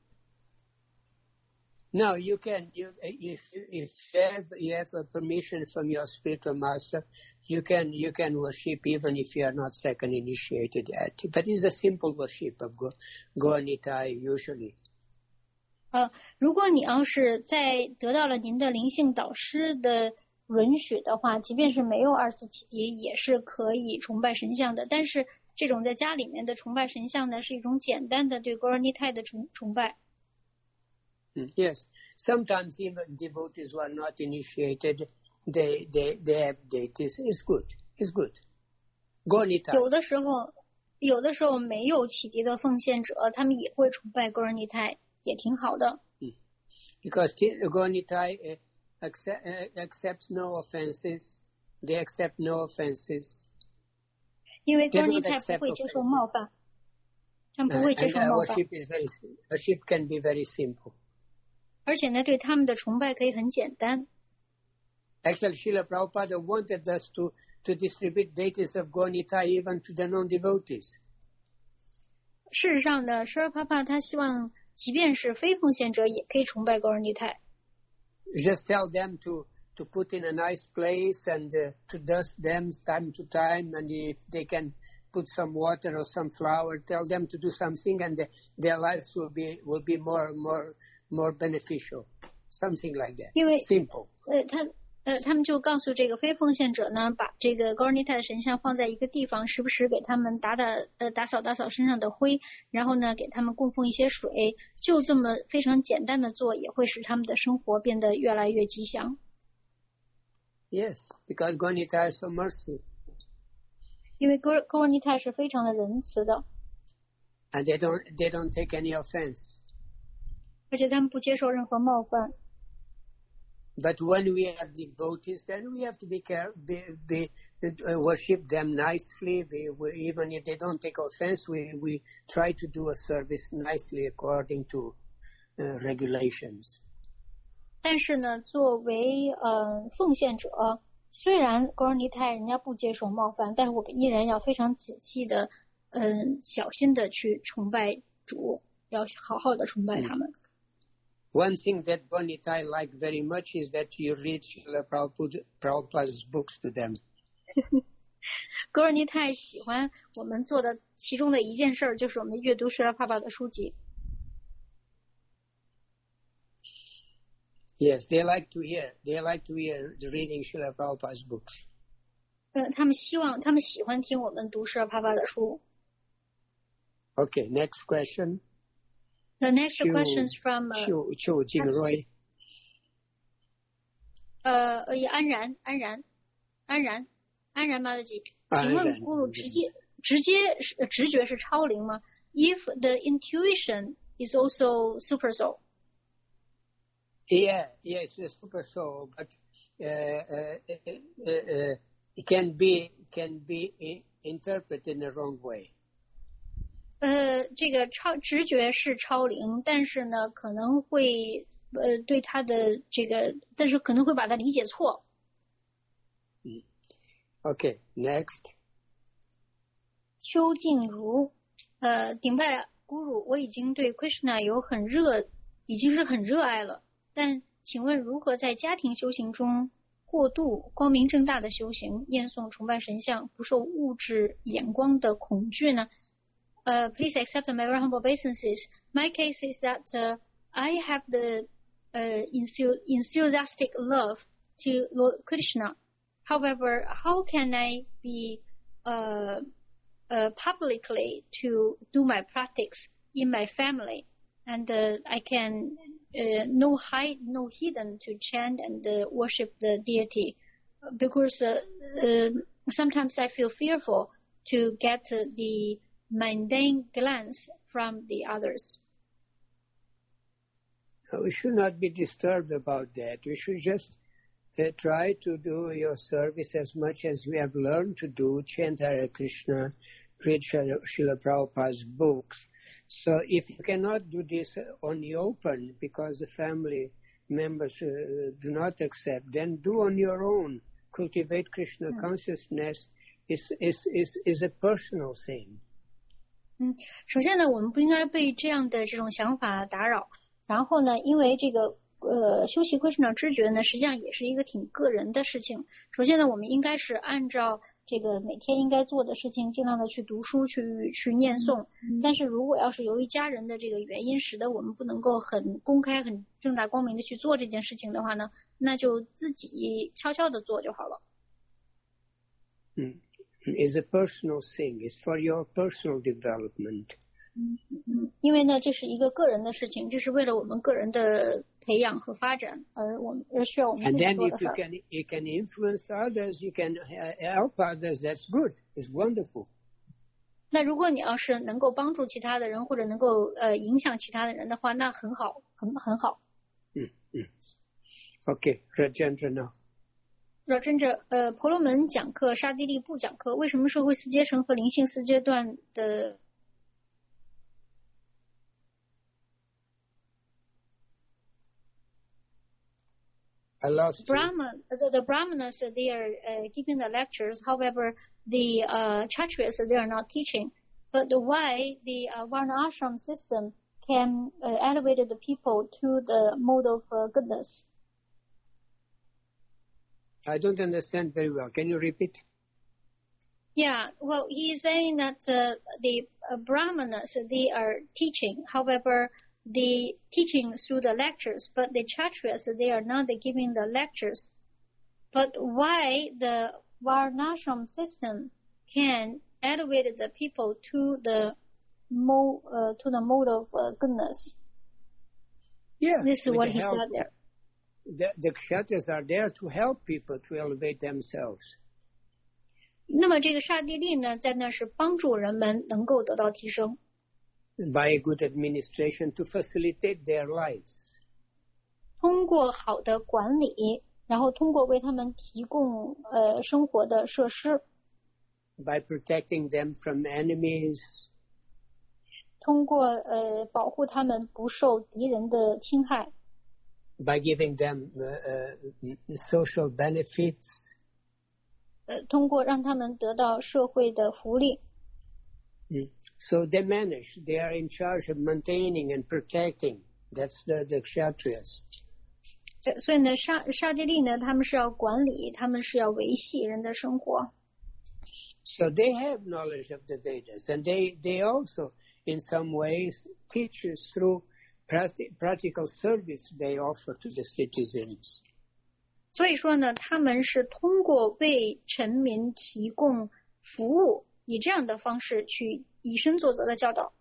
No, you can. You if if you have, you have a permission from your spiritual master, you can you can worship even if you are not second initiated yet. But it's a simple worship of Go Goanitai usually. 呃，如果你要是在得到了您的灵性导师的允许的话，即便是没有二次启迪，也是可以崇拜神像的。但是这种在家里面的崇拜神像呢，是一种简单的对 Gaura-Nitai 的崇崇拜。 Yes, sometimes even devotees who are not initiated, they they they have deities. It's good. It's good. Gaura-Nitai. 有的时候，有的时候没有启迪的奉献者，他们也会崇拜 Gaura-Nitai， 也挺好的。 Because Gaura-Nitai uh, accept, uh, accepts no offenses. They accept no offenses. 因为 Gaura-Nitai 不会接受冒犯，他们不会接受冒犯。 And, uh, worship is very, worship can be very simple. 而且呢，对他们的崇拜可以很简单。 Actually, Srila Prabhupada wanted us to to distribute deities of Gaura-Nitai even to the non-devotees. 事实上呢，舍帕帕他希望，即便是非奉献者也可以崇拜 Gaura-Nitai。 Just tell them to to put in a nice place and uh, to dust them time to time, and if they can put some water or some flour, tell them to do something, and the, their lives will be will be more more more beneficial, something like that. 因为 simple. 呃，他呃，他们就告诉这个非奉献者呢，把这个 Gaura-Nitai 的神像放在一个地方，时不时给他们打打呃打扫打扫身上的灰，然后呢给他们供奉一些水，就这么非常简单的做，也会使他们的生活变得越来越吉祥。 Yes, because Gaura-Nitai is so mercy. 因为 Gaura-Nitai 是非常的仁慈的。 And they don't they don't take any offense. 而且他们不接受任何冒犯。 But when we are devotees, then we have to be careful, be, be, uh, worship them nicely. We, we, even if they don't take offense, we, we try to do a service nicely according to uh, regulations. 但是呢，作为呃奉献者，虽然 Gaura-Nitai 人家不接受冒犯，但是我们依然要非常仔细的，嗯、呃，小心的去崇拜主，要好好的崇拜他们。 One thing that Gaura-Nitai like very much is that you read Srila Prabhupada, Prabhupada's books to them. Gaura-Nitai 喜欢我们做的其中的一件事，就是我们阅读舍拉帕帕的书籍。 Yes, they like to hear. They like to hear reading Srila Prabhupada's books. 呃，他们希望，他们喜欢听我们读舍拉帕帕的书。 Okay, next question. The next question is from 邱邱静瑞。 呃呃，安然，安然，安然，安然玛德吉，请问咕噜直接直接直觉是超灵吗 ？If the intuition is also super soul. Yeah, yes, the super soul, but uh, uh, uh, uh, it can be can be in, interpreted in the wrong way. 呃，这个超直觉是超灵，但是呢，可能会呃对他的这个，但是可能会把它理解错。 嗯 ，OK, next. 邱静茹，呃，顶拜咕噜，我已经对 Krishna 有很热，已经是很热爱了。但请问如何在家庭修行中过渡光明正大的修行，念诵崇拜神像，不受物质眼光的恐惧呢？ Uh, please accept my very humble obeisances. My case is that uh, I have the uh, enthusiastic love to Lord Krishna. However, how can I be uh, uh, publicly to do my practice in my family? And uh, I can uh, no hide, no hidden to chant and uh, worship the deity, because uh, uh, sometimes I feel fearful to get uh, the mundane glance from the others. We should not be disturbed about that. We should just uh, try to do your service as much as we have learned to do, chant Hare Krishna, read Srila Prabhupada's books. So if you cannot do this on the open because the family members uh, do not accept, then do on your own. Cultivate Krishna mm. consciousness is, is, is, is a personal thing. 嗯，首先呢，我们不应该被这样的这种想法打扰。然后呢，因为这个呃修习Krishna知觉呢，实际上也是一个挺个人的事情。首先呢，我们应该是按照这个每天应该做的事情，尽量的去读书、去去念诵。嗯、但是如果要是由于家人的这个原因，使得我们不能够很公开、很正大光明的去做这件事情的话呢， 那就自己悄悄的做就好了。 嗯 ，is a personal thing. It's for your personal development. 嗯嗯，因为呢，这是一个个人的事情，这是为了我们个人的培养和发展，而我们而需要我们自 And 己 then 做的 if 事 you 儿。 can, you can influence others, you can uh, help others. That's good. It's wonderful. 那如果你要是能够帮助其他的人，或者能够呃影响其他的人的话，那很好，很很好。 嗯嗯。Okay, Rajendra now. 绕真着，呃，婆罗门讲课，刹帝利不讲课，为什么社会四阶层和灵性四阶段的 I lost you. Brahman, the, the Brahmanas, they are uh, giving the lectures. However, the uh, Kshatriyas, they are not teaching. But why the uh, Varnashram system can uh, elevate the people to the mode of uh, goodness? I don't understand very well. Can you repeat? Yeah, well, he is saying that uh, the uh, Brahmanas, they are teaching. However, the teaching through the lectures, but the Kshatriyas, they are not giving the lectures. But why the Varnashram system can elevate the people to the mode, uh, to the mode of uh, goodness? Yeah. This is with what the he help- said there. The, the Kshatriyas are there to help people to elevate themselves. 那么这个刹帝利呢，在那是帮助人们能够得到提升， By good administration to facilitate their lives. 通过好的管理，然后通过为他们提供呃生活的设施， By protecting them from enemies. 通过呃保护他们不受敌人的侵害， By giving them uh, uh, social benefits. 呃通过让他们得到社会的福利。 Mm. So they manage. They are in charge of maintaining and protecting. That's the, the Kshatriyas. 呃所以呢，刹刹帝利呢，他们是要管理，他们是要维系人的生活。 So they have knowledge of the Vedas, and they, they also, in some ways, teach us through practi- practical service they offer to the citizens. 所以说呢，他们是通过为臣民提供服务，以这样的方式去以身作则的教导。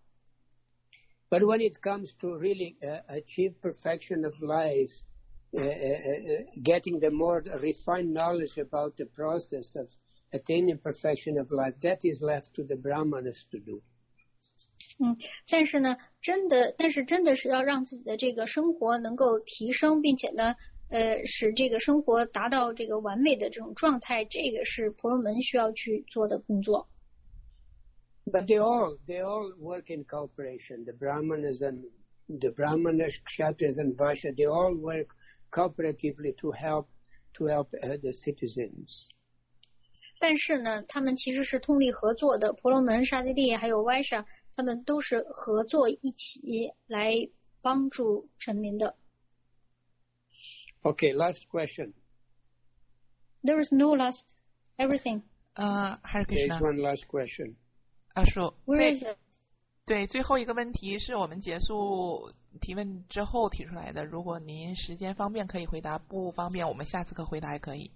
But when it comes to really uh, achieve perfection of life, uh, uh, uh, getting the more refined knowledge about the process of attaining perfection of life, that is left to the Brahmanas to do. 嗯，但是呢，真的，但是真的是要让自己的这个生活能够提升，并且呢，呃，使这个生活达到这个完美的这种状态，这个是婆罗门需要去做的工作。 But they all they all work in cooperation. The Brahmanas and the Brahmanas, Kshatriyas and Vaishya, they all work cooperatively to help to help uh, the citizens. 但是呢，他们其实是通力合作的，婆罗门、刹帝利还有歪沙，他们都是合作一起来帮助臣民的。 Okay, last question. There is no last everything. 呃，还是 There is Krishna， one last question. 阿叔， Where 最 is it? 对最后一个问题是我们结束提问之后提出来的，如果您时间方便可以回答，不方便我们下次课回答也可以。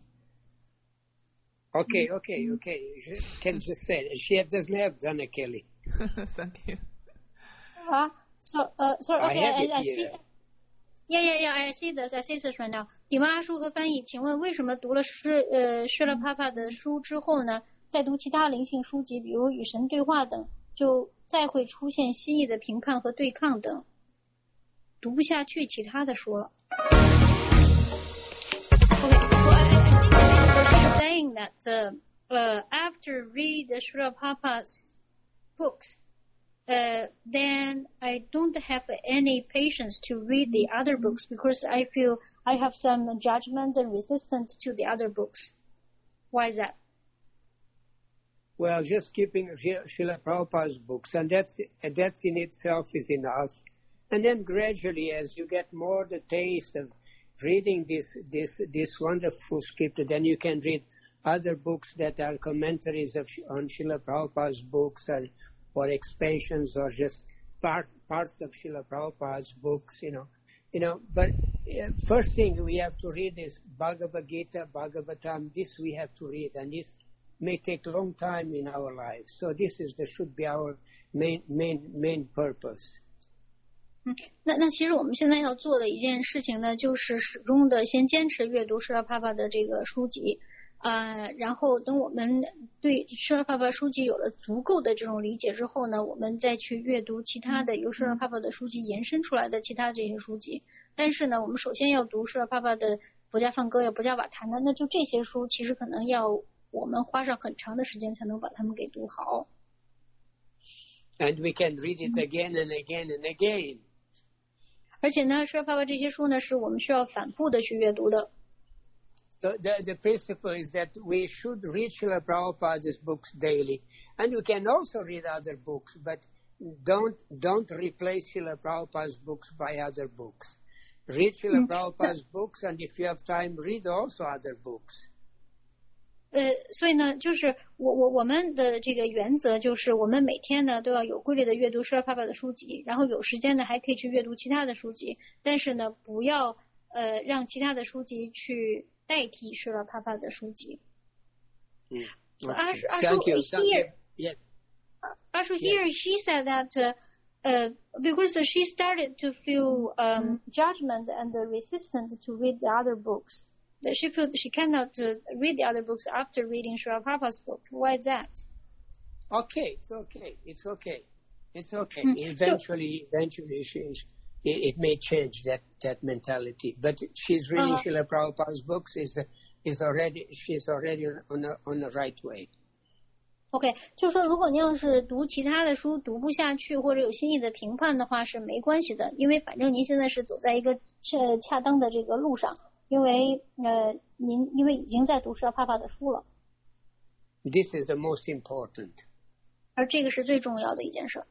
Okay, okay, okay. Kelly just said she doesn't have Dana Kelly. Thank you. Ah, so, uh, sorry, I okay, have I, it I see. here. Yeah, yeah, yeah, I see this, I see this right now. 底问阿叔和翻译，请问为什么读了施呃施了帕帕的书之后呢，再读其他灵性书籍，比如与神对话等，就再会出现新意的评判和对抗等，读不下去其他的书了。Okay, well, I, I think we're just saying that uh, uh, after read the Srila Prabhupada's books, uh, then I don't have any patience to read the other books because I feel I have some judgment and resistance to the other books. Why is that? Well, just keeping Srila Prabhupada's books, and that's that's in itself is enough. And then gradually, as you get more the taste of reading this this this wonderful script, then you can read other books that are commentaries of on Srila Prabhupada's books, or or expansions, or just part parts of Srila Prabhupada's books. You know, you know. But uh, first thing we have to read is Bhagavad Gita, Bhagavatam. This we have to read, and this may take a long time in our lives. So this is the should be our main main main purpose. 嗯，那那其实我们现在要做的一件事情呢，就是始终的先坚持阅读施拉帕帕的这个书籍，呃，然后等我们对施拉帕帕书籍有了足够的这种理解之后呢，我们再去阅读其他的由施拉帕帕的书籍延伸出来的其他这些书籍。但是呢，我们首先要读施拉帕帕的博伽梵歌呀、博伽瓦坛的，那就这些书其实可能要我们花上很长的时间才能把它们给读好。 And we can read it again and again and again. 而且呢，施拉帕帕这些书呢，是我们需要反复的去阅读的。 So the, the principle is that we should read Srila Prabhupada's books daily, and you can also read other books, but don't don't replace Srila Prabhupada's books by other books. Read Srila Prabhupada's books, and if you have time, read also other books. 呃，所以呢，就是我我我们的这个原则就是，我们每天呢都要有规律的阅读施拉帕帕的书籍，然后有时间呢还可以去阅读其他的书籍，但是呢，不要呃让其他的书籍去代替施拉帕帕的书籍。 嗯， 阿叔阿叔 here, yes. 阿叔 here she said that uh, uh, because she started to feel um, judgment and resistant to read the other books. That she felt she cannot uh, read the other books after reading Srila Prabhupada's book. Why is that? Okay, it's okay. It's okay. It's okay. Mm. Eventually, so, eventually, she, it, it may change that, that mentality. But she's reading uh, Srila Prabhupada's books. Is is already she's already on a, on the right way. OK， 就说如果您要是读其他的书读不下去，或者有新意的评判的话，是没关系的，因为反正您现在是走在一个恰恰当的这个路上。因为呃，您因为已经在读施拉帕帕的书了。 This is the most important. 而这个是最重要的一件事。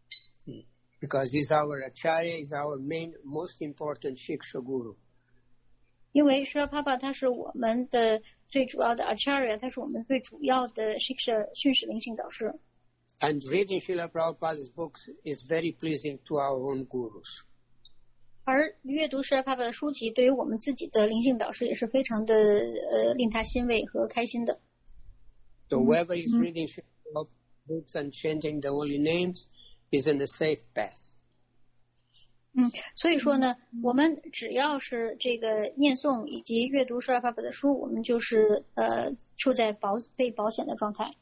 Because he's our acharya, is our main, most important Shiksha Guru. 因为施拉帕帕他是我们的最主要的 acharya， 他是我们最主要的 Shiksha 训示灵性导师。 And reading Srila Prabhupada's books is very pleasing to our own gurus. 而阅读施拉帕帕的书籍，对于我们自己的灵性导师也是非常的呃令他欣慰和开心的。 So whoever is reading Srila books and chanting the holy names is in a safe path. 嗯，所以说呢，我们只要是这个念诵以及阅读施拉帕帕的书，我们就是呃处在保被保险的状态。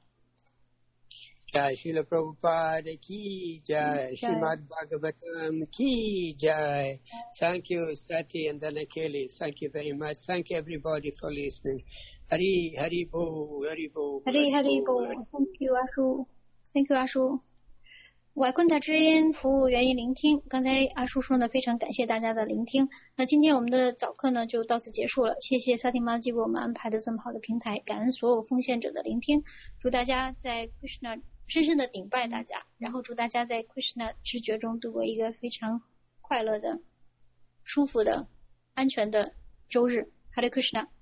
Jai Srila Prabhupada ki jai, Srimad Bhagavatam ki jai. Thank you, Sati and Danakeli. Thank you very much. Thank everybody for listening. Hari, Hari Bo, Hari Bo. Hari, Hari Bo. Thank you, 阿叔。Thank you, 阿叔。瓦昆塔知音服务愿意聆听。刚才阿叔说呢，非常感谢大家的聆听。那今天我们的早课呢就到此结束了。谢谢萨提玛基为我们安排的这么好的平台，感恩所有奉献者的聆听。祝大家在 Krishna 深深的顶拜大家，然后祝大家在 Krishna 知觉中度过一个非常快乐的、舒服的、安全的周日。Hare Krishna。